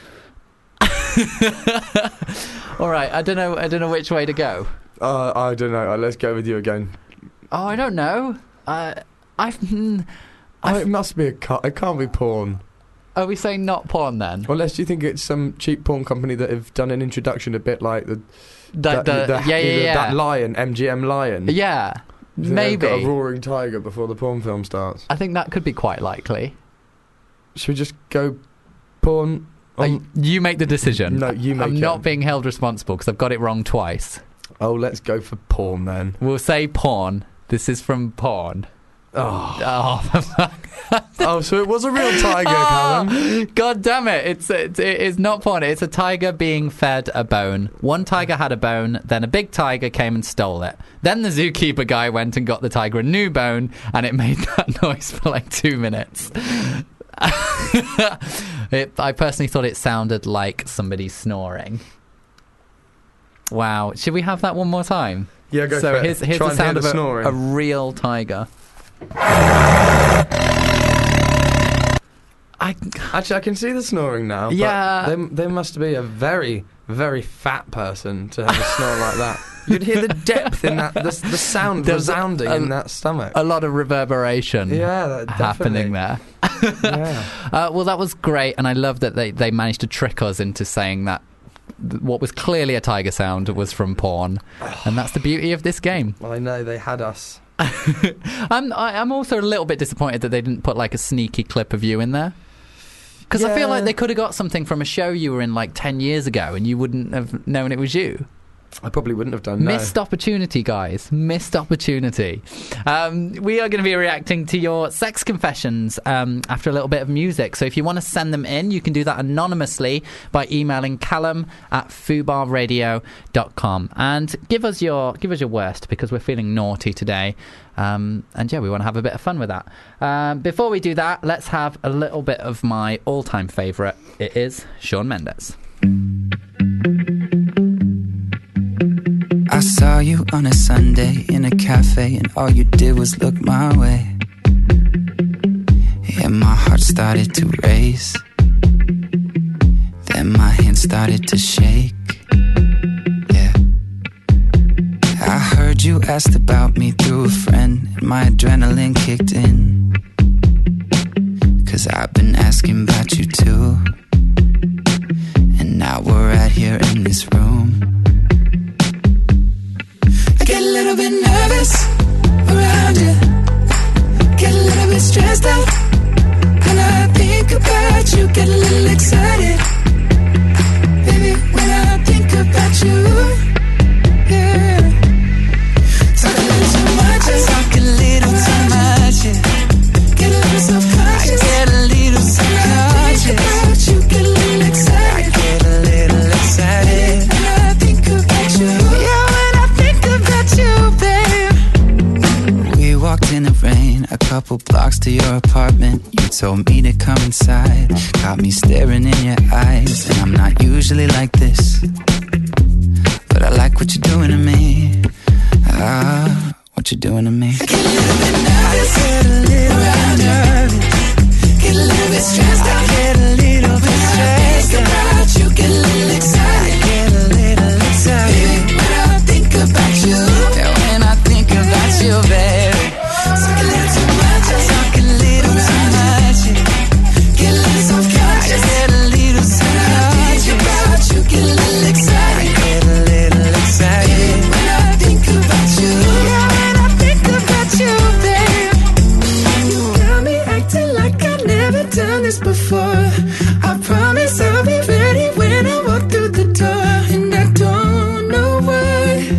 Speaker 1: All right, I don't know I don't know which way to go.
Speaker 13: Uh, I don't know. Uh, let's go with you again.
Speaker 1: Oh, I don't know. Uh, I've, hmm,
Speaker 13: Oh, it must be a car. It can't be porn.
Speaker 1: Are we saying not porn then?
Speaker 13: Unless you think it's some cheap porn company that have done an introduction a bit like the,
Speaker 1: The- the- yeah, yeah,
Speaker 13: the-
Speaker 1: yeah.
Speaker 13: that lion, M G M lion.
Speaker 1: Yeah,
Speaker 13: So they've
Speaker 1: maybe.
Speaker 13: got a roaring tiger before the porn film starts.
Speaker 1: I think that could be quite likely.
Speaker 13: Should we just go porn?
Speaker 1: Uh,
Speaker 13: on-
Speaker 1: you make the decision.
Speaker 13: No, you make
Speaker 1: I'm
Speaker 13: it.
Speaker 1: not being held responsible because I've got it wrong twice.
Speaker 13: Oh, let's go for porn then.
Speaker 1: We'll say porn. This is from porn.
Speaker 13: Oh,
Speaker 1: Oh, for fuck.
Speaker 13: oh so it was a real tiger, Callum.
Speaker 1: Oh, God damn it. It's, it's, it's not porn. It's a tiger being fed a bone. One tiger had a bone, then a big tiger came and stole it. Then the zookeeper guy went and got the tiger a new bone, and it made that noise for like two minutes. it, I personally thought it sounded like somebody snoring. Wow. Should we have that one more time?
Speaker 13: Yeah, go
Speaker 1: so
Speaker 13: for it.
Speaker 1: here's, here's
Speaker 13: Try
Speaker 1: the
Speaker 13: and hear
Speaker 1: sound
Speaker 13: the
Speaker 1: of a,
Speaker 13: snoring.
Speaker 1: a real tiger. I
Speaker 13: Actually, I can see the snoring now. But
Speaker 1: Yeah.
Speaker 13: There, there must be a very, very fat person to have a snore like that. You'd hear the depth in that, the, the sound
Speaker 1: There's a-
Speaker 13: resounding
Speaker 1: a-
Speaker 13: in that stomach.
Speaker 1: a lot of reverberation
Speaker 13: Yeah, that-
Speaker 1: happening there.
Speaker 13: yeah.
Speaker 1: Uh, well, that was great, and I love that they, they managed to trick us into saying that th- what was clearly a tiger sound was from porn, and that's the beauty of this game.
Speaker 13: I know, they had us.
Speaker 1: I'm I, I'm also a little bit disappointed that they didn't put like a sneaky clip of you in there. Because I feel
Speaker 13: Yeah.
Speaker 1: like they could have got something from a show you were in like ten years ago and you wouldn't have known it was you.
Speaker 13: I probably wouldn't have done. No.
Speaker 1: Missed opportunity, guys. Missed opportunity. Um, we are going to be reacting to your sex confessions um, after a little bit of music. So if you want to send them in, you can do that anonymously by emailing Callum at fubar radio dot com and give us your give us your worst, because we're feeling naughty today. Um, and yeah, we want to have a bit of fun with that. Um, before we do that, let's have a little bit of my all-time favourite. It is Shawn Mendes.
Speaker 5: I saw you on a Sunday in a cafe, and all you did was look my way. And my heart started to race. Then my hands started to shake. Yeah. I heard you asked about me through a friend, and my adrenaline kicked in. Cause I've been asking about you too. And now we're right here in this room. Get a little bit nervous around you. Get a little bit stressed out. And I think about you. Get a little excited. Baby, when I think about you, yeah. Talk a little too much. I talk a little too much, yeah. Get a little self-conscious. I get a little self-conscious. Think about you. Get a little excited. I get a little excited. When I think about you, yeah. We walked in the rain, a couple blocks to your apartment. You told me to come inside, got me staring in your eyes. And I'm not usually like this, but I like what you're doing to me. Ah, what you're doing to me. I get a little bit nervous, I get a little nervous, get a little bit stressed out, I get a little bit stressed out. About you, get a little excited, I get a little excited. Baby, when I think about you, yeah, when I think about you, baby. Talk a little too much, I talk a little too much, yeah. Get a little self-conscious, I get a little self-conscious. When I think about you, get a little excited, I get a little excited. Baby, when I think about you, yeah, when I think about you, baby. You got me acting like I've never done this before. I promise I'll be ready when I walk through the door. And I don't know why.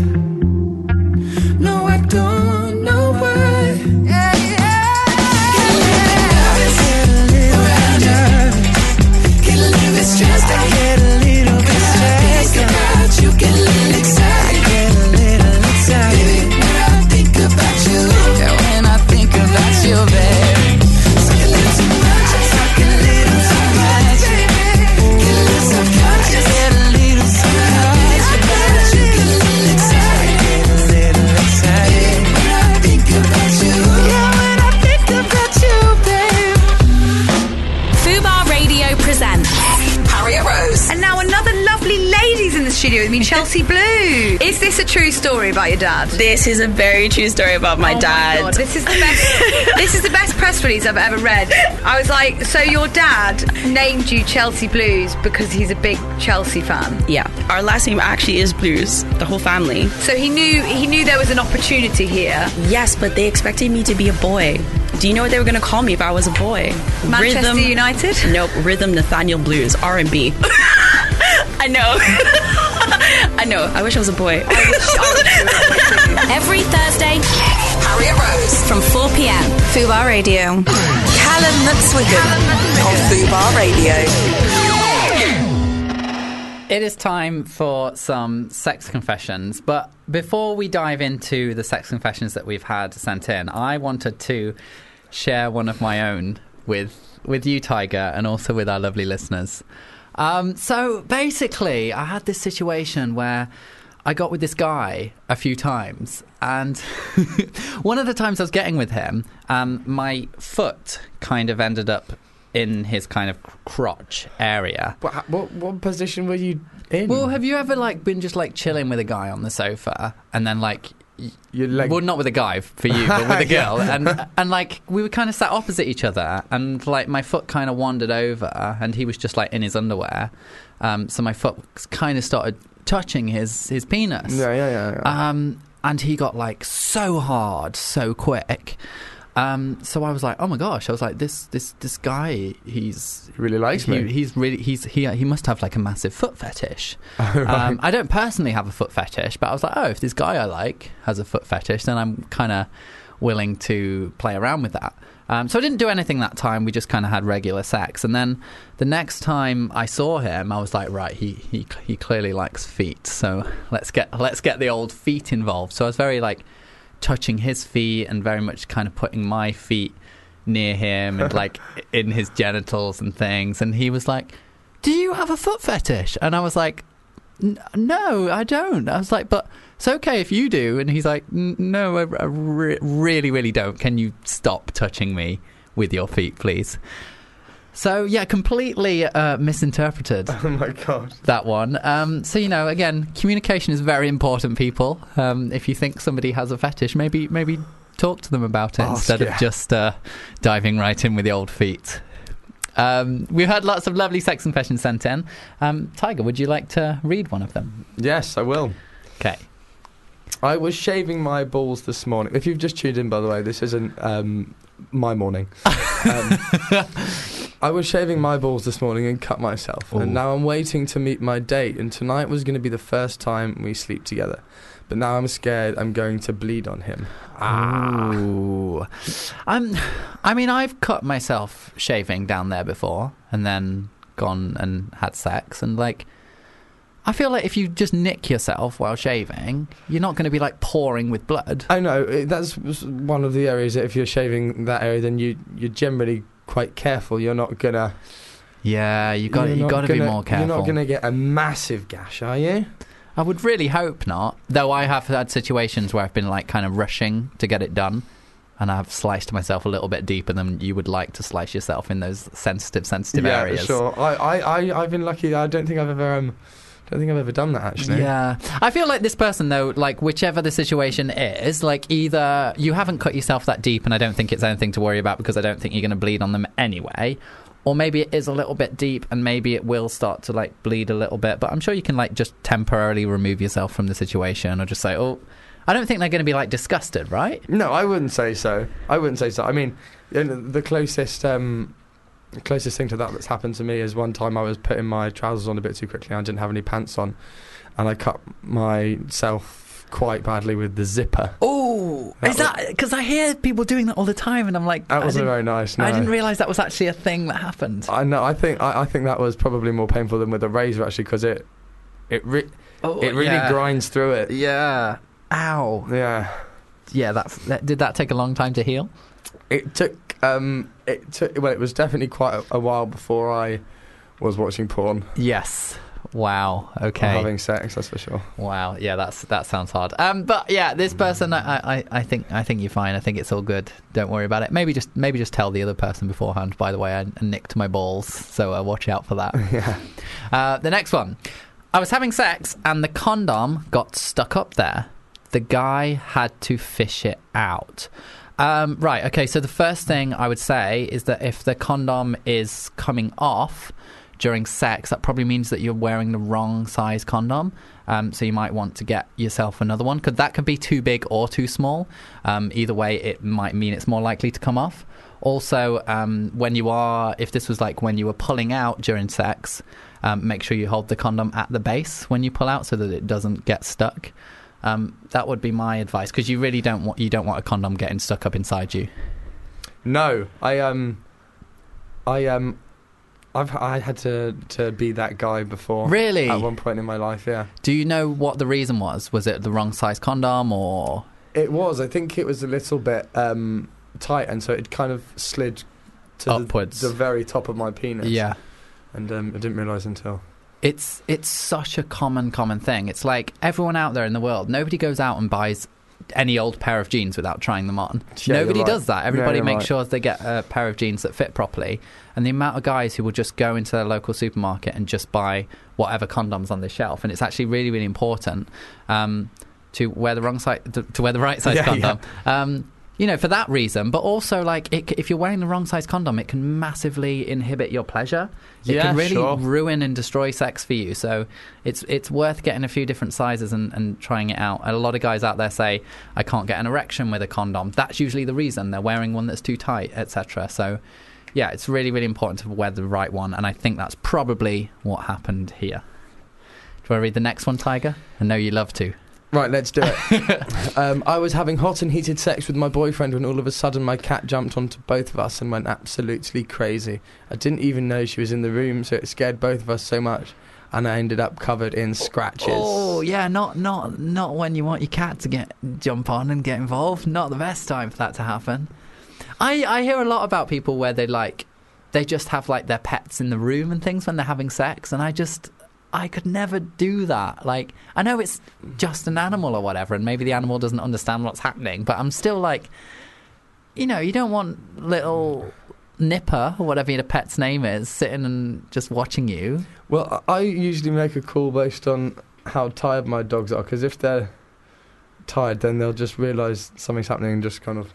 Speaker 5: No, I don't know why. Yeah, yeah. Get a little nervous, get a little nervous, get a little bit stressed out, get a little bit stressed out. About you, get a little excited, I get a little excited. Baby, when I think about you, yeah, when I think about you, baby. Talk a little too much, I talk a little too much. Get a little self-conscious, get a little self-conscious. About you, get a little excited, get a little excited. When I think about you, yeah, when I think about you, babe.
Speaker 2: Fubar Radio presents
Speaker 14: Harriet Rose.
Speaker 2: And now another lovely lady's in the studio with me, Chelsea Blue. Is this a true story about your dad?
Speaker 15: This is a very true story about my
Speaker 2: oh
Speaker 15: dad.
Speaker 2: My God, this is the best. This is the best press release I've ever read. I was like, so your dad named you Chelsea Blues because he's a big Chelsea fan.
Speaker 15: Yeah, our last name actually is Blues, the whole family.
Speaker 2: So he knew he knew there was an opportunity here.
Speaker 15: Yes, but they expected me to be a boy. Do you know what they were going to call me if I was a boy?
Speaker 2: Manchester
Speaker 15: Rhythm,
Speaker 2: United?
Speaker 15: Nope, Rhythm Nathaniel Blues, R and B. I know. I know. I wish I was a boy. I wish I was
Speaker 2: Every Thursday,
Speaker 14: Harriet Rose
Speaker 2: from four p.m. Fubar Radio.
Speaker 14: Callum McSwiggan on Fubar Radio.
Speaker 1: It is time for some sex confessions, but before we dive into the sex confessions that we've had sent in, I wanted to share one of my own with with you, Tiger, and also with our lovely listeners. Um, so basically, I had this situation where I got with this guy a few times, and one of the times I was getting with him, um, my foot kind of ended up in his kind of crotch area.
Speaker 13: What, what, what position were you in?
Speaker 1: Well, have you ever like been just like chilling with a guy on the sofa, and then like
Speaker 13: you like
Speaker 1: well, not with a guy for you, but with a girl, yeah. and and like we were kind of sat opposite each other, and like my foot kind of wandered over, and he was just like in his underwear, um, so my foot kind of started touching his his penis.
Speaker 13: Yeah, yeah, yeah. yeah.
Speaker 1: Um, and he got like so hard, so quick. Um, so I was like, oh my gosh! I was like, this this this guy, he's
Speaker 13: he really likes
Speaker 1: he,
Speaker 13: me.
Speaker 1: He's really he's he he must have like a massive foot fetish.
Speaker 13: Oh, right.
Speaker 1: um, I don't personally have a foot fetish, but I was like, oh, if this guy I like has a foot fetish, then I'm kind of willing to play around with that. Um, so I didn't do anything that time. We just kind of had regular sex, and then the next time I saw him, I was like, right, he he he clearly likes feet. So let's get let's get the old feet involved. So I was very like. touching his feet and very much kind of putting my feet near him and like in his genitals and things, and he was like, do you have a foot fetish? And I was like, no, I don't. I was like, but it's okay if you do. And he's like, no, I, I re- really really don't. Can you stop touching me with your feet, please? So, yeah, completely uh, misinterpreted.
Speaker 13: Oh, my God.
Speaker 1: That one. Um, so, you know, again, communication is very important, people. Um, if you think somebody has a fetish, maybe maybe talk to them about it
Speaker 13: Oh,
Speaker 1: instead
Speaker 13: yeah.
Speaker 1: of just uh, diving right in with the old feet. Um, we've had lots of lovely sex confessions sent in. Um, Tiger, would you like to read one of them?
Speaker 13: Yes, I will.
Speaker 1: Okay.
Speaker 13: I was shaving my balls this morning. If you've just tuned in, by the way, this isn't um, my morning. Um, I was shaving my balls this morning and cut myself.
Speaker 1: Ooh.
Speaker 13: And now I'm waiting to meet my date. And tonight was going to be the first time we sleep together. But now I'm scared I'm going to bleed on him.
Speaker 1: Ah. Ooh. I'm, I mean, I've cut myself shaving down there before and then gone and had sex. And, like, I feel like if you just nick yourself while shaving, you're not going to be, like, pouring with blood.
Speaker 13: I know. it- That's one of the areas that if you're shaving that area, then you, you're generally quite careful. You're not going to...
Speaker 1: Yeah, you got
Speaker 13: you're
Speaker 1: you
Speaker 13: not
Speaker 1: got to be
Speaker 13: gonna-
Speaker 1: more careful.
Speaker 13: You're not going to get a massive gash, are you?
Speaker 1: I would really hope not. Though I have had situations where I've been like kind of rushing to get it done, and I've sliced myself a little bit deeper than you would like to slice yourself in those sensitive, sensitive
Speaker 13: yeah,
Speaker 1: areas.
Speaker 13: sure. I, I, I, I've been lucky. I don't think I've ever, um, don't think I've ever done that actually.
Speaker 1: Yeah, I feel like this person though, like whichever the situation is, like either you haven't cut yourself that deep, and I don't think it's anything to worry about because I don't think you're going to bleed on them anyway. Or maybe it is a little bit deep and maybe it will start to like bleed a little bit, but I'm sure you can like just temporarily remove yourself from the situation or just say, oh, I don't think they're going to be like disgusted, right?
Speaker 13: No, I wouldn't say so. I wouldn't say so. I mean, you know, the closest, um, the closest thing to that that's happened to me is one time I was putting my trousers on a bit too quickly. I didn't have any pants on, and I cut myself quite badly with the zipper.
Speaker 1: Oh, is that because I hear people doing that all the time, and I'm like,
Speaker 13: That
Speaker 1: I
Speaker 13: wasn't
Speaker 1: didn't-
Speaker 13: very nice. No.
Speaker 1: I didn't realise that was actually a thing that happened.
Speaker 13: I know. I think I, I think that was probably more painful than with a razor actually, because it it re-
Speaker 1: Oh,
Speaker 13: it really
Speaker 1: yeah.
Speaker 13: grinds through it.
Speaker 1: Yeah. Ow.
Speaker 13: Yeah.
Speaker 1: Yeah. That's. That, did that take a long time to heal?
Speaker 13: It took um it took well it was definitely quite a, a while before I was watching porn.
Speaker 1: Yes. Wow. Okay.
Speaker 13: Or having sex, that's for sure.
Speaker 1: Wow. Yeah. That's that sounds hard. Um. But yeah, this person, I, I, I think, I think you're fine. I think it's all good. Don't worry about it. Maybe just, maybe just tell the other person beforehand. By the way, I, I nicked my balls, so uh, watch out for that.
Speaker 13: Yeah.
Speaker 1: Uh, the next one. I was having sex and the condom got stuck up there. The guy had to fish it out. Um, right, okay, so the first thing I would say is that if the condom is coming off during sex, that probably means that you're wearing the wrong size condom. Um, so you might want to get yourself another one. Could that could be too big or too small. Um, either way, it might mean it's more likely to come off. Also, um, when you are, if this was like when you were pulling out during sex, um, make sure you hold the condom at the base when you pull out so that it doesn't get stuck. Um, that would be my advice, because you really don't want you don't want a condom getting stuck up inside you.
Speaker 13: No, I um, I um, I've I had to to be that guy before.
Speaker 1: Really?
Speaker 13: At one point in my life, yeah.
Speaker 1: Do you know what the reason was? Was it the wrong size condom, or
Speaker 13: It was. I think it was a little bit um tight, and so it kind of slid to
Speaker 1: Upwards.
Speaker 13: the, the very top of my penis.
Speaker 1: Yeah.
Speaker 13: And um, I didn't realise until.
Speaker 1: It's it's such a common common thing. It's like everyone out there in the world, nobody goes out and buys any old pair of jeans without trying them on.
Speaker 13: Yeah,
Speaker 1: Nobody
Speaker 13: you're right.
Speaker 1: does that.
Speaker 13: Yeah,
Speaker 1: Everybody
Speaker 13: you're
Speaker 1: makes
Speaker 13: right.
Speaker 1: sure they get a pair of jeans that fit properly. And the amount of guys who will just go into their local supermarket and just buy whatever condoms on the shelf, and it's actually really really important um, to wear the wrong size to, to wear the right size
Speaker 13: Yeah,
Speaker 1: condom. Um, you know, for that reason, but also like it, if you're wearing the wrong size condom, it can massively inhibit your pleasure. It
Speaker 13: Yeah,
Speaker 1: can really
Speaker 13: sure.
Speaker 1: ruin and destroy sex for you. So it's it's worth getting a few different sizes and, and trying it out. And a lot of guys out there say, I can't get an erection with a condom. That's usually the reason. They're wearing one that's too tight, et cetera. So yeah, it's really, really important to wear the right one. And I think that's probably what happened here. Do you want to read the next one, Tiger? I know you love to.
Speaker 13: Right, let's do it. um, I was having hot and heated sex with my boyfriend when all of a sudden my cat jumped onto both of us and went absolutely crazy. I didn't even know she was in the room, so it scared both of us so much, and I ended up covered in scratches.
Speaker 1: Oh yeah, not not not when you want your cat to get jump on and get involved. Not the best time for that to happen. I I hear a lot about people where they like they just have like their pets in the room and things when they're having sex, and I just. I could never do that. Like, I know it's just an animal or whatever, and maybe the animal doesn't understand what's happening, but I'm still like, you know, you don't want little Nipper, or whatever your pet's name is, sitting and just watching you.
Speaker 13: Well, I usually make a call based on how tired my dogs are, because if they're tired, then they'll just realise something's happening and just kind of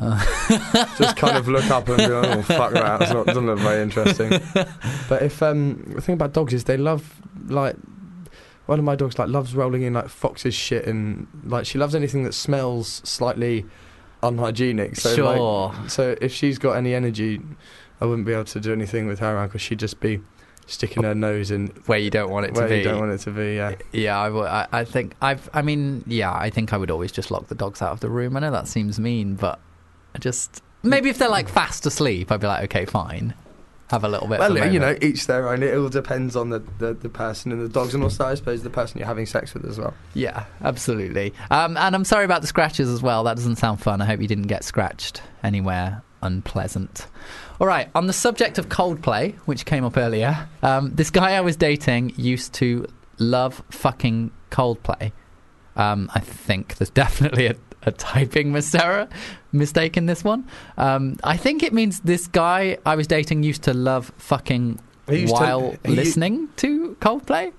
Speaker 13: just kind of look up and be like, oh, fuck that, it's not, doesn't look very interesting. But if, um, the thing about dogs is they love, like, one of my dogs, like, loves rolling in, like, Fox's shit, and, like, she loves anything that smells slightly unhygienic. So,
Speaker 1: Sure.
Speaker 13: like, so if she's got any energy, I wouldn't be able to do anything with her around, because she'd just be sticking her nose in
Speaker 1: where you don't want it to
Speaker 13: where
Speaker 1: be.
Speaker 13: you don't want it to be, yeah.
Speaker 1: Yeah, I, w- I, I think, I've, I mean, yeah, I think I would always just lock the dogs out of the room. I know that seems mean, but I just, maybe if they're, like, fast asleep, I'd be like, okay, fine. Have a little bit
Speaker 13: Well,
Speaker 1: of a
Speaker 13: you know,
Speaker 1: moment.
Speaker 13: each their own. It all depends on the, the, the person and the dogs, and also, I suppose, the person you're having sex with as well.
Speaker 1: Yeah, absolutely. Um, and I'm sorry about the scratches as well. That doesn't sound fun. I hope you didn't get scratched anywhere unpleasant. All right, on the subject of Coldplay, which came up earlier, um, this guy I was dating used to love fucking Coldplay. Um, I think there's definitely a, a typing mistake, mistake in this one. Um, I think it means this guy I was dating used to love fucking
Speaker 13: He used to-
Speaker 1: while
Speaker 13: he-
Speaker 1: listening to Coldplay.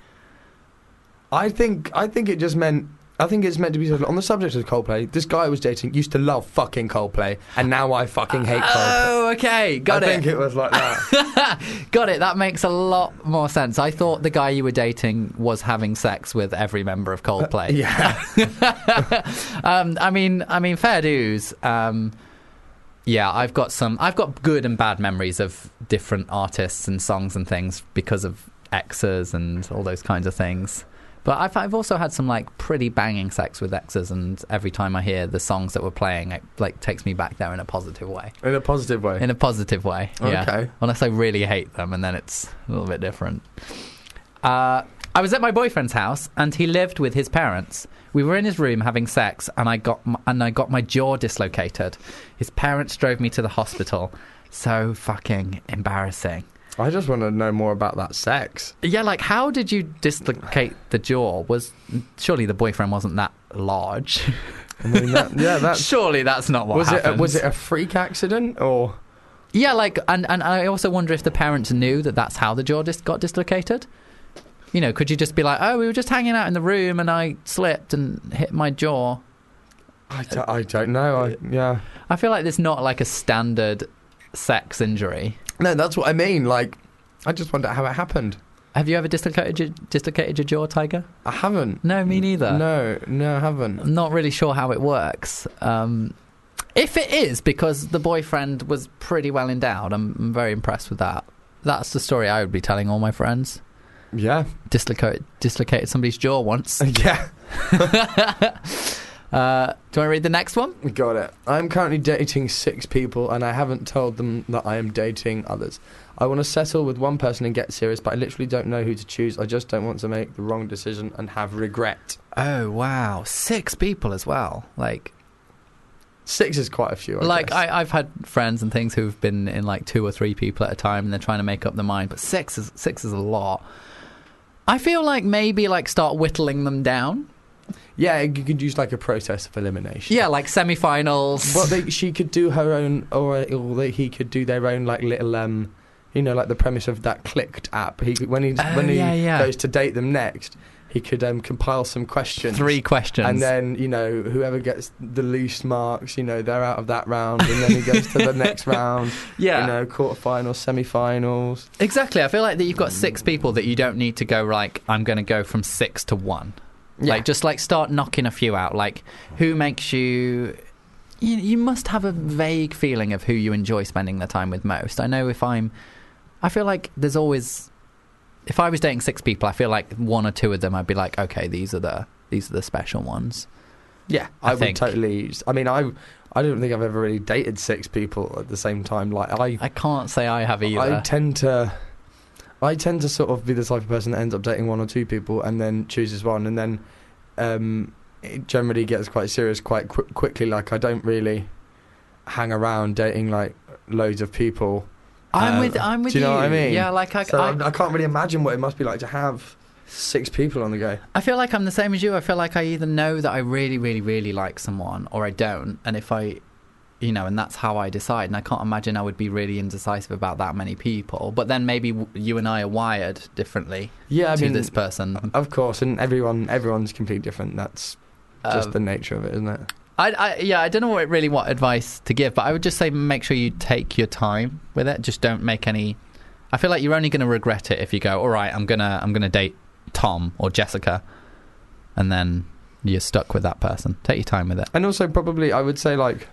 Speaker 13: I think I think it just meant. I think it's meant to be said, on the subject of Coldplay. This guy I was dating used to love fucking Coldplay, and now I fucking hate Coldplay.
Speaker 1: Oh, okay, got
Speaker 13: I
Speaker 1: it.
Speaker 13: think it was like that.
Speaker 1: Got it. That makes a lot more sense. I thought the guy you were dating was having sex with every member of Coldplay.
Speaker 13: yeah.
Speaker 1: um, I mean, I mean, fair dues. Um, yeah, I've got some. I've got good and bad memories of different artists and songs and things because of exes and all those kinds of things. But I've I've also had some like pretty banging sex with exes, and every time I hear the songs that were playing, it like takes me back there in a positive way.
Speaker 13: In a positive way.
Speaker 1: In a positive way, yeah.
Speaker 13: Okay.
Speaker 1: Unless I really hate them, and then it's a little bit different. Uh, I was at my boyfriend's house, and he lived with his parents. We were in his room having sex, and I got my, and I got my jaw dislocated. His parents drove me to the hospital. So fucking embarrassing.
Speaker 13: I just want to know more about that sex.
Speaker 1: Yeah, like, how did you dislocate the jaw? Was surely the boyfriend wasn't that large?
Speaker 13: I mean, that, yeah, that's
Speaker 1: surely that's not what
Speaker 13: was
Speaker 1: happened.
Speaker 13: it. A, was it a freak accident or?
Speaker 1: Yeah, like, and and I also wonder if the parents knew that that's how the jaw dis- got dislocated. You know, could you just be like, oh, we were just hanging out in the room and I slipped and hit my jaw?
Speaker 13: I don't, I don't know. I, yeah,
Speaker 1: I feel like there's not like a standard sex injury.
Speaker 13: No, that's what I mean. Like, I just wonder how it happened.
Speaker 1: Have you ever dislocated your, dislocated your jaw, Tiger?
Speaker 13: I haven't.
Speaker 1: No, me neither.
Speaker 13: No, no, I haven't.
Speaker 1: I'm not really sure how it works. Um, if it is because the boyfriend was pretty well endowed, I'm, I'm very impressed with that. That's the story I would be telling all my friends.
Speaker 13: Yeah.
Speaker 1: Dislocated, dislocated somebody's jaw once.
Speaker 13: Yeah.
Speaker 1: Uh, do you want to read the next one?
Speaker 13: Got it. I'm currently dating six people, and I haven't told them that I am dating others. I want to settle with one person and get serious, but I literally don't know who to choose. I just don't want to make the wrong decision and have regret.
Speaker 1: Oh, wow. Six people as well. Like,
Speaker 13: six is quite a few, I
Speaker 1: like
Speaker 13: guess.
Speaker 1: I, I've had friends and things who've been in like two or three people at a time, and they're trying to make up their mind, but six is six is a lot. I feel like maybe like start whittling them down.
Speaker 13: Yeah, you could use like a process of elimination.
Speaker 1: Yeah, like semi-finals.
Speaker 13: Well, they, she could do her own, or, or they, he could do their own like little, um, you know, like the premise of that Clicked app. He when he
Speaker 1: Oh,
Speaker 13: when he
Speaker 1: yeah, yeah.
Speaker 13: goes to date them next, he could um, compile some questions.
Speaker 1: Three questions.
Speaker 13: And then, you know, whoever gets the least marks, you know, they're out of that round, and then he goes to the next round.
Speaker 1: Yeah.
Speaker 13: You know, quarterfinals, semi-finals.
Speaker 1: Exactly. I feel like that you've got six people that you don't need to go, like, I'm going to go from six to one.
Speaker 13: Yeah.
Speaker 1: Like, just, like, start knocking a few out. Like, who makes you... You, you must have a vague feeling of who you enjoy spending the time with most. I know if I'm... I feel like there's always... If I was dating six people, I feel like one or two of them I'd be like, okay, these are the these are the special ones.
Speaker 13: Yeah,
Speaker 1: I
Speaker 13: I, would
Speaker 1: think.
Speaker 13: totally... I mean, I I don't think I've ever really dated six people at the same time. Like I,
Speaker 1: I can't say I have either.
Speaker 13: I tend to... I tend to sort of be the type of person that ends up dating one or two people and then chooses one, and then um, it generally gets quite serious quite qu- quickly. Like, I don't really hang around dating, like, loads of people.
Speaker 1: I'm
Speaker 13: Uh,
Speaker 1: with I'm with
Speaker 13: do you know
Speaker 1: you.
Speaker 13: what I mean?
Speaker 1: Yeah, like I,
Speaker 13: So
Speaker 1: I,
Speaker 13: I, I can't really imagine what it must be like to have six people on the go.
Speaker 1: I feel like I'm the same as you. I feel like I either know that I really, really, really like someone, or I don't. And if I, you know, and that's how I decide. And I can't imagine I would be really indecisive about that many people. But then maybe w- you and I are wired differently.
Speaker 13: Yeah, I
Speaker 1: to
Speaker 13: mean,
Speaker 1: this person.
Speaker 13: Of course, and everyone everyone's completely different. That's just
Speaker 1: Um,
Speaker 13: the nature of it, isn't it?
Speaker 1: I, I, yeah, I don't know what, really what advice to give, but I would just say make sure you take your time with it. Just don't make any. I feel like you're only going to regret it if you go, all right, I'm gonna I'm gonna date Tom or Jessica, and then you're stuck with that person. Take your time with it.
Speaker 13: And also, probably, I would say, like,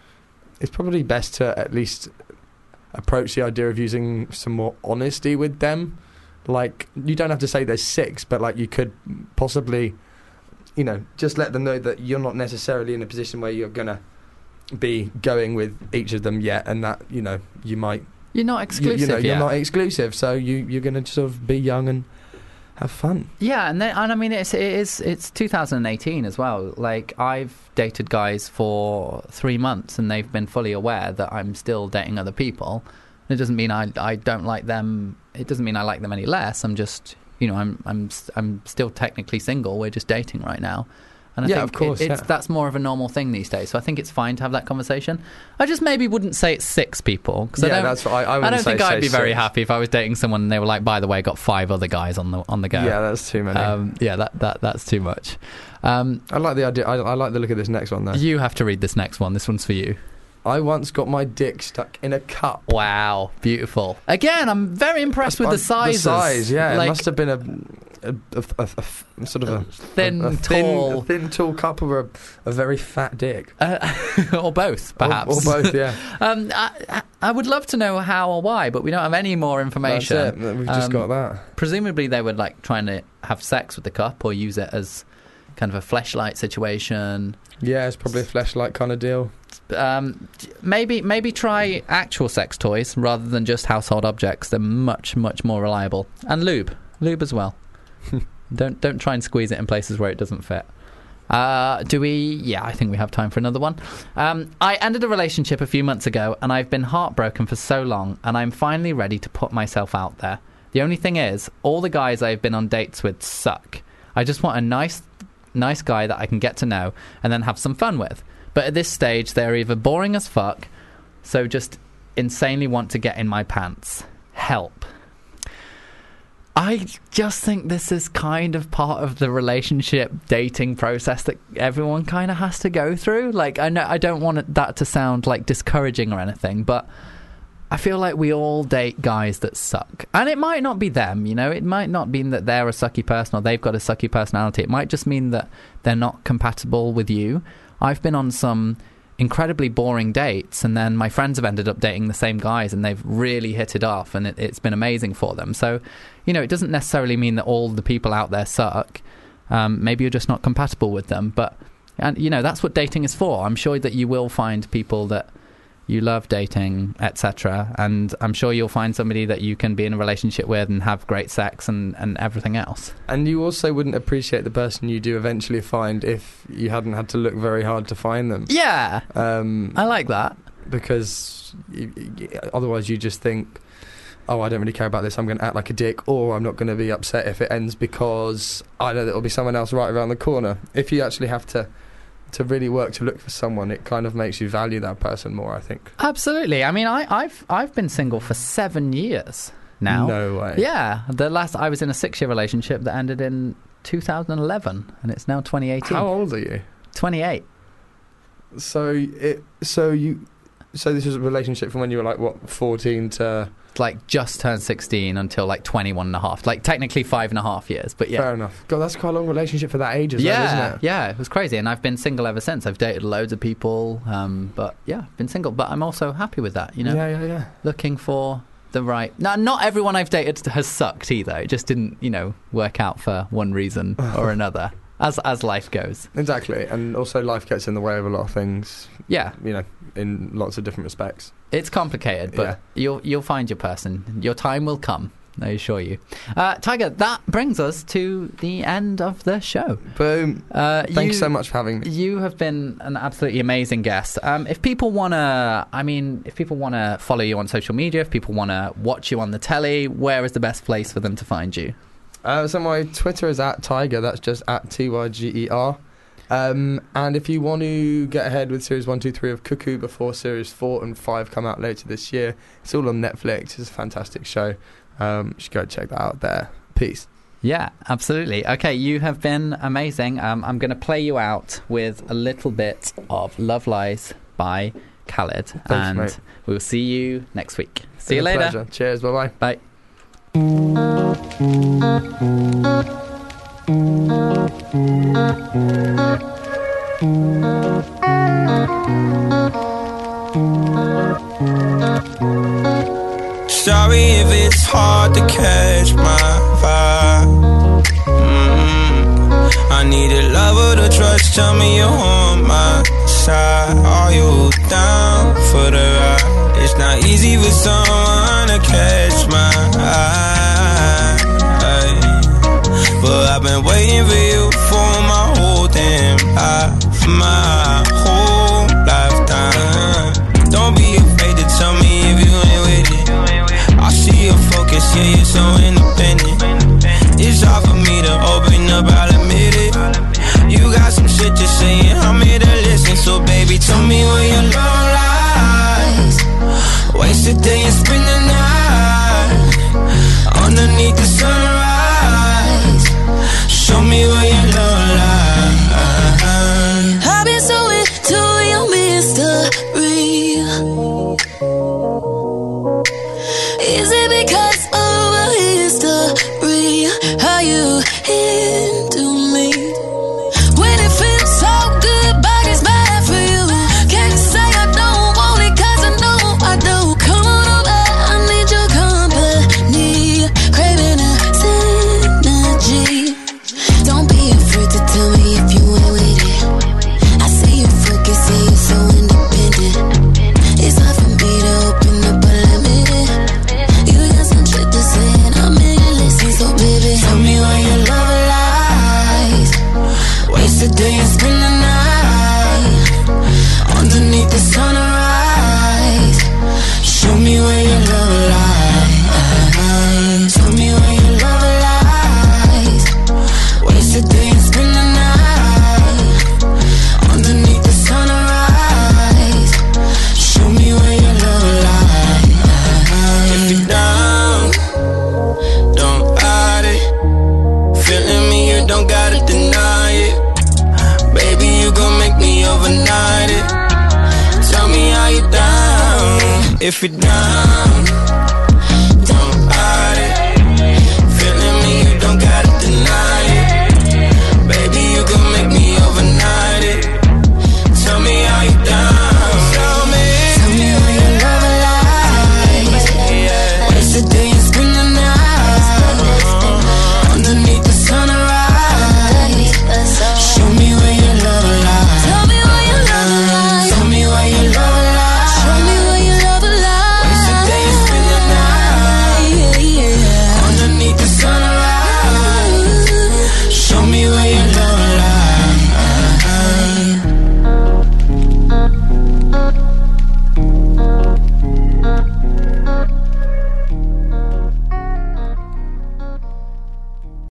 Speaker 13: it's probably best to at least approach the idea of using some more honesty with them. Like, you don't have to say there's six, but, like, you could possibly, you know, just let them know that you're not necessarily in a position where you're going to be going with each of them yet, and that, you know, you might...
Speaker 1: You're not
Speaker 13: You,
Speaker 1: exclusive
Speaker 13: you know,
Speaker 1: yet.
Speaker 13: you're not exclusive, so you, you're going to sort of be young and have fun.
Speaker 1: Yeah, and then, and I mean it's it is it's two thousand eighteen as well. Like, I've dated guys for three months and they've been fully aware that I'm still dating other people. It doesn't mean I I don't like them. It doesn't mean I like them any less. I'm just, you know, I'm I'm I'm still technically single. We're just dating right now. And I
Speaker 13: Yeah,
Speaker 1: think
Speaker 13: of course,
Speaker 1: it, it's,
Speaker 13: yeah.
Speaker 1: that's more of a normal thing these days. So I think it's fine to have that conversation. I just maybe wouldn't say it's six people. Cause I
Speaker 13: Yeah,
Speaker 1: don't,
Speaker 13: that's what I- I wouldn't
Speaker 1: don't think
Speaker 13: say-
Speaker 1: I'd
Speaker 13: say
Speaker 1: be very
Speaker 13: six.
Speaker 1: happy if I was dating someone and they were like, by the way, got five other guys on the on the go.
Speaker 13: Yeah, that's too many.
Speaker 1: Um, yeah, that, that that's too much. Um,
Speaker 13: I like the idea. I, I like the look of this next one, though.
Speaker 1: you have to read this next one. This one's for you.
Speaker 13: I once got my dick stuck in a cup.
Speaker 1: Wow, beautiful. Again, I'm very impressed with the
Speaker 13: size.
Speaker 1: sizes.
Speaker 13: The size, yeah.
Speaker 1: Like,
Speaker 13: it must have been a, a, a, a, a f- sort of a
Speaker 1: thin,
Speaker 13: a, a thin,
Speaker 1: tall-
Speaker 13: a thin, tall cup, or a, a very fat dick,
Speaker 1: uh, or both, perhaps.
Speaker 13: or, or both. Yeah,
Speaker 1: um, I, I would love to know how or why, but we don't have any more information.
Speaker 13: that's it. We've just
Speaker 1: Um,
Speaker 13: got that.
Speaker 1: Presumably, they were like trying to have sex with the cup or use it as kind of a fleshlight situation.
Speaker 13: Yeah, it's probably a fleshlight kind of deal.
Speaker 1: Um, maybe maybe try actual sex toys rather than just household objects. They're much much more reliable. And lube, lube as well. don't don't try and squeeze it in places where it doesn't fit. Uh, do we? Yeah, I think we have time for another one. Um, I ended a relationship a few months ago, and I've been heartbroken for so long, and I'm finally ready to put myself out there. The only thing is, all the guys I've been on dates with suck. I just want a nice, nice guy that I can get to know and then have some fun with. But at this stage, they're either boring as fuck, so just insanely want to get in my pants. Help. I just think this is kind of part of the relationship dating process that everyone kind of has to go through. Like, I know I don't want it, that to sound like discouraging or anything, but I feel like we all date guys that suck. And it might not be them, you know, it might not mean that they're a sucky person or they've got a sucky personality. It might just mean that they're not compatible with you. I've been on some incredibly boring dates, and then my friends have ended up dating the same guys and they've really hit it off, and it, it's been amazing for them. So, you know, it doesn't necessarily mean that all the people out there suck. Um, maybe you're just not compatible with them, but, and you know, that's what dating is for. I'm sure that you will find people that you love dating, et cetera, and I'm sure you'll find somebody that you can be in a relationship with and have great sex and, and everything else.
Speaker 13: And you also wouldn't appreciate the person you do eventually find if you hadn't had to look very hard to find them.
Speaker 1: Yeah,
Speaker 13: um,
Speaker 1: I like that.
Speaker 13: Because you, you, otherwise you just think, oh, I don't really care about this, I'm going to act like a dick, or I'm not going to be upset if it ends because I know there'll be someone else right around the corner. If you actually have to to really work to look for someone, it kind of makes you value that person more, I think.
Speaker 1: Absolutely. I mean, I, I've I've been single for seven years now.
Speaker 13: No way.
Speaker 1: Yeah, the last I was in a six-year relationship that ended in two thousand eleven, and it's now twenty eighteen.
Speaker 13: How old are you?
Speaker 1: twenty-eight.
Speaker 13: So it. So you. So this is a relationship from when you were like what, fourteen to.
Speaker 1: Like just turned sixteen until like twenty-one and a half. Like technically five and a half years, but yeah.
Speaker 13: Fair enough. God, that's quite a long relationship for that age as
Speaker 1: yeah,
Speaker 13: well, isn't it?
Speaker 1: Yeah, it was crazy. And I've been single ever since. I've dated loads of people, um, but yeah, I've been single. But I'm also happy with that, you know?
Speaker 13: Yeah, yeah, yeah.
Speaker 1: Looking for the right... Now, not everyone I've dated has sucked either. It just didn't, you know, work out for one reason or another. As as life goes.
Speaker 13: Exactly. And also life gets in the way of a lot of things.
Speaker 1: Yeah.
Speaker 13: You know, in lots of different respects.
Speaker 1: It's complicated, but
Speaker 13: yeah.
Speaker 1: you'll you'll find your person. Your time will come, I assure you. Uh, Tiger, that brings us to the end of the show.
Speaker 13: Boom.
Speaker 1: Uh,
Speaker 13: Thank you,
Speaker 1: you
Speaker 13: so much for having me.
Speaker 1: You have been an absolutely amazing guest. Um, if people want to, I mean, if people want to follow you on social media, if people want to watch you on the telly, where is the best place for them to find you?
Speaker 13: Uh, so my Twitter is at Tiger. That's just at T Y G E R. Um, and if you want to get ahead with series one, two, three of Cuckoo before series four and five come out later this year, it's all on Netflix. It's a fantastic show. Um, you should go check that out there. Peace.
Speaker 1: Yeah, absolutely. Okay, you have been amazing. Um, I'm going to play you out with a little bit of Love Lies by Khaled.
Speaker 13: Thanks,
Speaker 1: and
Speaker 13: mate.
Speaker 1: we'll see you next week. See you
Speaker 13: It's a
Speaker 1: later.
Speaker 13: pleasure. Cheers. Bye-bye.
Speaker 1: Bye.
Speaker 5: Sorry if it's hard to catch my vibe. Mm. I need a lover to trust. Tell me you're on my side. Are you down for the ride? It's not easy for someone to catch my eye, but I've been waiting for you for my whole damn life, my whole lifetime. Don't be afraid to tell me if you ain't with it. I see your focus, yeah, you're so independent. It's hard for me to open up, I'll admit it. You got some shit to say and I'm here to listen. So baby, tell me where your love lies. Waste a day and spend the night underneath the sunrise. Show me where your love lies.
Speaker 3: I've been so into your mystery. Is it because of a history? Are you into me? When it feels so good, but it's bad for you. Can't say I don't want it, cause I know I do. Come on over, I need your company. Craving a synergy. Don't be afraid to tell me if you ain't with it. I see you focus, see you so independent. It's hard for me to open up, but let me in. You got some shit to say and I'm here to listen. So baby, tell me where your love lies. Waste a day and spend the night underneath the sunrise. Show me where your love lies. Tell me where your love lies. Waste a day and spend the night underneath the sunrise. Show me where your love lies.
Speaker 5: If you're down, don't hide it. Feeling me, you don't gotta deny it. Baby, you gon' make me overnight it. Tell me how you down. If you're down,